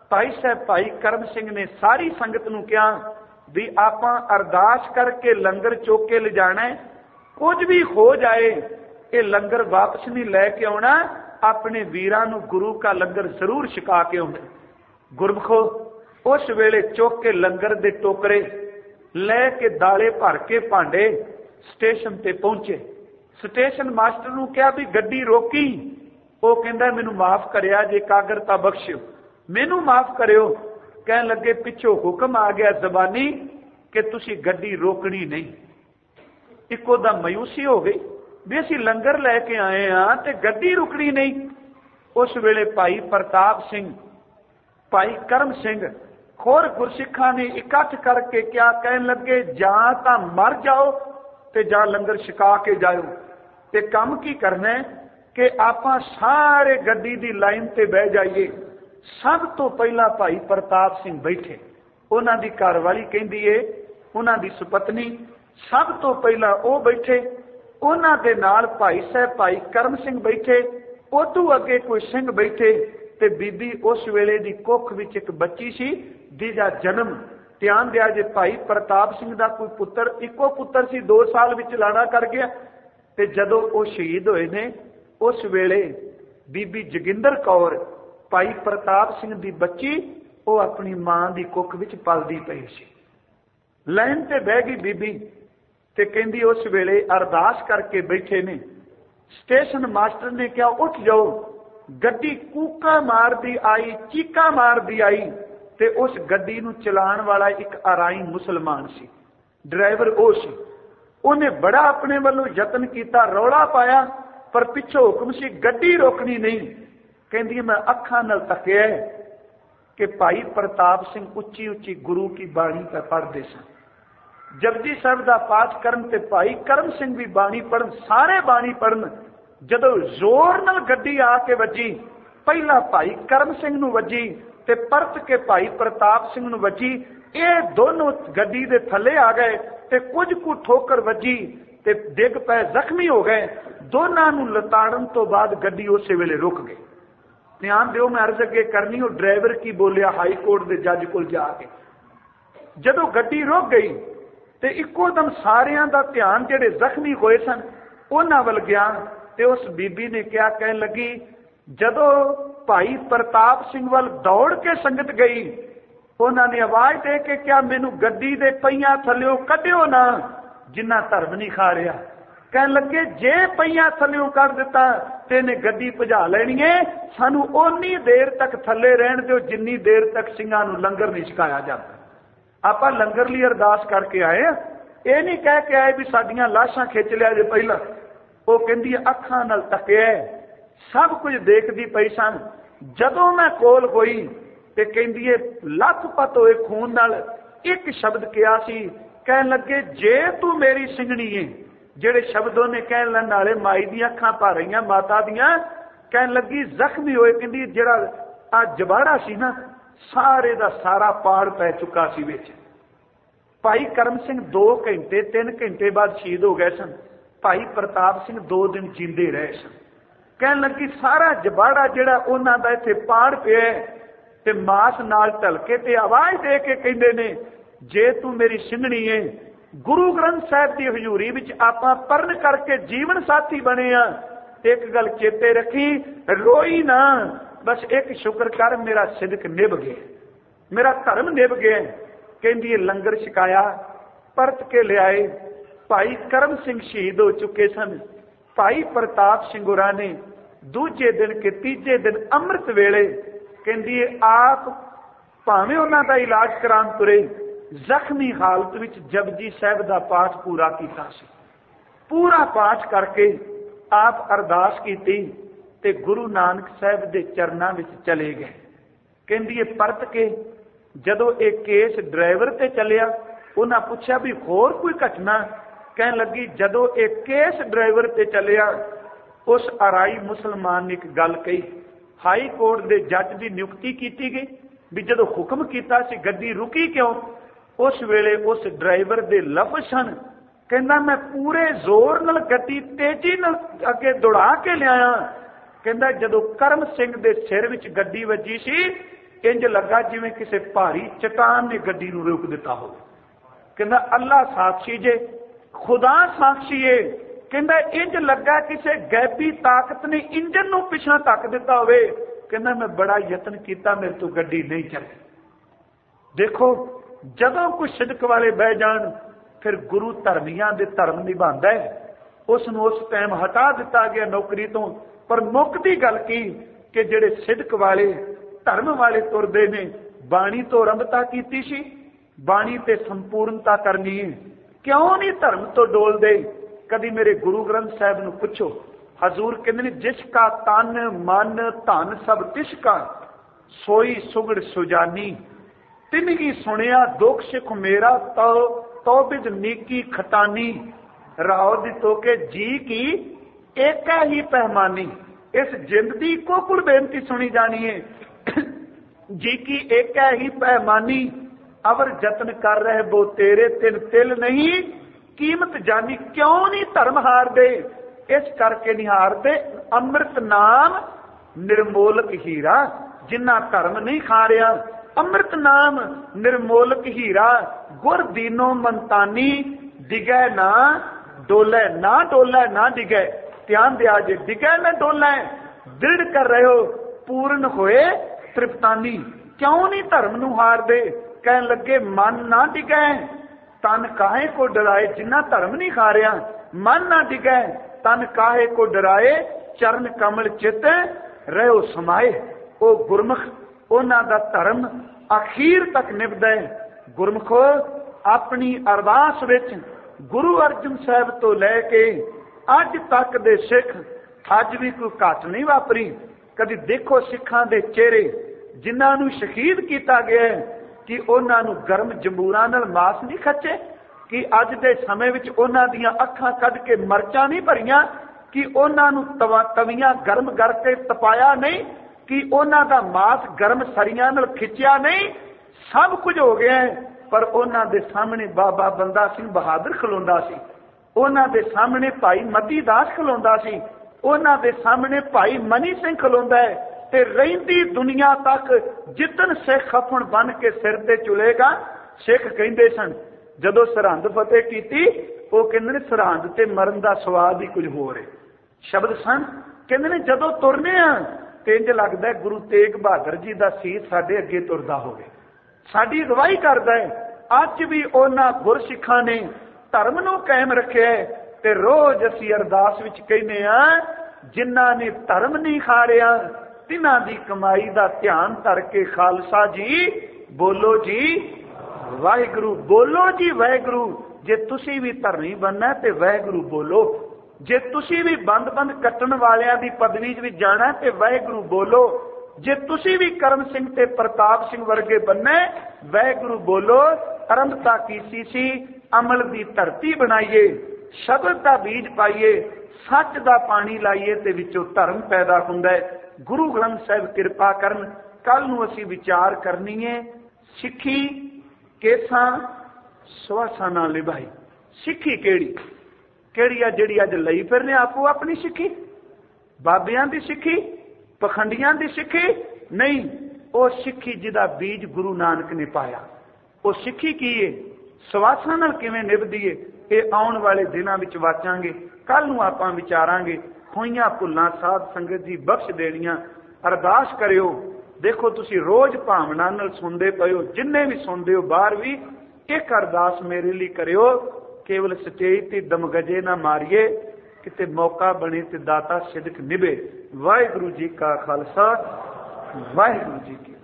ਭਾਈ ਸਾਹਿਬ ਭਾਈ ਕਰਮ ਸਿੰਘ ਨੇ ਸਾਰੀ ਸੰਗਤ ਨੂੰ ਕਿਹਾ ਵੀ ਆਪਾਂ ਅਰਦਾਸ ਕਰਕੇ ਲੰਗਰ ਚੁੱਕ ਕੇ ਲਿਜਾਣਾ, ਕੁਝ ਵੀ ਹੋ ਜਾਏ ਇਹ ਲੰਗਰ ਵਾਪਸ ਨਹੀਂ ਲੈ ਕੇ ਆਉਣਾ, ਆਪਣੇ ਵੀਰਾਂ ਨੂੰ ਗੁਰੂ ਕਾ ਲੰਗਰ ਜ਼ਰੂਰ ਛਕਾ ਕੇ ਆਉਣਾ। ਗੁਰਮਖੋ ਉਸ ਵੇਲੇ ਚੁੱਕ ਕੇ ਲੰਗਰ ਦੇ ਟੋਕਰੇ ਲੈ ਕੇ ਦਾਲੇ ਭਰ ਕੇ ਭਾਂਡੇ ਸਟੇਸ਼ਨ ਤੇ ਪਹੁੰਚੇ। ਸਟੇਸ਼ਨ ਮਾਸਟਰ ਨੂੰ ਕਿਹਾ ਵੀ ਗੱਡੀ ਰੋਕੀ। ਉਹ ਕਹਿੰਦਾ ਮੈਨੂੰ ਮਾਫ ਕਰਿਆ ਜੇ, ਕਾਗਰਤਾ ਬਖਸ਼ਿਓ, ਮੈਨੂੰ ਮਾਫ ਕਰਿਓ। ਕਹਿਣ ਲੱਗੇ ਪਿੱਛੋਂ ਹੁਕਮ ਆ ਗਿਆ ਜ਼ਬਾਨੀ ਕਿ ਤੁਸੀਂ ਗੱਡੀ ਰੋਕਣੀ ਨਹੀਂ। ਇੱਕੋ ਦਮ ਮਾਯੂਸੀ ਹੋ ਗਈ ਵੀ ਅਸੀਂ ਲੰਗਰ ਲੈ ਕੇ ਆਏ ਆ ਤੇ ਗੱਡੀ ਰੁਕਣੀ ਨਹੀਂ। ਉਸ ਵੇਲੇ ਭਾਈ ਪ੍ਰਤਾਪ ਸਿੰਘ, ਭਾਈ ਕਰਮ ਸਿੰਘ ਹੋਰ ਗੁਰਸਿੱਖਾਂ ਨੇ ਇਕੱਠ ਕਰਕੇ ਕਿਹਾ, ਕਹਿਣ ਲੱਗੇ ਜਾਂ ਤਾਂ ਮਰ ਜਾਓ ਤੇ ਜਾਂ ਲੰਗਰ ਛਕਾ ਕੇ ਜਾਓ। ਤੇ ਕੰਮ ਕੀ ਕਰਨਾ ਕਿ ਆਪਾਂ ਸਾਰੇ ਗੱਡੀ ਦੀ ਲਾਈਨ ਤੇ ਬਹਿ ਜਾਈਏ। ਸਭ ਤੋਂ ਪਹਿਲਾਂ ਭਾਈ ਪ੍ਰਤਾਪ ਸਿੰਘ ਬੈਠੇ, ਉਹਨਾਂ ਦੀ ਘਰਵਾਲੀ ਕਹਿੰਦੀ ਏ, ਉਹਨਾਂ ਦੀ ਸੁਪਤਨੀ, ਸਭ ਤੋਂ ਪਹਿਲਾਂ ਉਹ ਬੈਠੇ। ਉਹਨਾਂ ਦੇ ਨਾਲ ਭਾਈ ਸਾਹਿਬ ਭਾਈ ਕਰਮ ਸਿੰਘ ਬੈਠੇ, ਉਦੋਂ ਅੱਗੇ ਕੋਈ ਸਿੰਘ ਬੈਠੇ ਤੇ ਬੀਬੀ ਉਸ ਵੇਲੇ ਦੀ ਕੁੱਖ ਵਿੱਚ ਇੱਕ ਬੱਚੀ ਸੀ ਜਿਹਦਾ ਜਨਮ, ਧਿਆਨ ਦਿਆ ਜੇ, ਭਾਈ ਪ੍ਰਤਾਪ ਸਿੰਘ ਦਾ ਕੋਈ ਪੁੱਤਰ, ਇੱਕੋ ਪੁੱਤਰ ਸੀ, 2 ਸਾਲ ਵਿੱਚ ਲਾਣਾ ਕਰ ਗਿਆ। ਤੇ ਜਦੋਂ ਉਹ ਸ਼ਹੀਦ ਹੋਏ ਨੇ ਉਸ ਵੇਲੇ ਬੀਬੀ ਜੋਗਿੰਦਰ ਕੌਰ, ਭਾਈ ਪ੍ਰਤਾਪ ਸਿੰਘ ਦੀ ਬੱਚੀ, ਉਹ ਆਪਣੀ ਮਾਂ ਦੀ ਕੁੱਖ ਵਿੱਚ ਪਲਦੀ ਪਈ ਸੀ। ਲਾਈਨ ਤੇ ਬਹਿ ਗਈ ਬੀਬੀ ਤੇ ਕਹਿੰਦੀ ਉਸ ਵੇਲੇ ਅਰਦਾਸ ਕਰਕੇ ਬੈਠੇ ਨੇ। ਸਟੇਸ਼ਨ ਮਾਸਟਰ ਨੇ ਕਿਹਾ ਉੱਠ ਜਾਓ। ਗੱਡੀ ਕੂਕਾਂ ਮਾਰਦੀ ਆਈ, ਚੀਕਾਂ ਮਾਰਦੀ ਆਈ ਤੇ ਉਸ ਗੱਡੀ ਨੂੰ ਚਲਾਉਣ ਵਾਲਾ ਇੱਕ ਅਰਾਈ ਮੁਸਲਮਾਨ ਸੀ, ਡਰਾਈਵਰ ਉਹ ਸੀ। ਉਹਨੇ ਬੜਾ ਆਪਣੇ ਵੱਲੋਂ ਯਤਨ ਕੀਤਾ, ਰੌਲਾ ਪਾਇਆ, ਪਰ ਪਿੱਛੋਂ ਹੁਕਮ ਸੀ ਗੱਡੀ ਰੋਕਣੀ ਨਹੀਂ। ਕਹਿੰਦੀ ਮੈਂ ਅੱਖਾਂ ਨਾਲ ਤੱਕਿਆ ਕਿ ਭਾਈ ਪ੍ਰਤਾਪ ਸਿੰਘ ਉੱਚੀ ਉੱਚੀ ਗੁਰੂ ਕੀ ਬਾਣੀ ਤੇ ਪੜ੍ਹਦੇ ਸਨ। ਜਪਜੀ ਸਾਹਿਬ ਦਾ ਪਾਠ ਕਰਨ ਤੇ ਭਾਈ ਕਰਮ ਸਿੰਘ ਵੀ ਬਾਣੀ ਪੜ੍ਹਨ, ਸਾਰੇ ਬਾਣੀ ਪੜ੍ਹਨ। ਜਦੋਂ ਜ਼ੋਰ ਨਾਲ ਗੱਡੀ ਆ ਕੇ ਵੱਜੀ, ਪਹਿਲਾਂ ਭਾਈ ਕਰਮ ਸਿੰਘ ਨੂੰ ਵੱਜੀ ਤੇ ਪਰਤ ਕੇ ਭਾਈ ਪ੍ਰਤਾਪ ਸਿੰਘ ਨੂੰ ਵੱਜੀ। ਇਹ ਦੋਨੋਂ ਗੱਡੀ ਦੇ ਥੱਲੇ ਆ ਗਏ ਤੇ ਕੁਝ ਕੁ ਠੋਕਰ ਵੱਜੀ ਤੇ ਡਿੱਗ ਪਏ, ਜ਼ਖਮੀ ਹੋ ਗਏ। ਦੋਨਾਂ ਨੂੰ ਲਤਾੜਨ ਤੋਂ ਬਾਅਦ ਗੱਡੀ ਉਸੇ ਵੇਲੇ ਰੁਕ ਗਈ। ਧਿਆਨ ਦਿਓ, ਮੈਂ ਅਰਜ਼ ਅੱਗੇ ਕਰਨੀ, ਉਹ ਡਰਾਈਵਰ ਕੀ ਬੋਲਿਆ ਹਾਈ ਕੋਰਟ ਦੇ ਜੱਜ ਕੋਲ ਜਾ ਕੇ। ਜਦੋਂ ਗੱਡੀ ਰੁਕ ਗਈ ਤੇ ਇੱਕੋ ਦਮ ਸਾਰਿਆਂ ਦਾ ਧਿਆਨ ਜਿਹੜੇ ਜ਼ਖਮੀ ਹੋਏ ਸਨ ਉਹਨਾਂ ਵੱਲ ਗਿਆ ਤੇ ਉਸ ਬੀਬੀ ਨੇ ਕਿਹਾ, ਕਹਿਣ ਲੱਗੀ ਜਦੋਂ ਭਾਈ ਪ੍ਰਤਾਪ ਸਿੰਘ ਵੱਲ ਦੌੜ ਕੇ ਸੰਗਤ ਗਈ, ਉਹਨਾਂ ਨੇ ਆਵਾਜ਼ ਦੇ ਕੇ ਕਿਹਾ ਮੈਨੂੰ ਗੱਡੀ ਦੇ ਪਹੀਆਂ ਥੱਲਿਓਂ ਕੱਢਿਓ ਨਾ, ਜਿੰਨਾ ਧਰਮ ਨਹੀਂ ਖਾ ਰਿਹਾ। ਕਹਿਣ ਲੱਗੇ ਜੇ ਪਹੀਆਂ ਥੱਲਿਓਂ ਕੱਢ ਦਿੱਤਾ ਤੇ ਇਹਨੇ ਗੱਡੀ ਭਜਾ ਲੈਣੀ ਏ, ਸਾਨੂੰ ਓਨੀ ਦੇਰ ਤੱਕ ਥੱਲੇ ਰਹਿਣ ਦਿਓ ਜਿੰਨੀ ਦੇਰ ਤੱਕ ਸਿੰਘਾਂ ਨੂੰ ਲੰਗਰ ਨਹੀਂ ਛਕਾਇਆ ਜਾਂਦਾ। ਆਪਾਂ ਲੰਗਰ ਲਈ ਅਰਦਾਸ ਕਰਕੇ ਆਏ ਆ, ਇਹ ਨਹੀਂ ਕਹਿ ਕੇ ਆਏ ਵੀ ਸਾਡੀਆਂ ਲਾਸ਼ਾਂ ਖਿੱਚ ਲਿਆ ਜੇ ਪਹਿਲਾਂ। ਉਹ ਕਹਿੰਦੀ ਅੱਖਾਂ ਨਾਲ ਤੱਕਿਆ, ਸਭ ਕੁਝ ਦੇਖਦੀ ਪਈ ਸਨ। ਜਦੋਂ ਮੈਂ ਕੋਲ ਹੋਈ ਤੇ ਕਹਿੰਦੀ ਲੱਖਪਤ ਹੋਏ ਖੂਨ ਨਾਲ ਇੱਕ ਸ਼ਬਦ ਕਿਹਾ ਸੀ, ਕਹਿਣ ਲੱਗੇ ਜੇ ਤੂੰ ਮੇਰੀ ਸਿੰਘਣੀ ਏ। ਜਿਹੜੇ ਸ਼ਬਦ ਉਹਨੇ ਕਹਿਣ ਲੈਣ ਨਾਲੇ ਮਾਈ ਦੀਆਂ ਅੱਖਾਂ ਭਰ ਰਹੀਆਂ ਮਾਤਾ ਦੀਆਂ। ਕਹਿਣ ਲੱਗੀ ਜ਼ਖਮੀ ਹੋਏ, ਕਹਿੰਦੀ ਜਿਹੜਾ ਆ ਜਬਾੜਾ ਸੀ ਨਾ, ਸਾਰੇ ਦਾ ਸਾਰਾ ਪਾੜ ਪੈ ਚੁੱਕਾ ਸੀ ਵਿੱਚ। ਭਾਈ ਕਰਮ ਸਿੰਘ 2 ਘੰਟੇ 3 ਘੰਟੇ ਬਾਅਦ ਸ਼ਹੀਦ ਹੋ ਗਏ ਸਨ। ਭਾਈ ਪ੍ਰਤਾਪ ਸਿੰਘ 2 ਦਿਨ ਜਿੰਦੇ ਰਹੇ ਸਨ। ਕਹਿਣ ਲੱਗੀ ਸਾਰਾ ਜਬਾੜਾ ਜਿਹੜਾ ਉਹਨਾਂ ਦਾ ਇੱਥੇ ਪਾੜ ਪਿਆ ਤੇ ਮਾਸ ਨਾਲ ਢਲਕੇ ਤੇ ਆਵਾਜ਼ ਦੇ ਕੇ ਕਹਿੰਦੇ ਨੇ ਜੇ ਤੂੰ ਮੇਰੀ ਸਿੰਘਣੀ ਏ। ਗੁਰੂ ਗ੍ਰੰਥ ਸਾਹਿਬ ਦੀ ਹਜ਼ੂਰੀ ਵਿੱਚ ਆਪਾਂ ਪੜ੍ਹਨ ਕਰਕੇ ਜੀਵਨ ਸਾਥੀ ਬਣੇ ਆ। ਇੱਕ ਗੱਲ ਚੇਤੇ ਰੱਖੀ, ਰੋਈ ਨਾ, ਬਸ ਇੱਕ ਸ਼ੁਕਰ ਕਰ ਮੇਰਾ ਸਿਦਕ ਨਿਭ ਗਿਆ, ਮੇਰਾ ਧਰਮ ਨਿਭ ਗਿਆ। ਕਹਿੰਦੀ ਲੰਗਰ ਛਕਾਇਆ, ਪਰਤ ਕੇ ਲਿਆਏ। ਭਾਈ ਕਰਮ ਸਿੰਘ ਸ਼ਹੀਦ ਹੋ ਚੁੱਕੇ ਸਨ। ਭਾਈ ਪ੍ਰਤਾਪ ਸਿੰਘ ਹੋਰਾਂ ਨੇ ਦੂਜੇ ਦਿਨ ਕੇ ਤੀਜੇ ਦਿਨ ਅੰਮ੍ਰਿਤ ਵੇਲੇ ਕਹਿੰਦੀ ਆਪ ਭਾਵੇਂ ਉਹਨਾਂ ਦਾ ਇਲਾਜ ਕਰਾਉਣ ਤੁਰੇ, ਜ਼ਖਮੀ ਹਾਲਤ ਵਿੱਚ ਜਪਜੀ ਸਾਹਿਬ ਦਾ ਪਾਠ ਪੂਰਾ ਕੀਤਾ ਸੀ। ਪੂਰਾ ਪਾਠ ਕਰਕੇ ਆਪ ਅਰਦਾਸ ਕੀਤੀ ਤੇ ਗੁਰੂ ਨਾਨਕ ਸਾਹਿਬ ਦੇ ਚਰਨਾਂ ਵਿੱਚ ਚਲੇ ਗਏ। ਕਹਿੰਦੀ ਪਰਤ ਕੇ ਜਦੋਂ ਇਹ ਕੇਸ ਡਰਾਈਵਰ ਤੇ ਚੱਲਿਆ, ਉਹਨਾਂ ਪੁੱਛਿਆ ਵੀ ਹੋਰ ਕੋਈ ਘਟਨਾ। ਕਹਿਣ ਲੱਗੀ ਜਦੋਂ ਇਹ ਕੇਸ ਡਰਾਈਵਰ ਤੇ ਚੱਲਿਆ, ਉਸ ਅਰਾਈ ਮੁਸਲਮਾਨ ਨੇ ਇੱਕ ਗੱਲ ਕਹੀ। ਹਾਈ ਕੋਰਟ ਦੇ ਜੱਜ ਦੀ ਨਿਯੁਕਤੀ ਕੀਤੀ ਗਈ ਵੀ ਜਦੋਂ ਹੁਕਮ ਕੀਤਾ ਸੀ ਗੱਡੀ ਰੁਕੀ ਕਿਉਂ। ਉਸ ਵੇਲੇ ਉਸ ਡਰਾਈਵਰ ਦੇ ਲਫ਼ਜ਼ ਸਨ, ਕਹਿੰਦਾ ਮੈਂ ਪੂਰੇ ਜ਼ੋਰ ਨਾਲ ਗੱਡੀ ਤੇਜ਼ੀ ਨਾਲ ਅੱਗੇ ਦੌੜਾ ਕੇ ਲਿਆਇਆ। ਕਹਿੰਦਾ ਜਦੋਂ ਕਰਮ ਸਿੰਘ ਦੇ ਸਿਰ ਵਿੱਚ ਗੱਡੀ ਵੱਜੀ ਸੀ इंज लगा जिवें किसी भारी चट्टान ने गड्डी नूं रोक दिता हो। कहंदा अल्लाह साक्षी जे, खुदा साक्षी है। कहंदा इंज लगा किसी गैबी ताकत ने इंजन नूं पिछां धक दिता होवे। कहंदा मैं बड़ा यतन किया, मेरे तो गड्डी नहीं चली। देखो जदों कोई सिदक वाले बह जान फिर गुरु धर्मियां दे धर्म निभांदा है, उसनूं उस टाइम हटा दिता गया नौकरी तो। पर मुक्ति गल की कि जिहड़े सिदक वाले धर्म वाले तुरदे ने, बाणी तो आरंभता कीती सी, बाणी ते संपूर्णता करनी है, क्यों नहीं धर्म तो डोल दे। कदी मेरे गुरु ग्रंथ साहिब नूं पुछो, हजूर कहंदे ने जिसका तन मन धन सब तिसका, सोई सुगड़ सुजानी, तिनगी सुनिया दुख सुख मेरा, तो बिज नीकी खटानी, राव दितो के जी की एक ही पैमानी। इस जिंदगी को कुल बेनती सुनी जानी है, जी की एक ही पैमानी, अवर जतन कर रहे वो तेरे तिन तिल नहीं, कीमत जानी। क्यों नहीं धर्म हार दे, इस करके नहीं हार दे, अमृत नाम निर्मोलक हीरा, जिन्ना धर्म नहीं खारिया। अमृत नाम निर्मोलक हीरा, गुर दीनो मनतानी, डिगै ना डोले, ना डोले ना डिगै। ध्यान दिया जे, डिगै ना डोले, दृढ़ कर रहे हो, पूर्ण होए तृप्तानी। क्यों नहीं धर्म नूं हार दे। कहन लगे मन ना डिगै, तन काहे को डराए, जिन्ना धर्म नहीं खारिया। मन ना डिगै, तन काहे को डराए, चरण कमल चित रहो समाए। ओ गुरमुख उन्हां दा धर्म अखीर तक निभदा है। गुरमुखो अपनी अरदास विच गुरु अर्जन साहब तो लैके अज तक दे सिख अज भी कोई घट नहीं वापरी। कदी देखो सिखां दे चेहरे जिन्हां नूं शहीद किया गया है कि उन्हां नूं गर्म जंबूरां नाल मास नहीं खचे, कि अज दे समय विच उन्हां दीयां अखां कढ के मरचां नहीं भरीआं, कि उन्हां नूं तवियां गर्म करके तपाया नहीं, कि उन्हां दा मास गर्म सरियां नाल खिंचिया नहीं। सब कुछ हो गया है, पर उन्हां दे सामने बाबा बंदा सिंह बहादुर खलोंदा सी, उन्हां दे सामने भाई मती दास खलोंदा सी, उन्हां दे सामने भाई मनी सिंह खलोंदा है। ते रहिंदी दुनिया तक जितन सिख खफन बन के सिर ते चुलेगा। सिख कहंदे सन जदों सरहंद फतेह कीती, वो कहंदे ने सरहंद ते मरन दा स्वाद ही कुछ होर है। शब्द सन कहंदे ने जदों तुरने आ ते इंज लगदा है गुरु तेग बहादुर जी दा सीस साडे अगे तुरदा होवे, साडी अगवाई करदा है। अज भी उन्हां गुरसिखां ने धर्म नूं कायम रखिआ है, ते रोज असीं अरदास विच कहने आ, जिन्हां ने धर्म नहीं खारिआ तिन्हां दी कमाई दा ध्यान धर के खालसा जी बोलो जी वाहिगुरू, बोलो जी वाहिगुरू। जे तुसीं भी धर्मी बनना ते वाहिगुरू बोलो, जे तुसीं भी बंद बंद कट्टण वालियां दी पदवी विच जाना ते वाहिगुरू बोलो, जे तुसीं भी करम सिंह ते प्रताप सिंह वर्गे बनना वाहिगुरू बोलो। आरंभता कीती सी अमल दी धरती बनाइए, शब्द दा बीज पाइए, सच दा पानी लाइए ते विचों धर्म पैदा हुंदा है। गुरु ग्रंथ साहिब कृपा करन। कल नूं असीं विचार करनी है सिੱਖੀ केसां सवासां नाल निभाई। सिੱਖੀ ਕਿਹੜੀ ਆ ਜਿਹੜੀ ਅੱਜ ਲਈ ਫਿਰਨੇ ਆਪੋ ਆਪਣੀ ਸਿੱਖੀ, ਬਾਬਿਆਂ ਦੀ ਸਿੱਖੀ, ਪਖੰਡੀਆਂ ਦੀ ਸਿੱਖੀ ਨਹੀਂ। ਉਹ ਸਿੱਖੀ ਜਿਹਦਾ ਬੀਜ ਗੁਰੂ ਨਾਨਕ ਨੇ ਪਾਇਆ। ਉਹ ਸਿੱਖੀ ਕੀ ਹੈ, ਸਵਾਸਾਂ ਨਾਲ ਕਿਵੇਂ ਨਿਭਦੀ ਹੈ, ਇਹ ਆਉਣ ਵਾਲੇ ਦਿਨਾਂ ਵਿੱਚ ਵਾਚਾਂਗੇ। ਕੱਲ ਨੂੰ ਆਪਾਂ ਵਿਚਾਰਾਂਗੇ। ਹੋਈਆਂ ਭੁੱਲਾਂ ਸਾਧ ਸੰਗਤ ਜੀ ਬਖਸ਼ ਦੇਣੀਆਂ। ਅਰਦਾਸ ਕਰਿਓ। ਦੇਖੋ ਤੁਸੀਂ ਰੋਜ਼ ਭਾਵਨਾ ਨਾਲ ਸੁਣਦੇ ਪਏ ਹੋ, ਜਿੰਨੇ ਵੀ ਸੁਣਦੇ ਹੋ ਬਾਹਰ ਵੀ, ਇੱਕ ਅਰਦਾਸ ਮੇਰੇ ਲਈ ਕਰਿਓ। केवल सचेई ते दमगजे ना मारिए, किते मौका बने ते दाता सिदक निभे। वाहिगुरू जी का खालसा, वाहिगुरू जी की